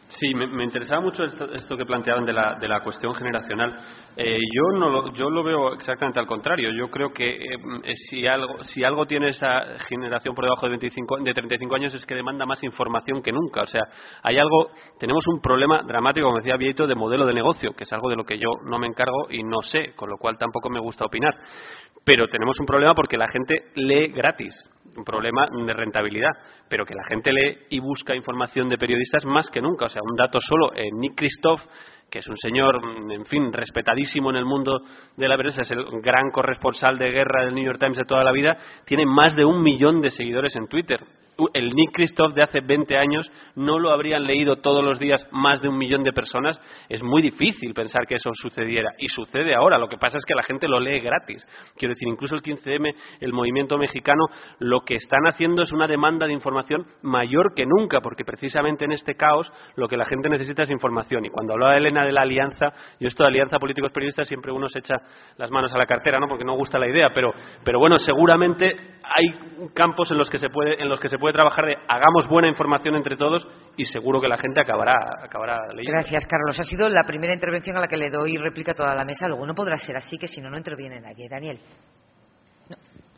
Sí, me, me interesaba mucho esto, esto que planteaban de la, de la cuestión generacional. Eh, yo no lo, yo lo veo exactamente al contrario. Yo creo que eh, si algo si algo tiene esa generación por debajo de, veinticinco, de treinta y cinco años es que demanda más información que nunca. O sea, hay algo, tenemos un problema dramático, como decía Vieito, de modelo de negocio, que es algo de lo que yo no me encargo y no sé, con lo cual tampoco me gusta opinar. Pero tenemos un problema porque la gente lee gratis, un problema de rentabilidad, pero que la gente lee y busca información de periodistas más que nunca. O sea, un dato solo, eh, Nick Kristof, que es un señor, en fin, respetadísimo en el mundo de la prensa, es el gran corresponsal de guerra del New York Times de toda la vida, tiene más de un millón de seguidores en Twitter. El Nick Kristof de hace veinte años no lo habrían leído todos los días más de un millón de personas. Es muy difícil pensar que eso sucediera y sucede ahora. Lo que pasa es que la gente lo lee gratis. Quiero decir, incluso el quince eme, el movimiento mexicano, lo que están haciendo es una demanda de información mayor que nunca, porque precisamente en este caos lo que la gente necesita es información. Y cuando hablaba Elena de la alianza, yo esto de alianza políticos periodistas siempre uno se echa las manos a la cartera, ¿no? Porque no gusta la idea, pero pero bueno, seguramente hay campos en los que se puede en los que se puede trabajar de hagamos buena información entre todos y seguro que la gente acabará acabará leyendo. Gracias, Carlos. Ha sido la primera intervención a la que le doy réplica a toda la mesa. Luego no podrá ser así, que si no, no interviene nadie. Daniel. No.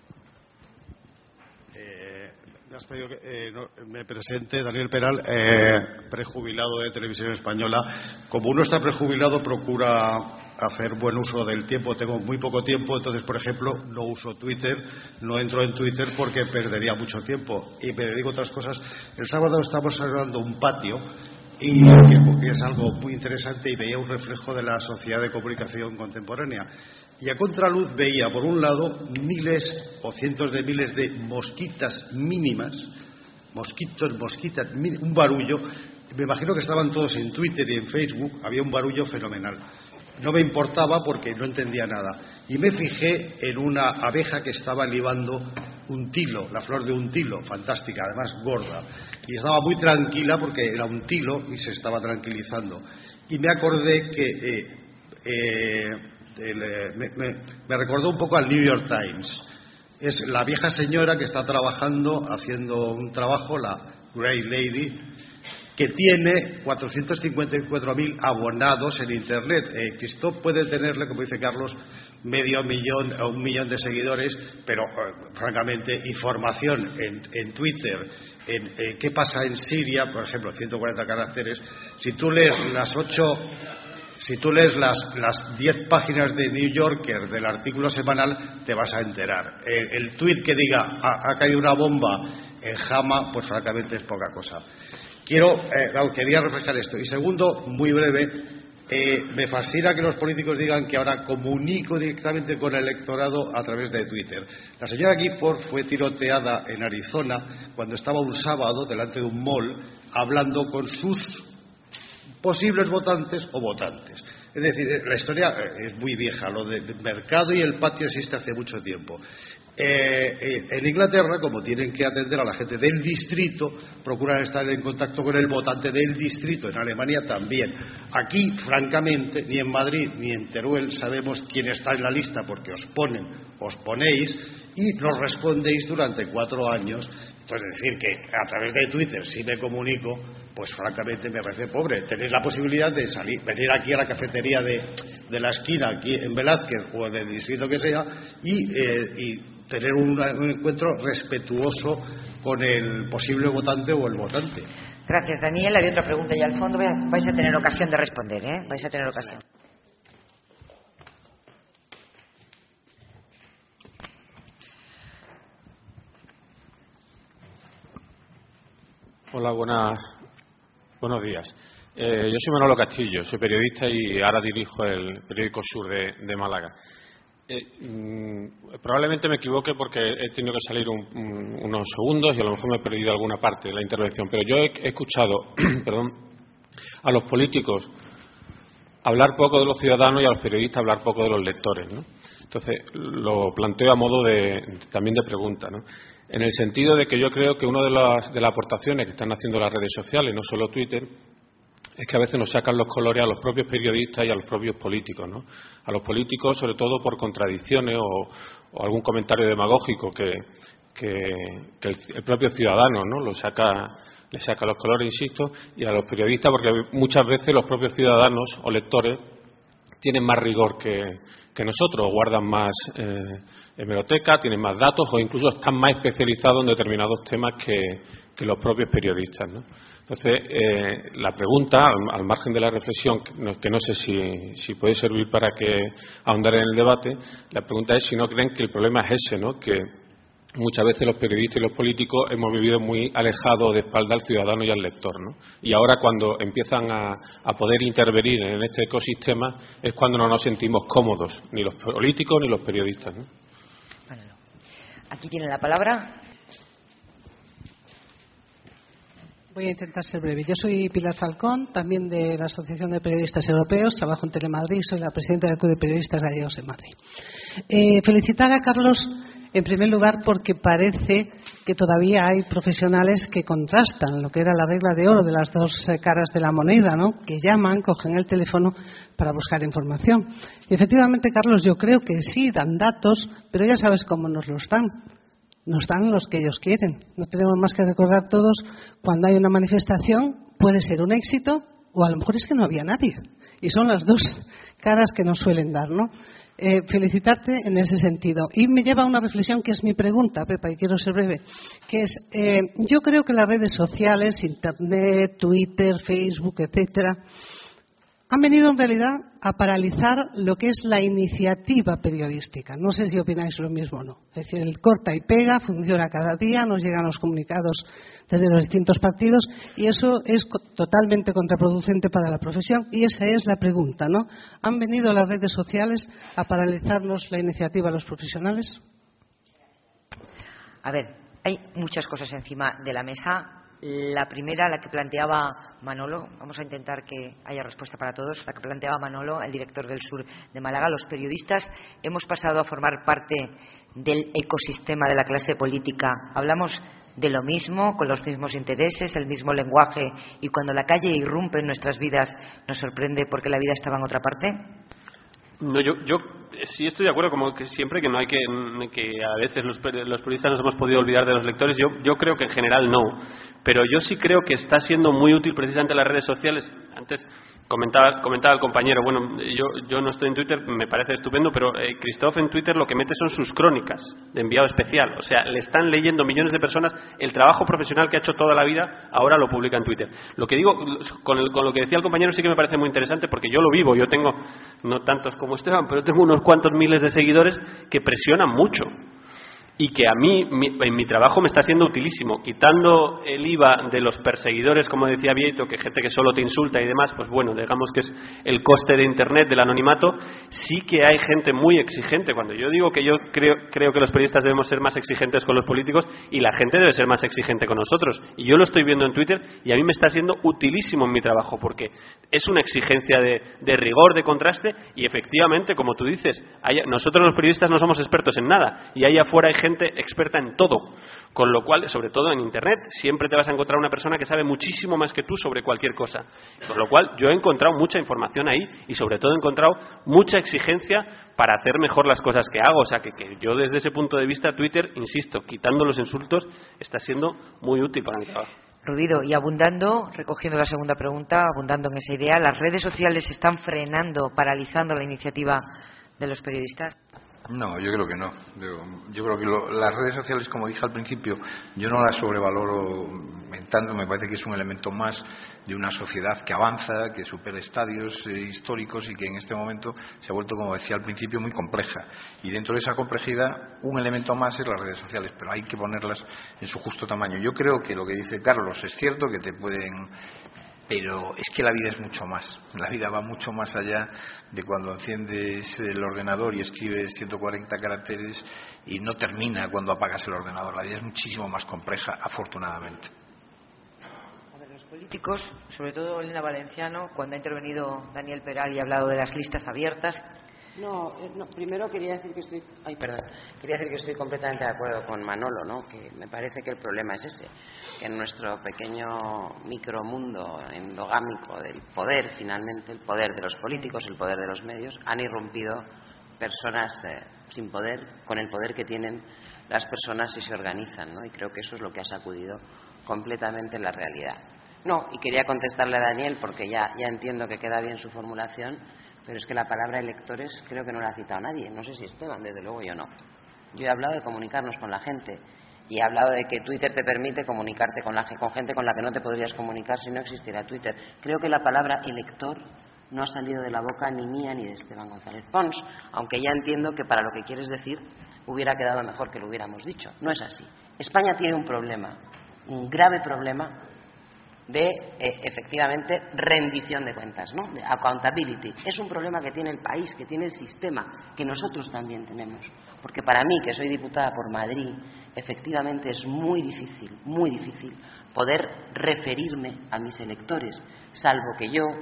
Eh, me has pedido que eh, no, me presente, Daniel Peral, eh, prejubilado de Televisión Española. Como uno está prejubilado, procura hacer buen uso del tiempo. Tengo muy poco tiempo, entonces, por ejemplo, no uso Twitter, no entro en Twitter porque perdería mucho tiempo y me dedico a otras cosas. El sábado estamos arreglando un patio y que es algo muy interesante y veía un reflejo de la sociedad de comunicación contemporánea. Y a contraluz veía, por un lado, miles o cientos de miles de mosquitas mínimas, mosquitos, mosquitas, un barullo. Me imagino que estaban todos en Twitter y en Facebook, había un barullo fenomenal. No me importaba porque no entendía nada. Y me fijé en una abeja que estaba libando un tilo, la flor de un tilo, fantástica, además gorda. Y estaba muy tranquila porque era un tilo y se estaba tranquilizando. Y me acordé que... Eh, eh, el, eh, me, me, me recordó un poco al New York Times. Es la vieja señora que está trabajando, haciendo un trabajo, la Grey Lady, que tiene cuatrocientos cincuenta y cuatro mil abonados en Internet. Eh, Kristof puede tenerle, como dice Carlos, medio millón o un millón de seguidores, pero, eh, francamente, información en, en Twitter, en eh, qué pasa en Siria, por ejemplo, ciento cuarenta caracteres. Si tú lees las ocho... Si tú lees las las diez páginas de New Yorker del artículo semanal, te vas a enterar. El, el tuit que diga ha, ha caído una bomba en Hama, pues francamente es poca cosa. Quiero, eh, quería reflejar esto. Y segundo, muy breve, eh, me fascina que los políticos digan que ahora comunico directamente con el electorado a través de Twitter. La señora Gifford fue tiroteada en Arizona cuando estaba un sábado delante de un mall hablando con sus posibles votantes o votantes. Es decir, la historia es muy vieja. Lo del mercado y el patio existe hace mucho tiempo. Eh, eh, en Inglaterra, como tienen que atender a la gente del distrito, procuran estar en contacto con el votante del distrito. En Alemania también. Aquí, francamente, ni en Madrid ni en Teruel sabemos quién está en la lista porque os ponen, os ponéis y nos respondéis durante cuatro años. Entonces, decir que a través de Twitter sí me comunico, pues francamente me parece pobre. Tenéis la posibilidad de salir, venir aquí a la cafetería de, de la esquina, aquí en Velázquez o del distrito que sea, y, eh, y tener un, un encuentro respetuoso con el posible votante o el votante. Gracias, Daniel. Había otra pregunta ya al fondo. Vais a tener ocasión de responder, ¿eh? Vais a tener ocasión. Hola, buenas, buenos días. Eh, yo soy Manolo Castillo, soy periodista y ahora dirijo el periódico Sur de, de Málaga. Eh, mmm, probablemente me equivoque porque he tenido que salir un, un, unos segundos y a lo mejor me he perdido alguna parte de la intervención, pero yo he, he escuchado perdón, a los políticos hablar poco de los ciudadanos y a los periodistas hablar poco de los lectores, ¿no? Entonces, lo planteo a modo de, también de pregunta, ¿no? En el sentido de que yo creo que una de las, de las aportaciones que están haciendo las redes sociales, no solo Twitter, es que a veces nos sacan los colores a los propios periodistas y a los propios políticos, ¿no? A los políticos, sobre todo por contradicciones o, o algún comentario demagógico que, que, que el, el propio ciudadano, ¿no? lo saca le saca los colores, insisto, y a los periodistas, porque muchas veces los propios ciudadanos o lectores tienen más rigor que, que nosotros, guardan más eh, hemeroteca, tienen más datos o incluso están más especializados en determinados temas que, que los propios periodistas, ¿no? Entonces, eh, la pregunta, al, al margen de la reflexión, que no, que no sé si, si puede servir para que ahondar en el debate, la pregunta es si no creen que el problema es ese, ¿no? Que muchas veces los periodistas y los políticos hemos vivido muy alejados de espalda al ciudadano y al lector, ¿no? Y ahora cuando empiezan a, a poder intervenir en este ecosistema es cuando no nos sentimos cómodos, ni los políticos ni los periodistas, ¿no? Bueno, aquí tiene la palabra. Voy a intentar ser breve. Yo soy Pilar Falcón, también de la Asociación de Periodistas Europeos, trabajo en Telemadrid, soy la presidenta del Club de Periodistas Gallegos en Madrid. Eh, felicitar a Carlos, en primer lugar, porque parece que todavía hay profesionales que contrastan lo que era la regla de oro de las dos caras de la moneda, ¿no? Que llaman, cogen el teléfono para buscar información. Y efectivamente, Carlos, yo creo que sí dan datos, pero ya sabes cómo nos los dan. Nos dan los que ellos quieren. No tenemos más que recordar todos cuando hay una manifestación, puede ser un éxito o a lo mejor es que no había nadie. Y son las dos caras que nos suelen dar, ¿no? Eh, felicitarte en ese sentido. Y me lleva a una reflexión que es mi pregunta, Pepa, y quiero ser breve, que es, eh, yo creo que las redes sociales, Internet, Twitter, Facebook, etcétera, han venido en realidad a paralizar lo que es la iniciativa periodística. No sé si opináis lo mismo o no. Es decir, el corta y pega funciona cada día, nos llegan los comunicados desde los distintos partidos y eso es totalmente contraproducente para la profesión y esa es la pregunta, ¿no? ¿Han venido las redes sociales a paralizarnos la iniciativa a los profesionales? A ver, hay muchas cosas encima de la mesa. La primera, la que planteaba Manolo, vamos a intentar que haya respuesta para todos, la que planteaba Manolo, el director del Sur de Málaga. Los periodistas hemos pasado a formar parte del ecosistema de la clase política. Hablamos de lo mismo, con los mismos intereses, el mismo lenguaje, y cuando la calle irrumpe en nuestras vidas nos sorprende porque la vida estaba en otra parte. No, yo, yo sí estoy de acuerdo, como que siempre que no hay que, que a veces los, los periodistas nos hemos podido olvidar de los lectores. Yo, yo creo que en general no, pero yo sí creo que está siendo muy útil precisamente las redes sociales. Antes comentaba, comentaba el compañero, bueno, yo, yo no estoy en Twitter, me parece estupendo, pero eh, Christophe en Twitter lo que mete son sus crónicas de enviado especial. O sea, le están leyendo millones de personas el trabajo profesional que ha hecho toda la vida, ahora lo publica en Twitter. Lo que digo, con, el, con lo que decía el compañero sí que me parece muy interesante porque yo lo vivo, yo tengo, no tantos como Esteban, pero tengo unos cuantos miles de seguidores que presionan mucho. Y que a mí, mi, en mi trabajo me está siendo utilísimo. Quitando el I V A de los perseguidores, como decía Vieito, que gente que solo te insulta y demás, pues bueno, digamos que es el coste de Internet, del anonimato, sí que hay gente muy exigente. Cuando yo digo que yo creo, creo que los periodistas debemos ser más exigentes con los políticos y la gente debe ser más exigente con nosotros. Y yo lo estoy viendo en Twitter y a mí me está siendo utilísimo en mi trabajo porque es una exigencia de, de rigor, de contraste y efectivamente, como tú dices, hay, nosotros los periodistas no somos expertos en nada y ahí afuera hay gente experta en todo, con lo cual, sobre todo en Internet, siempre te vas a encontrar una persona que sabe muchísimo más que tú sobre cualquier cosa, con lo cual yo he encontrado mucha información ahí y sobre todo he encontrado mucha exigencia para hacer mejor las cosas que hago, o sea que, que yo desde ese punto de vista Twitter, insisto, quitando los insultos, está siendo muy útil para mi trabajo. Rubido, y abundando, recogiendo la segunda pregunta, abundando en esa idea, ¿las redes sociales están frenando, paralizando la iniciativa de los periodistas? No, yo creo que no. Yo, yo creo que lo, las redes sociales, como dije al principio, yo no las sobrevaloro en tanto, me parece que es un elemento más de una sociedad que avanza, que supera estadios eh, históricos y que en este momento se ha vuelto, como decía al principio, muy compleja. Y dentro de esa complejidad, un elemento más es las redes sociales, pero hay que ponerlas en su justo tamaño. Yo creo que lo que dice Carlos es cierto, que te pueden... Pero es que la vida es mucho más. La vida va mucho más allá de cuando enciendes el ordenador y escribes ciento cuarenta caracteres y no termina cuando apagas el ordenador. La vida es muchísimo más compleja, afortunadamente. A ver, los políticos, sobre todo Elena Valenciano, cuando ha intervenido Daniel Peral y ha hablado de las listas abiertas. No, no, primero quería decir que estoy, ay, perdón, quería decir que estoy completamente de acuerdo con Manolo, ¿no? Que me parece que el problema es ese, que en nuestro pequeño micromundo endogámico del poder, finalmente el poder de los políticos, el poder de los medios, han irrumpido personas eh, sin poder, con el poder que tienen las personas si se organizan, ¿no? Y creo que eso es lo que ha sacudido completamente la realidad. No, y quería contestarle a Daniel, porque ya, ya entiendo que queda bien su formulación, pero es que la palabra electores creo que no la ha citado nadie. No sé si Esteban, desde luego yo no. Yo he hablado de comunicarnos con la gente y he hablado de que Twitter te permite comunicarte con, la, con gente con la que no te podrías comunicar si no existiera Twitter. Creo que la palabra elector no ha salido de la boca ni mía ni de Esteban González Pons, aunque ya entiendo que para lo que quieres decir hubiera quedado mejor que lo hubiéramos dicho. No es así. España tiene un problema, un grave problema de, eh, efectivamente, rendición de cuentas, ¿no? De accountability. Es un problema que tiene el país, que tiene el sistema, que nosotros también tenemos. Porque para mí, que soy diputada por Madrid, efectivamente es muy difícil, muy difícil poder referirme a mis electores, salvo que yo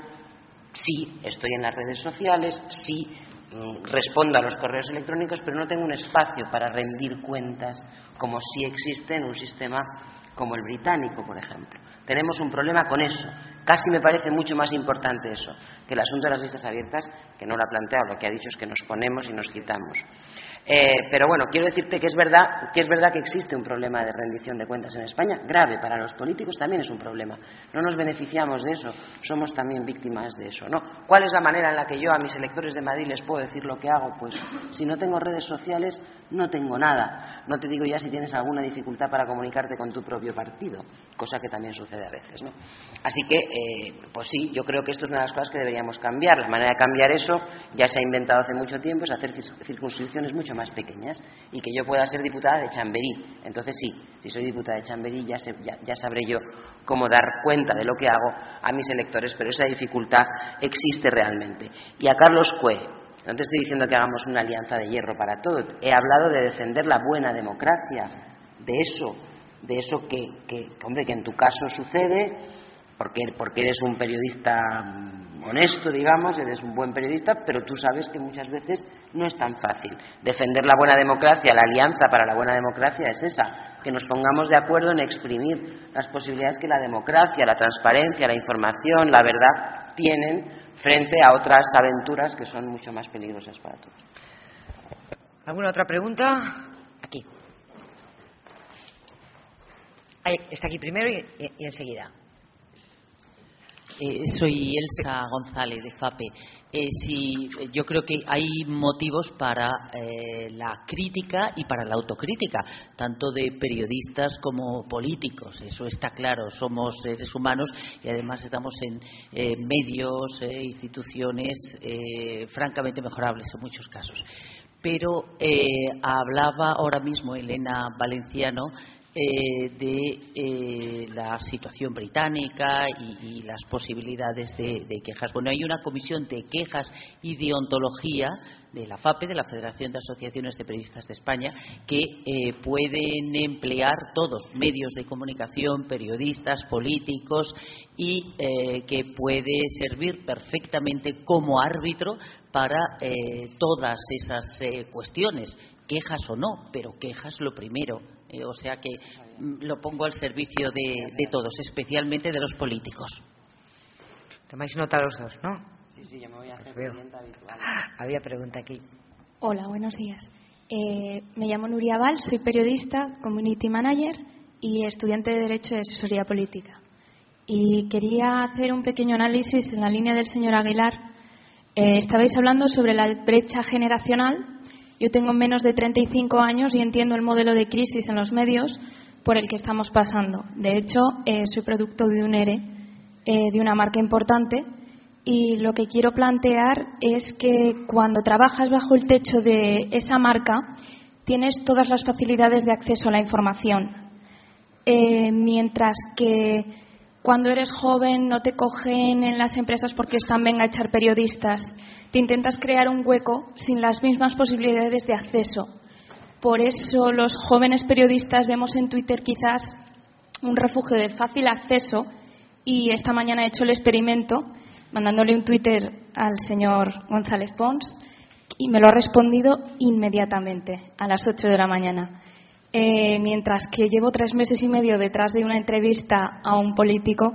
sí estoy en las redes sociales, sí mm, respondo a los correos electrónicos, pero no tengo un espacio para rendir cuentas como sí existe en un sistema como el británico, por ejemplo. Tenemos un problema con eso. Casi me parece mucho más importante eso que el asunto de las listas abiertas, que no lo ha planteado. Lo que ha dicho es que nos ponemos y nos quitamos. Eh, pero bueno, quiero decirte que es verdad que es verdad que existe un problema de rendición de cuentas en España, grave. Para los políticos también es un problema. No nos beneficiamos de eso, somos también víctimas de eso, ¿no? ¿Cuál es la manera en la que yo a mis electores de Madrid les puedo decir lo que hago? Pues si no tengo redes sociales, no tengo nada. No te digo ya si tienes alguna dificultad para comunicarte con tu propio partido, cosa que también sucede a veces, ¿no? Así que, eh, pues sí, yo creo que esto es una de las cosas que deberíamos cambiar. La manera de cambiar eso ya se ha inventado hace mucho tiempo, es hacer circunscripciones mucho más pequeñas y que yo pueda ser diputada de Chamberí. Entonces sí, si soy diputada de Chamberí ya, sé, ya, ya sabré yo cómo dar cuenta de lo que hago a mis electores, pero esa dificultad existe realmente. Y a Carlos Cue, no te estoy diciendo que hagamos una alianza de hierro para todo, he hablado de defender la buena democracia, de eso, de eso que, que hombre, que en tu caso sucede, porque, porque eres un periodista honesto, digamos, eres un buen periodista, pero tú sabes que muchas veces no es tan fácil. Defender la buena democracia, la alianza para la buena democracia es esa, que nos pongamos de acuerdo en exprimir las posibilidades que la democracia, la transparencia, la información, la verdad tienen frente a otras aventuras que son mucho más peligrosas para todos. ¿Alguna otra pregunta? Aquí. Ahí, está aquí primero y, y, y enseguida. Eh, soy Elsa González de FAPE. Eh, sí, yo creo que hay motivos para eh, la crítica y para la autocrítica, tanto de periodistas como políticos. Eso está claro. Somos seres humanos y además estamos en eh, medios, eh, instituciones eh, francamente mejorables en muchos casos. Pero eh, hablaba ahora mismo Elena Valenciano Eh, de eh, la situación británica y, y las posibilidades de, de quejas. Bueno, hay una comisión de quejas y de ontología de la FAPE, de la Federación de Asociaciones de Periodistas de España, que eh, pueden emplear todos, medios de comunicación, periodistas, políticos, y eh, que puede servir perfectamente como árbitro para eh, todas esas eh, cuestiones, quejas o no, pero quejas lo primero. Eh, o sea que mm, lo pongo al servicio de, de todos, especialmente de los políticos. Tomáis nota los dos, ¿no? Sí, sí, yo me voy a hacer clienta habitual. Había pregunta aquí. Hola, buenos días. Eh, me llamo Nuria Val, soy periodista, community manager y estudiante de Derecho y Asesoría Política. Y quería hacer un pequeño análisis en la línea del señor Aguilar. Eh, estabais hablando sobre la brecha generacional. Yo tengo menos de treinta y cinco años y entiendo el modelo de crisis en los medios por el que estamos pasando. De hecho, eh, soy producto de un ERE, eh, de una marca importante, y lo que quiero plantear es que cuando trabajas bajo el techo de esa marca tienes todas las facilidades de acceso a la información, eh, mientras que cuando eres joven no te cogen en las empresas porque están venga a echar periodistas. Te intentas crear un hueco sin las mismas posibilidades de acceso. Por eso los jóvenes periodistas vemos en Twitter quizás un refugio de fácil acceso, y esta mañana he hecho el experimento mandándole un Twitter al señor González Pons y me lo ha respondido inmediatamente a las ocho de la mañana. Eh, mientras que llevo tres meses y medio detrás de una entrevista a un político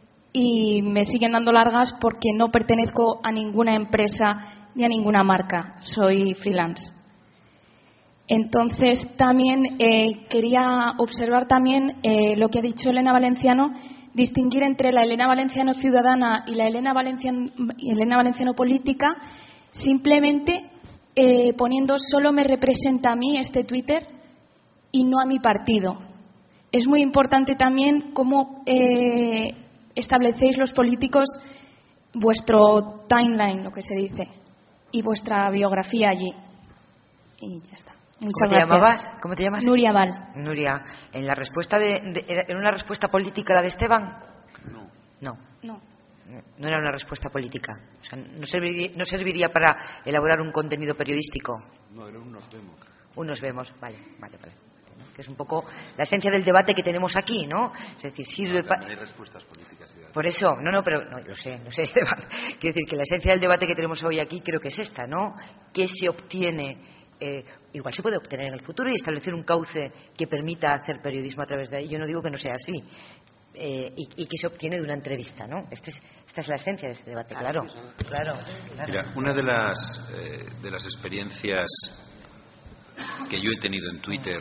y me siguen dando largas porque no pertenezco a ninguna empresa ni a ninguna marca, soy freelance. Entonces, también eh, quería observar también eh, lo que ha dicho Elena Valenciano, distinguir entre la Elena Valenciano ciudadana y la Elena Valenciano, Elena Valenciano política, simplemente eh, poniendo solo me representa a mí este Twitter y no a mi partido. Es muy importante también cómo eh, establecéis los políticos vuestro timeline, lo que se dice, y vuestra biografía allí. Y ya está. Muchas ¿Cómo te gracias. llamabas? ¿Cómo te llamas? Nuria Val. Nuria, en la respuesta de, de ¿era una respuesta política la de Esteban? No. No. No. No era una respuesta política. O sea, no serviría, no serviría para elaborar un contenido periodístico. No, era un nos vemos. Un nos vemos, vale, vale, vale. Que es un poco la esencia del debate que tenemos aquí, ¿no? Es decir, sirve no, para... hay respuestas políticas. Y Por eso, no, no, pero no, lo sé, lo sé, Esteban. Quiero decir que la esencia del debate que tenemos hoy aquí creo que es esta, ¿no? ¿Qué se obtiene? Eh, igual se puede obtener en el futuro y establecer un cauce que permita hacer periodismo a través de ahí. Yo no digo que no sea así. Eh, y, y que se obtiene de una entrevista, ¿no? Este es, esta es la esencia de este debate, claro. Claro, claro. Mira, una de las, eh, de las experiencias que yo he tenido en Twitter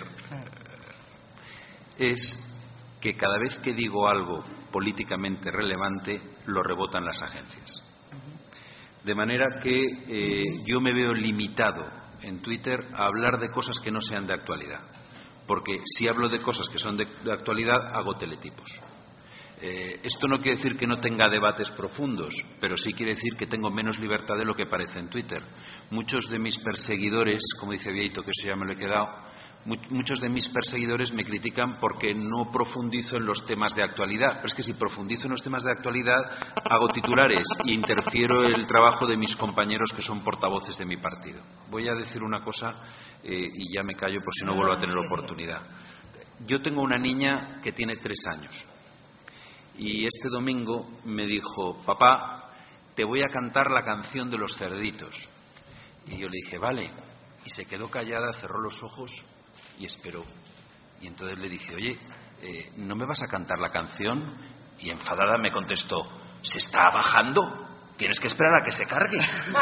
eh, es que cada vez que digo algo políticamente relevante, lo rebotan las agencias. De manera que eh, yo me veo limitado en Twitter a hablar de cosas que no sean de actualidad. Porque si hablo de cosas que son de, de actualidad, hago teletipos. Eh, esto no quiere decir que no tenga debates profundos, pero sí quiere decir que tengo menos libertad de lo que parece en Twitter. Muchos de mis perseguidores, como dice Vieito, que eso ya me lo he quedado, mu muchos de mis perseguidores me critican porque no profundizo en los temas de actualidad. Pero es que si profundizo en los temas de actualidad, hago titulares e interfiero en el trabajo de mis compañeros que son portavoces de mi partido. Voy a decir una cosa eh, y ya me callo por si no vuelvo a tener oportunidad. Yo tengo una niña que tiene tres años. Y este domingo me dijo, papá, te voy a cantar la canción de los cerditos. Y yo le dije, vale. Y se quedó callada, cerró los ojos y esperó. Y entonces le dije, oye, eh, ¿no me vas a cantar la canción? Y enfadada me contestó, ¿se está bajando? Tienes que esperar a que se cargue.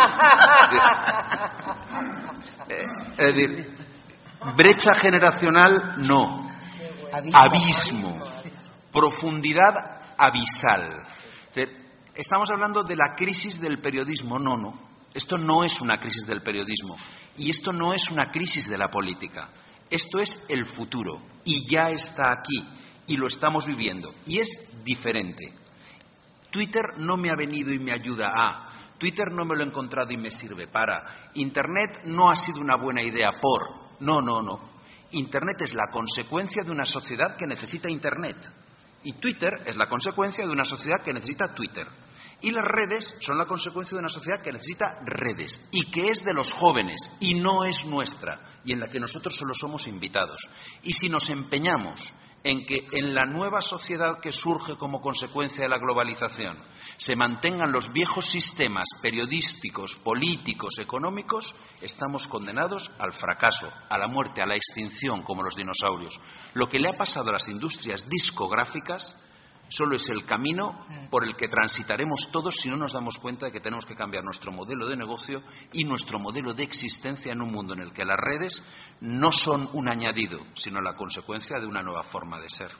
eh, es decir, brecha generacional, no. Abismo. Profundidad abisal. Estamos hablando de la crisis del periodismo. No, no. Esto no es una crisis del periodismo. Y esto no es una crisis de la política. Esto es el futuro. Y ya está aquí. Y lo estamos viviendo. Y es diferente. Twitter no me ha venido y me ayuda a. Twitter no me lo he encontrado y me sirve para. Internet no ha sido una buena idea por. No, no, no. Internet es la consecuencia de una sociedad que necesita Internet. Y Twitter es la consecuencia de una sociedad que necesita Twitter. Y las redes son la consecuencia de una sociedad que necesita redes. Y que es de los jóvenes y no es nuestra. Y en la que nosotros solo somos invitados. Y si nos empeñamos en que en la nueva sociedad que surge como consecuencia de la globalización se mantengan los viejos sistemas periodísticos, políticos, económicos, estamos condenados al fracaso, a la muerte, a la extinción, como los dinosaurios. Lo que le ha pasado a las industrias discográficas solo es el camino por el que transitaremos todos si no nos damos cuenta de que tenemos que cambiar nuestro modelo de negocio y nuestro modelo de existencia en un mundo en el que las redes no son un añadido, sino la consecuencia de una nueva forma de ser.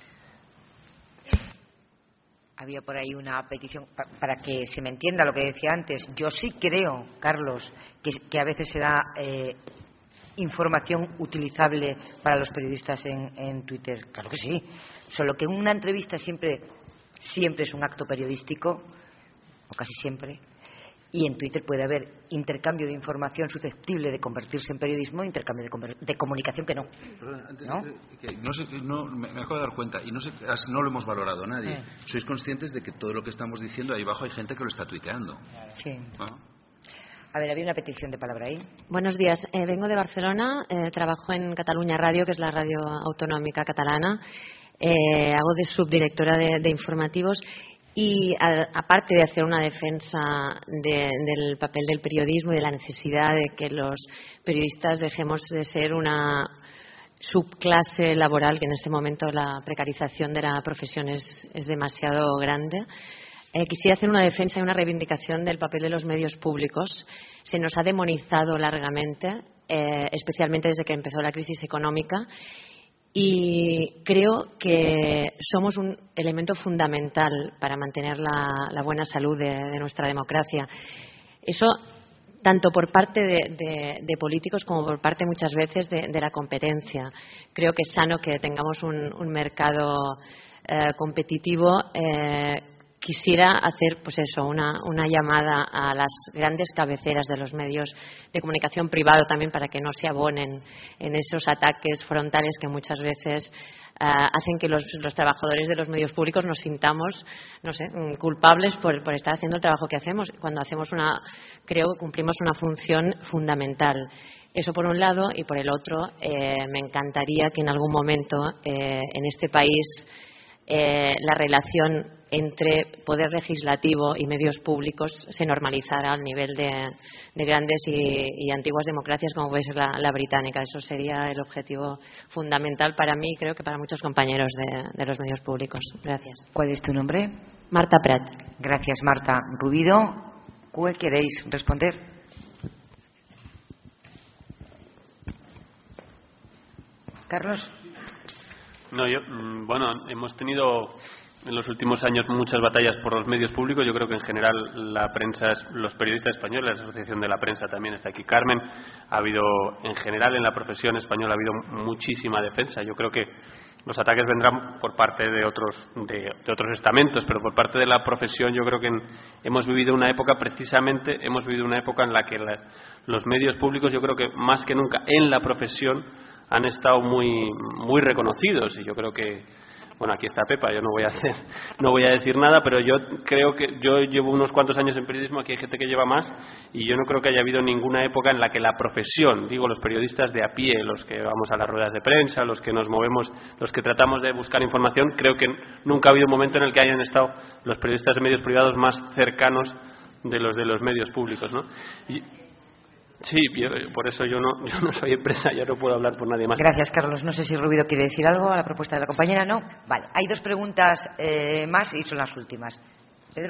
Había por ahí una petición, para que se me entienda lo que decía antes. Yo sí creo, Carlos, que, que a veces se da eh, información utilizable para los periodistas en, en Twitter. Claro que sí. Solo que una entrevista siempre, siempre es un acto periodístico, o casi siempre, y en Twitter puede haber intercambio de información susceptible de convertirse en periodismo, intercambio de, de comunicación que no. Perdón, antes ¿No? Que no sé, no, me, me acabo de dar cuenta, y no, sé, no lo hemos valorado nadie. Eh. Sois conscientes de que todo lo que estamos diciendo ahí abajo hay gente que lo está tuiteando. Sí. ¿No? A ver, había una petición de palabra ahí. Buenos días. Eh, vengo de Barcelona, eh, trabajo en Cataluña Radio, que es la radio autonómica catalana. Eh, hago de subdirectora de, de informativos y a, aparte de hacer una defensa de, del papel del periodismo y de la necesidad de que los periodistas dejemos de ser una subclase laboral, que en este momento la precarización de la profesión es, es demasiado grande, eh, quisiera hacer una defensa y una reivindicación del papel de los medios públicos. Se nos ha demonizado largamente eh, especialmente desde que empezó la crisis económica. Y creo que somos un elemento fundamental para mantener la, la buena salud de, de nuestra democracia. Eso tanto por parte de, de, de políticos como por parte muchas veces de, de la competencia. Creo que es sano que tengamos un, un mercado eh, competitivo. Eh, Quisiera hacer, pues eso, una, una llamada a las grandes cabeceras de los medios de comunicación privado también para que no se abonen en esos ataques frontales que muchas veces uh, hacen que los, los trabajadores de los medios públicos nos sintamos, no sé, culpables por, por estar haciendo el trabajo que hacemos, cuando hacemos una, creo que cumplimos una función fundamental. Eso por un lado, y por el otro, eh, me encantaría que en algún momento eh, en este país eh, la relación entre poder legislativo y medios públicos se normalizara al nivel de, de grandes y, y antiguas democracias como puede ser la, la británica. Eso sería el objetivo fundamental para mí y creo que para muchos compañeros de, de los medios públicos. Gracias. ¿Cuál es tu nombre? Marta Prat. Gracias, Marta. Rubido, ¿qué queréis responder? Carlos. No, yo, bueno, hemos tenido en los últimos años muchas batallas por los medios públicos. Yo creo que en general la prensa, los periodistas españoles, la Asociación de la Prensa también está aquí. Carmen, ha habido, en general en la profesión española ha habido muchísima defensa. Yo creo que los ataques vendrán por parte de otros, de, de otros estamentos, pero por parte de la profesión yo creo que en, hemos vivido una época, precisamente, hemos vivido una época en la que la, los medios públicos, yo creo que más que nunca en la profesión, han estado muy, muy reconocidos y yo creo que, bueno, aquí está Pepa, yo no voy a hacer, no voy a decir nada, pero yo creo que yo llevo unos cuantos años en periodismo, aquí hay gente que lleva más y yo no creo que haya habido ninguna época en la que la profesión, digo los periodistas de a pie, los que vamos a las ruedas de prensa, los que nos movemos, los que tratamos de buscar información, creo que nunca ha habido un momento en el que hayan estado los periodistas de medios privados más cercanos de los de los medios públicos, ¿no? Y, sí, yo, por eso yo no, yo no soy empresa, yo no puedo hablar por nadie más. Gracias, Carlos. No sé si Rubido quiere decir algo a la propuesta de la compañera. No. Vale. Hay dos preguntas eh, más y son las últimas. Pedro.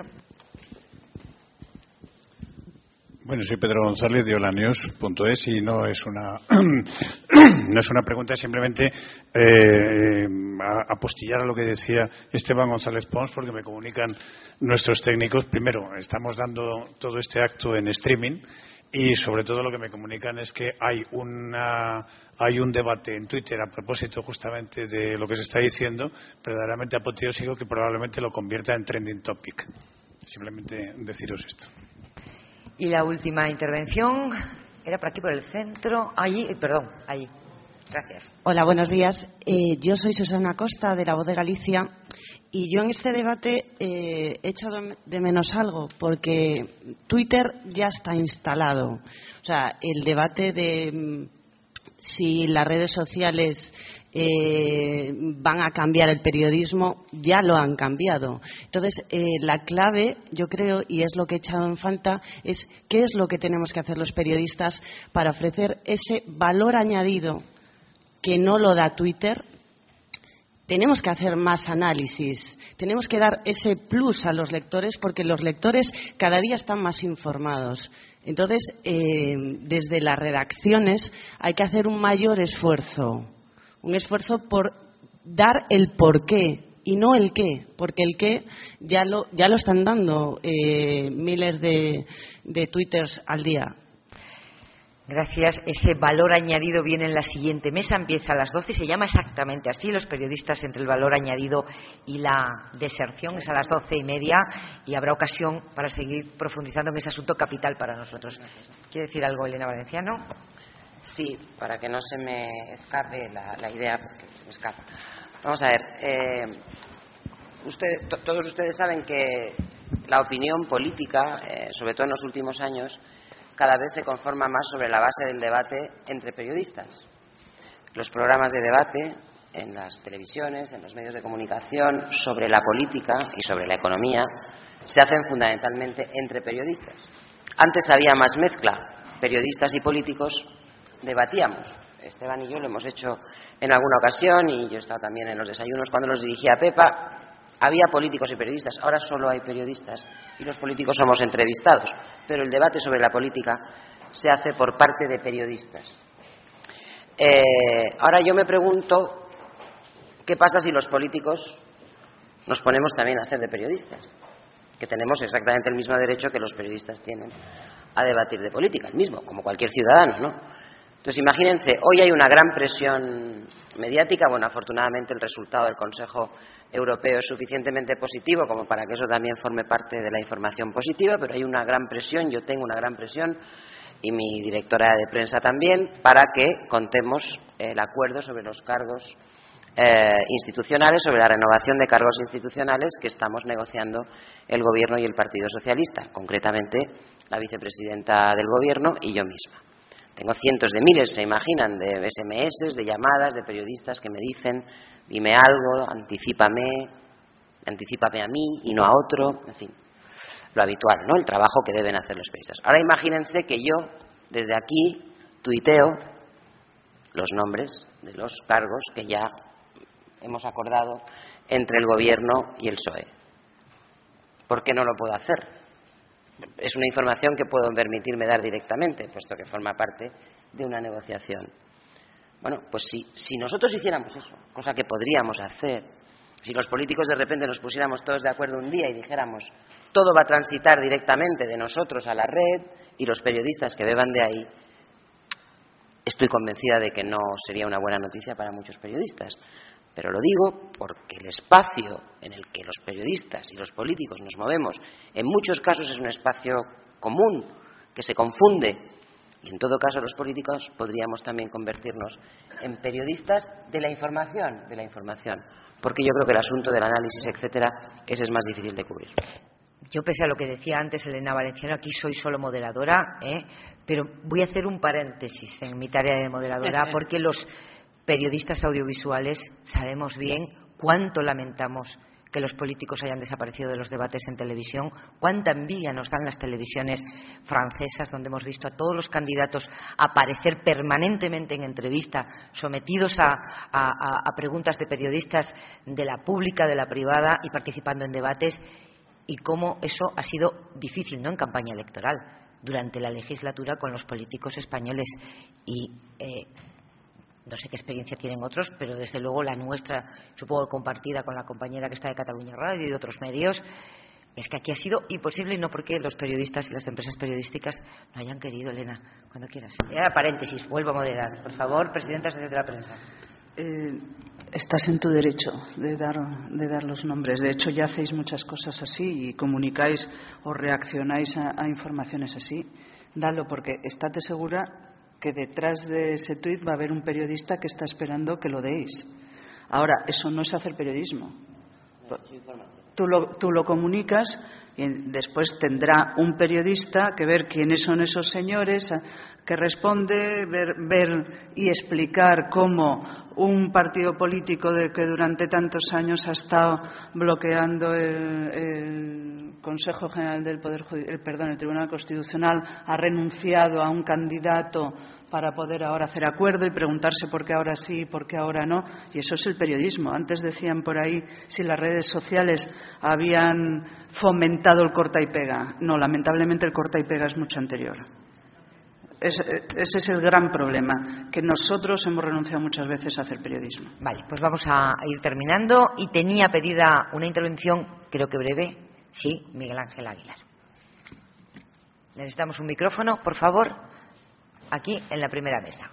Bueno, soy Pedro González de holanews punto es y no es una no es una pregunta, simplemente eh, a, apostillar a lo que decía Esteban González Pons, porque me comunican nuestros técnicos. Primero, estamos dando todo este acto en streaming. Y sobre todo lo que me comunican es que hay una hay un debate en Twitter a propósito justamente de lo que se está diciendo, verdaderamente apoteósico, que probablemente lo convierta en trending topic. Simplemente deciros esto. Y la última intervención era por aquí, por el centro. Allí, perdón, allí. Gracias. Hola, buenos días. Eh, yo soy Susana Costa, de La Voz de Galicia. Y yo en este debate eh, he echado de menos algo, porque Twitter ya está instalado. O sea, el debate de mm, si las redes sociales eh, van a cambiar el periodismo, ya lo han cambiado. Entonces, eh, la clave, yo creo, y es lo que he echado en falta, es qué es lo que tenemos que hacer los periodistas para ofrecer ese valor añadido que no lo da Twitter. Tenemos que hacer más análisis, tenemos que dar ese plus a los lectores, porque los lectores cada día están más informados. Entonces, eh, desde las redacciones hay que hacer un mayor esfuerzo, un esfuerzo por dar el porqué y no el qué, porque el qué ya lo, ya lo están dando eh, miles de, de twitters al día. Gracias. Ese valor añadido viene en la siguiente mesa, empieza a las doce, se llama exactamente así, los periodistas entre el valor añadido y la deserción, es a las doce y media y habrá ocasión para seguir profundizando en ese asunto capital para nosotros. ¿Quiere decir algo, Elena Valenciano? Sí, para que no se me escape la, la idea, porque se me escapa. Vamos a ver, eh, usted, to, todos ustedes saben que la opinión política, eh, sobre todo en los últimos años, cada vez se conforma más sobre la base del debate entre periodistas. Los programas de debate en las televisiones, en los medios de comunicación, sobre la política y sobre la economía, se hacen fundamentalmente entre periodistas. Antes había más mezcla, periodistas y políticos debatíamos. Esteban y yo lo hemos hecho en alguna ocasión y yo he estado también en los desayunos cuando los dirigía a Pepa. Había políticos y periodistas, ahora solo hay periodistas y los políticos somos entrevistados, pero el debate sobre la política se hace por parte de periodistas. Eh, ahora yo me pregunto qué pasa si los políticos nos ponemos también a hacer de periodistas, que tenemos exactamente el mismo derecho que los periodistas tienen a debatir de política, el mismo, como cualquier ciudadano, ¿no? Entonces, imagínense, hoy hay una gran presión mediática. Bueno, afortunadamente el resultado del Consejo Europeo es suficientemente positivo como para que eso también forme parte de la información positiva, pero hay una gran presión, yo tengo una gran presión y mi directora de prensa también, para que contemos el acuerdo sobre los cargos eh, institucionales, sobre la renovación de cargos institucionales que estamos negociando el Gobierno y el Partido Socialista, concretamente la vicepresidenta del Gobierno y yo misma. Tengo cientos de miles, se imaginan, de ese eme eses, de llamadas, de periodistas que me dicen, dime algo, anticípame, anticípame a mí y no a otro, en fin, lo habitual, ¿no? El trabajo que deben hacer los periodistas. Ahora imagínense que yo, desde aquí, tuiteo los nombres de los cargos que ya hemos acordado entre el Gobierno y el P S O E. ¿Por qué no lo puedo hacer? Es una información que puedo permitirme dar directamente, puesto que forma parte de una negociación. Bueno, pues si, si nosotros hiciéramos eso, cosa que podríamos hacer, si los políticos de repente nos pusiéramos todos de acuerdo un día y dijéramos todo va a transitar directamente de nosotros a la red y los periodistas que beban de ahí, estoy convencida de que no sería una buena noticia para muchos periodistas. Pero lo digo porque el espacio en el que los periodistas y los políticos nos movemos en muchos casos es un espacio común, que se confunde. Y en todo caso los políticos podríamos también convertirnos en periodistas de la información, de la información. Porque yo creo que el asunto del análisis, etcétera, ese es más difícil de cubrir. Yo, pese a lo que decía antes Elena Valenciano, aquí soy solo moderadora, ¿eh? Pero voy a hacer un paréntesis en mi tarea de moderadora, porque los periodistas audiovisuales sabemos bien cuánto lamentamos que los políticos hayan desaparecido de los debates en televisión, cuánta envidia nos dan las televisiones francesas, donde hemos visto a todos los candidatos aparecer permanentemente en entrevista, sometidos a, a, a preguntas de periodistas de la pública, de la privada, y participando en debates, y cómo eso ha sido difícil, no en campaña electoral, durante la legislatura con los políticos españoles. Y eh, no sé qué experiencia tienen otros, pero desde luego la nuestra, supongo compartida con la compañera que está de Cataluña Radio y de otros medios, es que aquí ha sido imposible, y no porque los periodistas y las empresas periodísticas no hayan querido. Elena, cuando quieras. Y ahora paréntesis, vuelvo a moderar. Por favor, presidenta de la prensa. Eh, estás en tu derecho de dar, de dar los nombres. De hecho, ya hacéis muchas cosas así y comunicáis o reaccionáis a, a informaciones así. Dalo, porque estate segura que detrás de ese tuit va a haber un periodista que está esperando que lo deis. Ahora, eso no es hacer periodismo. Tú lo, tú lo comunicas y después tendrá un periodista que ver quiénes son esos señores, que responde, ver, ver y explicar cómo un partido político de que durante tantos años ha estado bloqueando el, el Consejo General del Poder Judicial, perdón, el Tribunal Constitucional, ha renunciado a un candidato para poder ahora hacer acuerdo y preguntarse por qué ahora sí y por qué ahora no. Y eso es el periodismo. Antes decían por ahí si las redes sociales habían fomentado el corta y pega. No, lamentablemente el corta y pega es mucho anterior. Ese, ese es el gran problema, que nosotros hemos renunciado muchas veces a hacer periodismo. Vale, pues vamos a ir terminando. Y tenía pedida una intervención, creo que breve, sí, Miguel Ángel Aguilar. Necesitamos un micrófono, por favor, aquí en la primera mesa.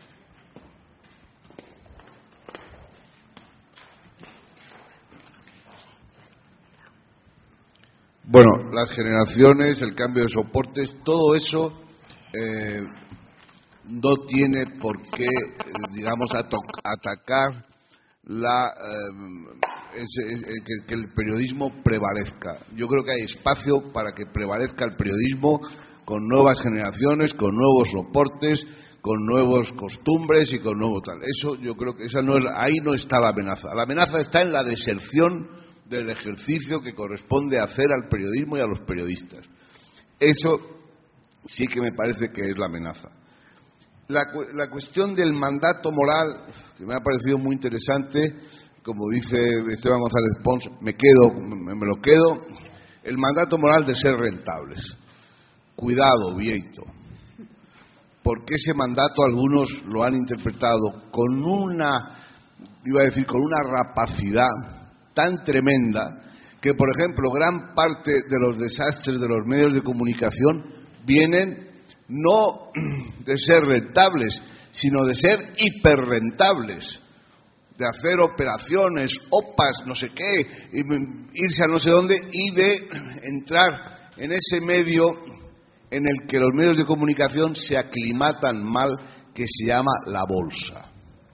Bueno, las generaciones, el cambio de soportes, todo eso eh, no tiene por qué, digamos, atacar la, eh, ese, ese, que, que el periodismo prevalezca. Yo creo que hay espacio para que prevalezca el periodismo con nuevas generaciones, con nuevos soportes, con nuevas costumbres y con nuevo tal. Eso yo creo que esa no es, ahí no está la amenaza. La amenaza está en la deserción del ejercicio que corresponde hacer al periodismo y a los periodistas. Eso sí que me parece que es la amenaza. La, la cuestión del mandato moral, que me ha parecido muy interesante, como dice Esteban González Pons, me quedo, me, me lo quedo, el mandato moral de ser rentables. Cuidado, Vieito. porque ese mandato algunos lo han interpretado con una, iba a decir, con una rapacidad tan tremenda que, por ejemplo, gran parte de los desastres de los medios de comunicación vienen no de ser rentables, sino de ser hiperrentables, de hacer operaciones, opas, no sé qué, irse a no sé dónde y de entrar en ese medio en el que los medios de comunicación se aclimatan mal, que se llama la bolsa,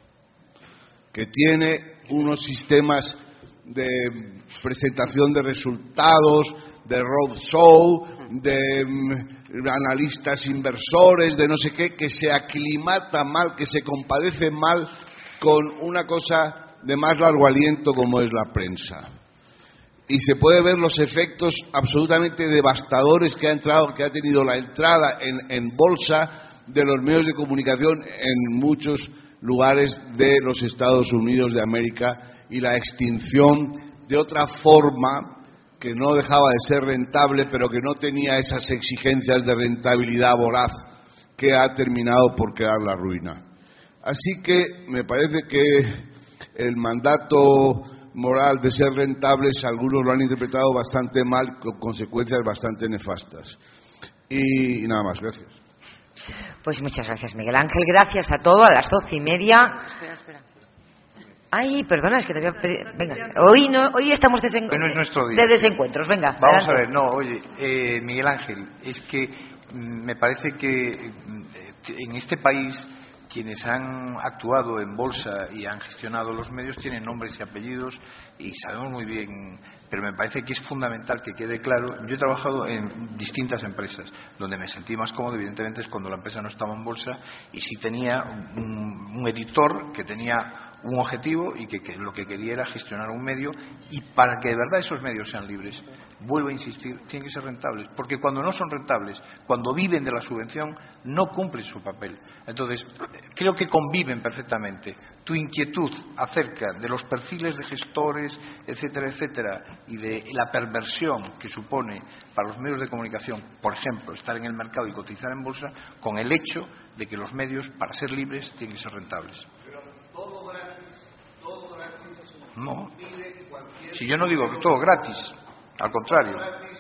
que tiene unos sistemas de presentación de resultados, de roadshow, de um, analistas inversores, de no sé qué, que se aclimata mal, que se compadece mal con una cosa de más largo aliento como es la prensa. Y se puede ver los efectos absolutamente devastadores que ha entrado, que ha tenido la entrada en, en bolsa de los medios de comunicación en muchos lugares de los Estados Unidos de América y la extinción de otra forma que no dejaba de ser rentable, pero que no tenía esas exigencias de rentabilidad voraz que ha terminado por crear la ruina. Así que me parece que el mandato moral de ser rentables algunos lo han interpretado bastante mal, con consecuencias bastante nefastas. Y, y nada más, gracias. Pues muchas gracias, Miguel Ángel. Gracias a todos. A las doce y media. Espera, espera. Ay, perdona, es que te había pedido. Venga, hoy no, hoy estamos desen... Hoy no es nuestro día. de desencuentros. Venga. Vamos adelante. a ver, no, oye, eh, Miguel Ángel, es que mm, me parece que mm, en este país quienes han actuado en bolsa y han gestionado los medios tienen nombres y apellidos y sabemos muy bien, pero me parece que es fundamental que quede claro. Yo he trabajado en distintas empresas, donde me sentí más cómodo, evidentemente, es cuando la empresa no estaba en bolsa y sí tenía un, un editor que tenía un objetivo y que, que lo que quería era gestionar un medio, y para que de verdad esos medios sean libres, vuelvo a insistir, tienen que ser rentables, porque cuando no son rentables, cuando viven de la subvención, no cumplen su papel. Entonces, creo que conviven perfectamente tu inquietud acerca de los perfiles de gestores, etcétera, etcétera, y de la perversión que supone para los medios de comunicación, por ejemplo, estar en el mercado y cotizar en bolsa, con el hecho de que los medios, para ser libres, tienen que ser rentables. No, si yo no digo que todo gratis, al contrario,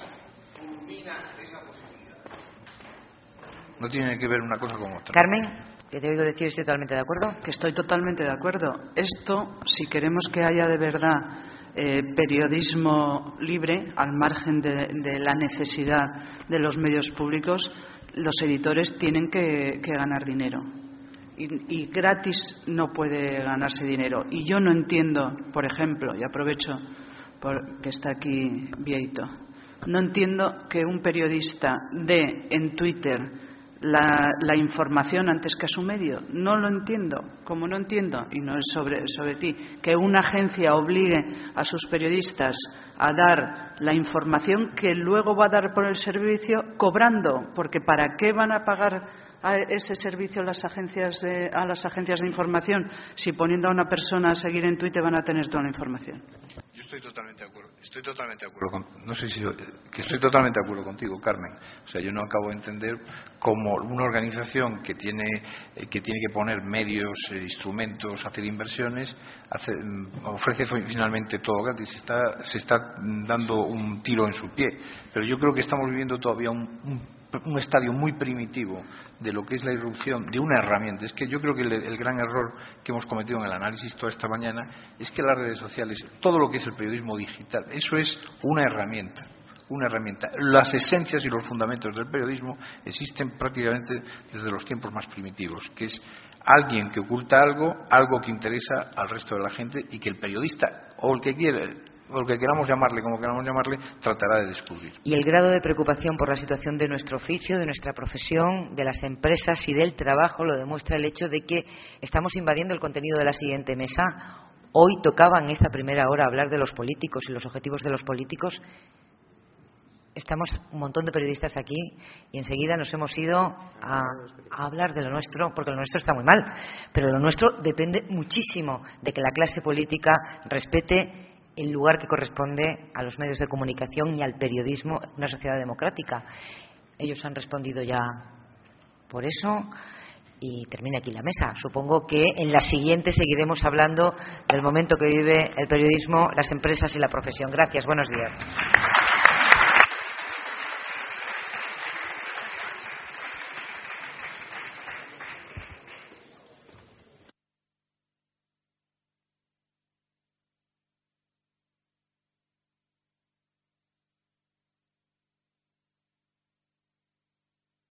no tiene que ver una cosa con otra. Carmen, que te oigo decir, estoy totalmente de acuerdo. Que estoy totalmente de acuerdo. Esto, si queremos que haya de verdad eh, periodismo libre, al margen de, de la necesidad de los medios públicos, los editores tienen que, que ganar dinero. Y, y gratis no puede ganarse dinero. Y yo no entiendo, por ejemplo, y aprovecho por que está aquí Vieito, no entiendo que un periodista dé en Twitter la, la información antes que a su medio. No lo entiendo. Como no entiendo, y no es sobre, sobre ti, que una agencia obligue a sus periodistas a dar la información que luego va a dar por el servicio cobrando, porque ¿para qué van a pagar a ese servicio las agencias de, a las agencias de información si poniendo a una persona a seguir en Twitter van a tener toda la información? Yo estoy totalmente de acuerdo. Estoy totalmente de acuerdo con, no sé si que estoy totalmente de acuerdo contigo, Carmen. O sea, yo no acabo de entender cómo una organización que tiene eh, que tiene que poner medios, eh, instrumentos, hacer inversiones, hace, ofrece finalmente todo gratis. Se está, se está dando un tiro en su pie. Pero yo creo que estamos viviendo todavía un, un un estadio muy primitivo de lo que es la irrupción de una herramienta. Es que yo creo que el, el gran error que hemos cometido en el análisis toda esta mañana es que las redes sociales, todo lo que es el periodismo digital, eso es una herramienta, una herramienta. Las esencias y los fundamentos del periodismo existen prácticamente desde los tiempos más primitivos, que es alguien que oculta algo, algo que interesa al resto de la gente y que el periodista o el que quiere, o el que queramos llamarle, como queramos llamarle, tratará de descubrir. Y el grado de preocupación por la situación de nuestro oficio, de nuestra profesión, de las empresas y del trabajo lo demuestra el hecho de que estamos invadiendo el contenido de la siguiente mesa. Hoy tocaba en esta primera hora hablar de los políticos y los objetivos de los políticos. Estamos un montón de periodistas aquí y enseguida nos hemos ido a, a hablar de lo nuestro, porque lo nuestro está muy mal, pero lo nuestro depende muchísimo de que la clase política respete el lugar que corresponde a los medios de comunicación y al periodismo en una sociedad democrática. Ellos han respondido ya por eso. y termina aquí la mesa. Supongo que en la siguiente seguiremos hablando del momento que vive el periodismo, las empresas y la profesión. Gracias, buenos días.